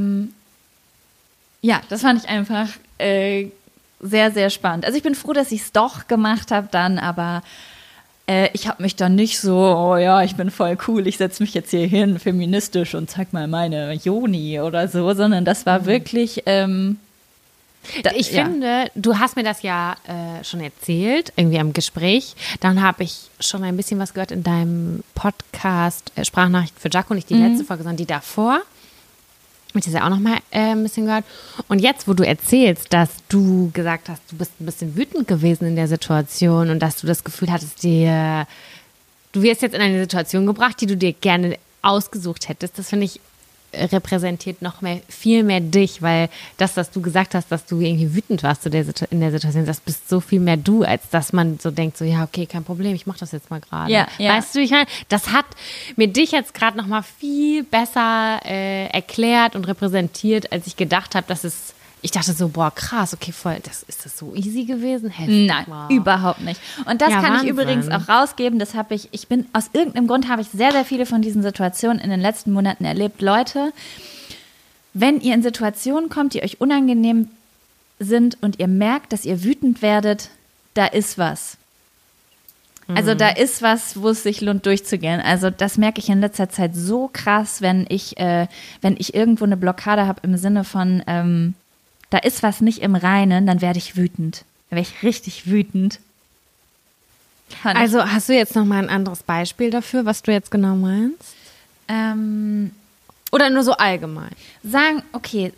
das fand ich einfach sehr, sehr spannend. Also ich bin froh, dass ich es doch gemacht habe dann, aber ich habe mich dann nicht so, oh ja, ich bin voll cool, ich setze mich jetzt hier hin, feministisch und zeig mal meine Joni oder so, sondern das war wirklich ich finde, du hast mir das ja schon erzählt, irgendwie am Gespräch. Dann habe ich schon ein bisschen was gehört in deinem Podcast Sprachnachricht für Jaco, nicht die letzte Folge, sondern die davor. Ich habe das ja auch noch mal ein bisschen gehört. Und jetzt, wo du erzählst, dass du gesagt hast, du bist ein bisschen wütend gewesen in der Situation und dass du das Gefühl hattest, du wirst jetzt in eine Situation gebracht, die du dir gerne ausgesucht hättest, das finde ich repräsentiert viel mehr dich, weil das, was du gesagt hast, dass du irgendwie wütend warst in der Situation, das bist so viel mehr du, als dass man so denkt, so ja, okay, kein Problem, ich mache das jetzt mal gerade. Ja. Weißt du, ich meine, das hat mir dich jetzt gerade noch mal viel besser erklärt und repräsentiert, als ich gedacht habe, ich dachte so, boah, krass, okay, voll, ist das so easy gewesen? Heftig, Nein, wow. Überhaupt nicht. Und das kann Wahnsinn. ich übrigens auch rausgeben, aus irgendeinem Grund habe ich sehr, sehr viele von diesen Situationen in den letzten Monaten erlebt. Leute, wenn ihr in Situationen kommt, die euch unangenehm sind und ihr merkt, dass ihr wütend werdet, da ist was. Also da ist was, wo es sich lohnt, durchzugehen. Also das merke ich in letzter Zeit so krass, wenn ich irgendwo eine Blockade habe im Sinne von da ist was nicht im Reinen, dann werde ich wütend. Dann werde ich richtig wütend. Also hast du jetzt noch mal ein anderes Beispiel dafür, was du jetzt genau meinst? Oder nur so allgemein? Sagen, okay,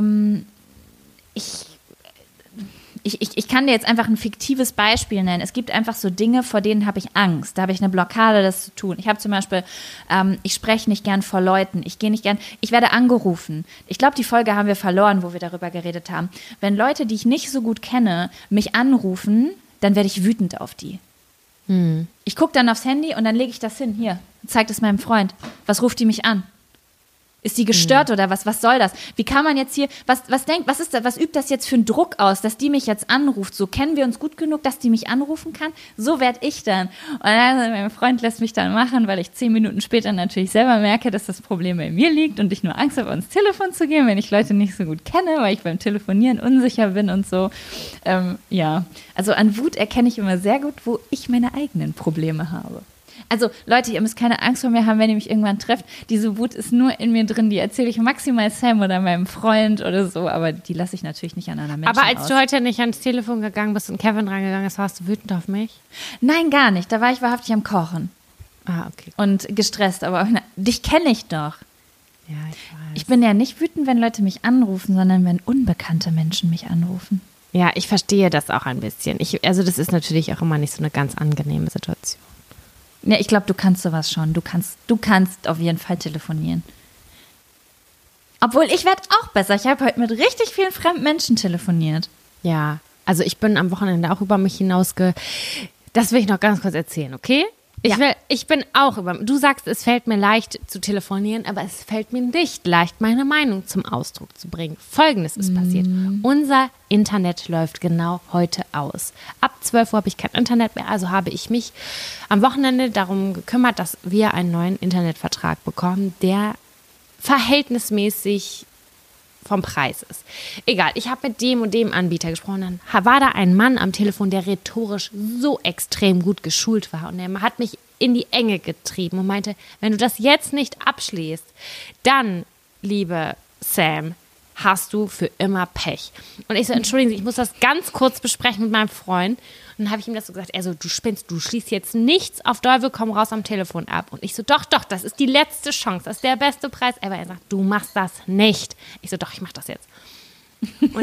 ich kann dir jetzt einfach ein fiktives Beispiel nennen. Es gibt einfach so Dinge, vor denen habe ich Angst. Da habe ich eine Blockade, das zu tun. Ich habe zum Beispiel, ich spreche nicht gern vor Leuten. Ich werde angerufen. Ich glaube, die Folge haben wir verloren, wo wir darüber geredet haben. Wenn Leute, die ich nicht so gut kenne, mich anrufen, dann werde ich wütend auf die. Ich gucke dann aufs Handy und dann lege ich das hin. Hier, zeigt es meinem Freund. Was ruft die mich an? Ist die gestört oder was? Was soll das? Wie kann man jetzt hier, was übt das jetzt für einen Druck aus, dass die mich jetzt anruft? So, kennen wir uns gut genug, dass die mich anrufen kann? So werde ich dann. Und dann, mein Freund lässt mich dann machen, weil ich 10 Minuten später natürlich selber merke, dass das Problem bei mir liegt und ich nur Angst habe, ans Telefon zu gehen, wenn ich Leute nicht so gut kenne, weil ich beim Telefonieren unsicher bin und so. Ja, also an Wut erkenne ich immer sehr gut, wo ich meine eigenen Probleme habe. Also Leute, ihr müsst keine Angst vor mir haben, wenn ihr mich irgendwann trefft. Diese Wut ist nur in mir drin, die erzähle ich maximal Sam oder meinem Freund oder so, aber die lasse ich natürlich nicht an anderen Menschen Aber als aus. du heute nicht ans Telefon gegangen bist und Kevin rangegangen ist, warst du wütend auf mich? Nein, gar nicht. Da war ich wahrhaftig am Kochen. Ah, okay. Und gestresst, aber dich kenne ich doch. Ja, ich weiß. Ich bin ja nicht wütend, wenn Leute mich anrufen, sondern wenn unbekannte Menschen mich anrufen. Ja, ich verstehe das auch ein bisschen. Also das ist natürlich auch immer nicht so eine ganz angenehme Situation. Ja, ich glaube, du kannst sowas schon. Du kannst auf jeden Fall telefonieren. Obwohl, ich werde auch besser. Ich habe heute mit richtig vielen fremden Menschen telefoniert. Ja, also ich bin am Wochenende auch über mich Das will ich noch ganz kurz erzählen, okay? Ich bin auch du sagst, es fällt mir leicht zu telefonieren, aber es fällt mir nicht leicht, meine Meinung zum Ausdruck zu bringen. Folgendes ist passiert. Unser Internet läuft genau heute aus. Ab 12 Uhr habe ich kein Internet mehr, also habe ich mich am Wochenende darum gekümmert, dass wir einen neuen Internetvertrag bekommen, der verhältnismäßig vom Preis ist. Egal, ich habe mit dem und dem Anbieter gesprochen, dann war da ein Mann am Telefon, der rhetorisch so extrem gut geschult war und er hat mich in die Enge getrieben und meinte, wenn du das jetzt nicht abschließt, dann, liebe Sam, hast du für immer Pech. Und ich so, entschuldigen Sie, ich muss das ganz kurz besprechen mit meinem Freund. Und dann habe ich ihm das so gesagt, du spinnst, du schließt jetzt nichts auf Teufel komm raus am Telefon ab. Und ich so, doch, das ist die letzte Chance, das ist der beste Preis ever. Er sagt, du machst das nicht. Ich so, doch, ich mach das jetzt. Und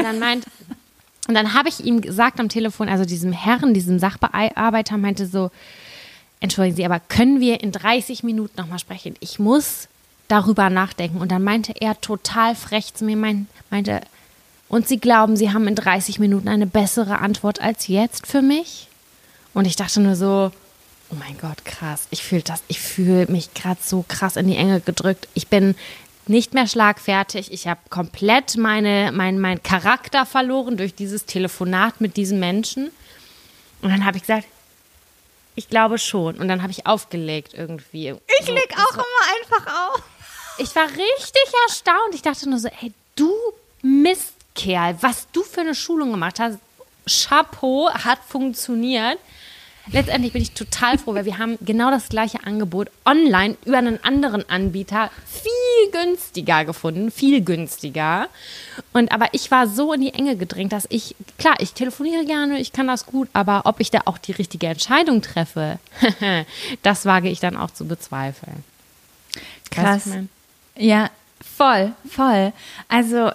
dann habe ich ihm gesagt am Telefon, also diesem Herrn, diesem Sachbearbeiter meinte so, entschuldigen Sie, aber können wir in 30 Minuten nochmal sprechen? Ich muss darüber nachdenken. Und dann meinte er total frech zu mir, meinte, und Sie glauben, Sie haben in 30 Minuten eine bessere Antwort als jetzt für mich? Und ich dachte nur so, oh mein Gott, krass, ich fühle mich gerade so krass in die Enge gedrückt. Ich bin nicht mehr schlagfertig, ich habe komplett meinen Charakter verloren durch dieses Telefonat mit diesem Menschen. Und dann habe ich gesagt, ich glaube schon. Und dann habe ich aufgelegt irgendwie. Ich leg auch immer einfach auf. Ich war richtig erstaunt. Ich dachte nur so, ey, du Mistkerl, was du für eine Schulung gemacht hast. Chapeau, hat funktioniert. Letztendlich bin ich total froh, weil wir haben genau das gleiche Angebot online über einen anderen Anbieter viel günstiger gefunden, viel günstiger. Aber ich war so in die Enge gedrängt, dass ich telefoniere gerne, ich kann das gut, aber ob ich da auch die richtige Entscheidung treffe, das wage ich dann auch zu bezweifeln. Krass. Ja, voll. Also,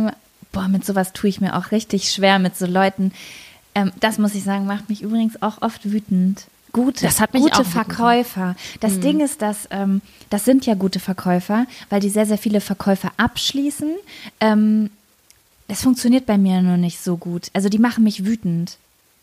mit sowas tue ich mir auch richtig schwer, mit so Leuten. Das muss ich sagen, macht mich übrigens auch oft wütend. Gute Verkäufer. Das Ding ist, dass das sind ja gute Verkäufer, weil die sehr, sehr viele Verkäufer abschließen. Das funktioniert bei mir nur nicht so gut. Also die machen mich wütend.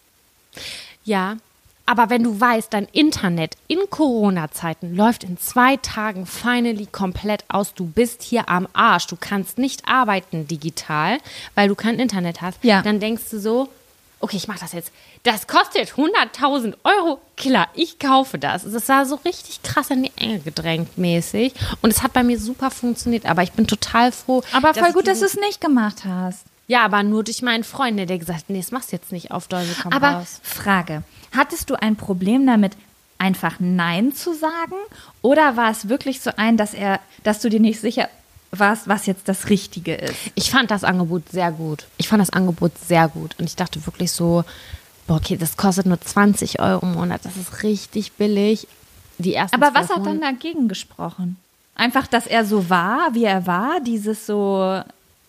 Ja, aber wenn du weißt, dein Internet in Corona-Zeiten läuft in 2 Tagen finally komplett aus, du bist hier am Arsch, du kannst nicht arbeiten digital, weil du kein Internet hast, dann denkst du so, okay, ich mache das jetzt. Das kostet 100.000 €. Klar, ich kaufe das. Es war so richtig krass in die Enge gedrängt mäßig. Und es hat bei mir super funktioniert. Aber ich bin total froh. Aber voll gut, dass du es nicht gemacht hast. Ja, aber nur durch meinen Freund, der gesagt hat, nee, das machst du jetzt nicht auf Teufel komm raus. Aber Frage, hattest du ein Problem damit, einfach Nein zu sagen? Oder war es wirklich so dass du dir nicht sicher was jetzt das Richtige ist? Ich fand das Angebot sehr gut. Und ich dachte wirklich so, okay, das kostet nur 20 € im Monat. Das ist richtig billig. Aber was hat dann dagegen gesprochen? Einfach, dass er so war, wie er war, dieses so...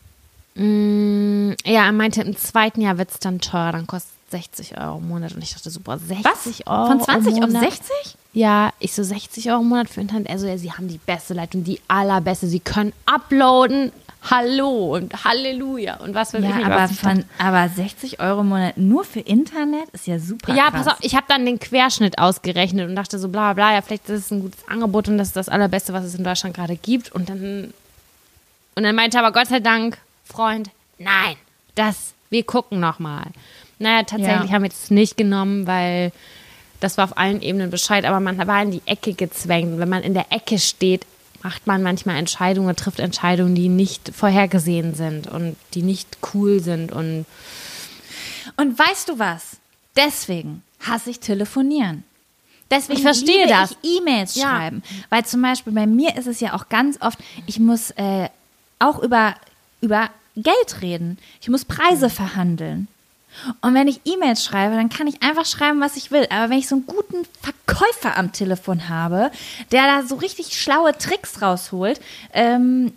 Ja, er meinte, im zweiten Jahr wird es dann teurer, dann kostet 60 € im Monat. Und ich dachte, super, 60 €. Von 20 auf 60? Ja, ich so 60 € im Monat für Internet. Also, ja, sie haben die beste Leitung, die allerbeste. Sie können uploaden. Hallo und Halleluja. Und was weiß ich nicht. Aber 60 € im Monat nur für Internet ist ja super Ja, krass. pass auf, ich habe dann den Querschnitt ausgerechnet und dachte so, bla bla, ja, vielleicht ist es ein gutes Angebot und das ist das Allerbeste, was es in Deutschland gerade gibt. Und dann meinte aber Gott sei Dank, Freund, nein, wir gucken nochmal. Naja, tatsächlich haben wir es nicht genommen, weil das war auf allen Ebenen Bescheid, aber man war in die Ecke gezwängt. Und wenn man in der Ecke steht, macht man manchmal Entscheidungen, trifft Entscheidungen, die nicht vorhergesehen sind und die nicht cool sind. Und weißt du was? Deswegen hasse ich telefonieren. Deswegen ich verstehe das. Ich E-Mails schreiben. Weil zum Beispiel bei mir ist es ja auch ganz oft, ich muss auch über Geld reden. Ich muss Preise verhandeln. Und wenn ich E-Mails schreibe, dann kann ich einfach schreiben, was ich will. Aber wenn ich so einen guten Verkäufer am Telefon habe, der da so richtig schlaue Tricks rausholt, dann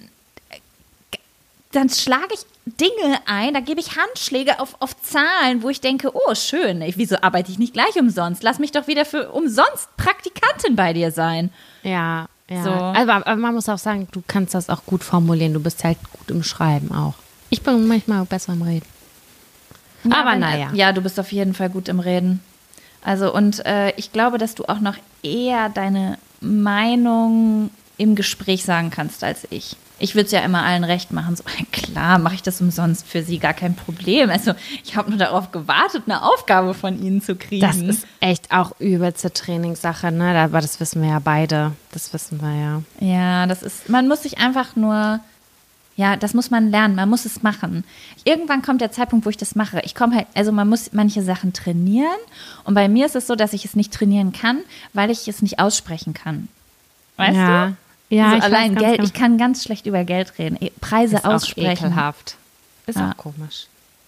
schlage ich Dinge ein, da gebe ich Handschläge auf Zahlen, wo ich denke, oh, schön, wieso arbeite ich nicht gleich umsonst? Lass mich doch wieder für umsonst Praktikantin bei dir sein. Ja. So. Aber man muss auch sagen, du kannst das auch gut formulieren. Du bist halt gut im Schreiben auch. Ich bin manchmal besser im Reden. Ja, aber naja. Ja, du bist auf jeden Fall gut im Reden. Also und ich glaube, dass du auch noch eher deine Meinung im Gespräch sagen kannst als ich. Ich würde es ja immer allen recht machen. So, klar, mache ich das umsonst für sie, gar kein Problem. Also ich habe nur darauf gewartet, eine Aufgabe von ihnen zu kriegen. Das ist echt auch übelste Trainingssache, ne? Aber das wissen wir ja beide. Das wissen wir ja. Ja, man muss sich einfach nur... Ja, das muss man lernen, man muss es machen. Irgendwann kommt der Zeitpunkt, wo ich das mache. Man muss manche Sachen trainieren und bei mir ist es so, dass ich es nicht trainieren kann, weil ich es nicht aussprechen kann. Weißt du? Ja, also allein Geld, ich kann ganz schlecht über Geld reden. Preise ist aussprechen. Auch ekelhaft. Ist auch komisch.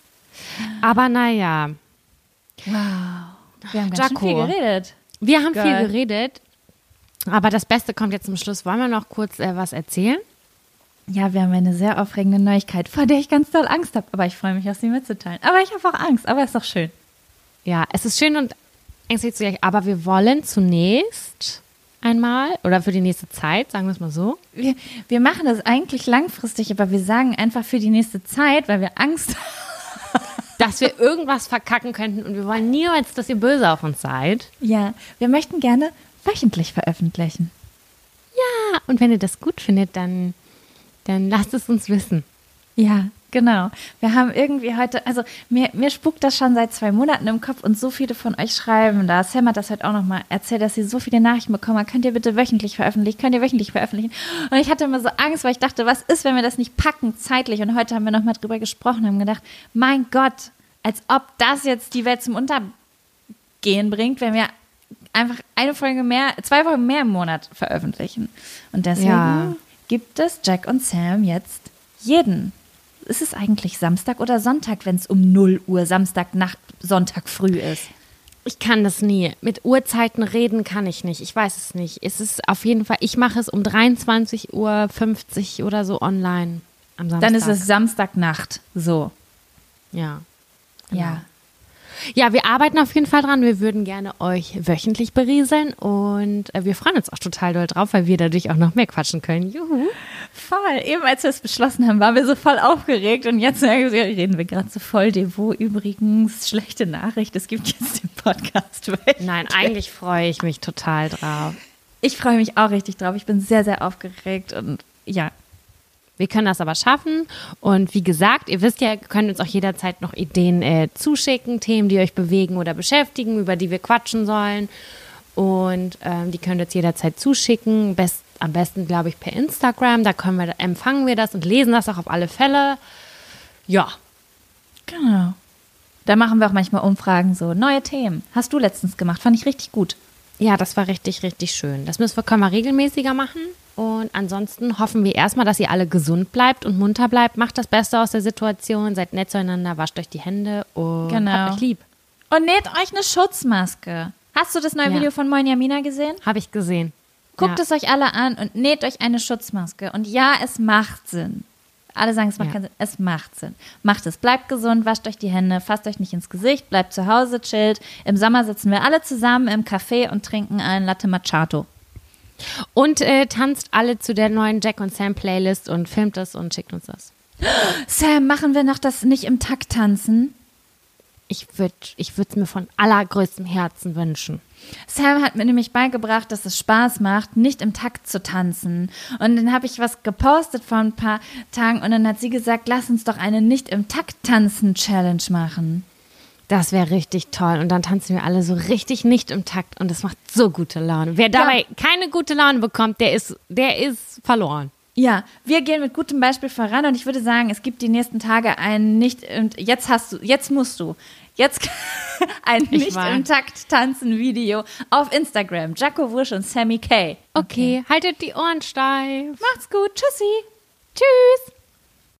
Aber naja. Wow. Wir haben ganz schön viel geredet. Wir haben viel geredet, aber das Beste kommt jetzt zum Schluss. Wollen wir noch kurz was erzählen? Ja, wir haben eine sehr aufregende Neuigkeit, vor der ich ganz doll Angst habe. Aber ich freue mich, auch sie mitzuteilen. Aber ich habe auch Angst, aber ist doch schön. Ja, es ist schön und ängstlich zugleich. Aber wir wollen zunächst einmal oder für die nächste Zeit, sagen wir es mal so. Wir machen das eigentlich langfristig, aber wir sagen einfach für die nächste Zeit, weil wir Angst haben. Dass wir irgendwas verkacken könnten und wir wollen niemals, dass ihr böse auf uns seid. Ja, wir möchten gerne wöchentlich veröffentlichen. Ja, und wenn ihr das gut findet, dann lasst es uns wissen. Ja, genau. Wir haben irgendwie heute, also mir spukt das schon seit 2 Monaten im Kopf und so viele von euch schreiben da. Sam hat das heute auch nochmal erzählt, dass sie so viele Nachrichten bekommen haben. Könnt ihr bitte wöchentlich veröffentlichen? Und ich hatte immer so Angst, weil ich dachte, was ist, wenn wir das nicht packen zeitlich? Und heute haben wir nochmal drüber gesprochen, haben gedacht, mein Gott, als ob das jetzt die Welt zum Untergehen bringt, wenn wir einfach 2 Folgen mehr im Monat veröffentlichen. Und deswegen gibt es Jack und Sam jetzt ist es eigentlich Samstag oder Sonntag, wenn es um 0 Uhr Samstagnacht, Sonntag früh ist? Ich kann das nie. Mit Uhrzeiten reden kann ich nicht. Ich weiß es nicht. Es ist auf jeden Fall, ich mache es um 23:50 Uhr oder so online am Samstag. Dann ist es Samstagnacht, so. Ja. Genau. Ja. Ja, wir arbeiten auf jeden Fall dran. Wir würden gerne euch wöchentlich berieseln und wir freuen uns auch total doll drauf, weil wir dadurch auch noch mehr quatschen können. Juhu. Voll. Eben als wir es beschlossen haben, waren wir so voll aufgeregt und jetzt reden wir gerade so voll devot. Übrigens, schlechte Nachricht, es gibt jetzt den Podcast wöchentlich. Nein, eigentlich freue ich mich total drauf. Ich freue mich auch richtig drauf. Ich bin sehr, sehr aufgeregt und ja. Wir können das aber schaffen und wie gesagt, ihr wisst ja, ihr könnt uns auch jederzeit noch Ideen zuschicken, Themen, die euch bewegen oder beschäftigen, über die wir quatschen sollen und die könnt ihr uns jederzeit zuschicken, am besten glaube ich per Instagram, da empfangen wir das und lesen das auch auf alle Fälle. Ja. Genau. Da machen wir auch manchmal Umfragen, so neue Themen. Hast du letztens gemacht, fand ich richtig gut. Ja, das war richtig, richtig schön. Das können wir regelmäßiger machen. Und ansonsten hoffen wir erstmal, dass ihr alle gesund bleibt und munter bleibt. Macht das Beste aus der Situation, seid nett zueinander, wascht euch die Hände und habt euch lieb. Und näht euch eine Schutzmaske. Hast du das neue Video von Moin Jamina gesehen? Habe ich gesehen. Guckt es euch alle an und näht euch eine Schutzmaske. Und ja, es macht Sinn. Alle sagen, es macht keinen Sinn. Es macht Sinn. Macht es. Bleibt gesund, wascht euch die Hände, fasst euch nicht ins Gesicht, bleibt zu Hause, chillt. Im Sommer sitzen wir alle zusammen im Café und trinken einen Latte Macchiato. Und tanzt alle zu der neuen Jack und Sam Playlist und filmt das und schickt uns das. Sam, machen wir noch das nicht im Takt tanzen? Ich würde es mir von allergrößtem Herzen wünschen. Sam hat mir nämlich beigebracht, dass es Spaß macht, nicht im Takt zu tanzen. Und dann habe ich was gepostet vor ein paar Tagen und dann hat sie gesagt, lass uns doch eine nicht im Takt tanzen Challenge machen. Das wäre richtig toll. Und dann tanzen wir alle so richtig nicht im Takt und das macht so gute Laune. Wer dabei keine gute Laune bekommt, der ist verloren. Ja, wir gehen mit gutem Beispiel voran und ich würde sagen, es gibt die nächsten Tage ein nicht, und jetzt musst du ein nicht im Takt tanzen Video auf Instagram. Jaco Wusch und Sammy K. Okay, haltet die Ohren steif. Macht's gut, tschüssi. Tschüss.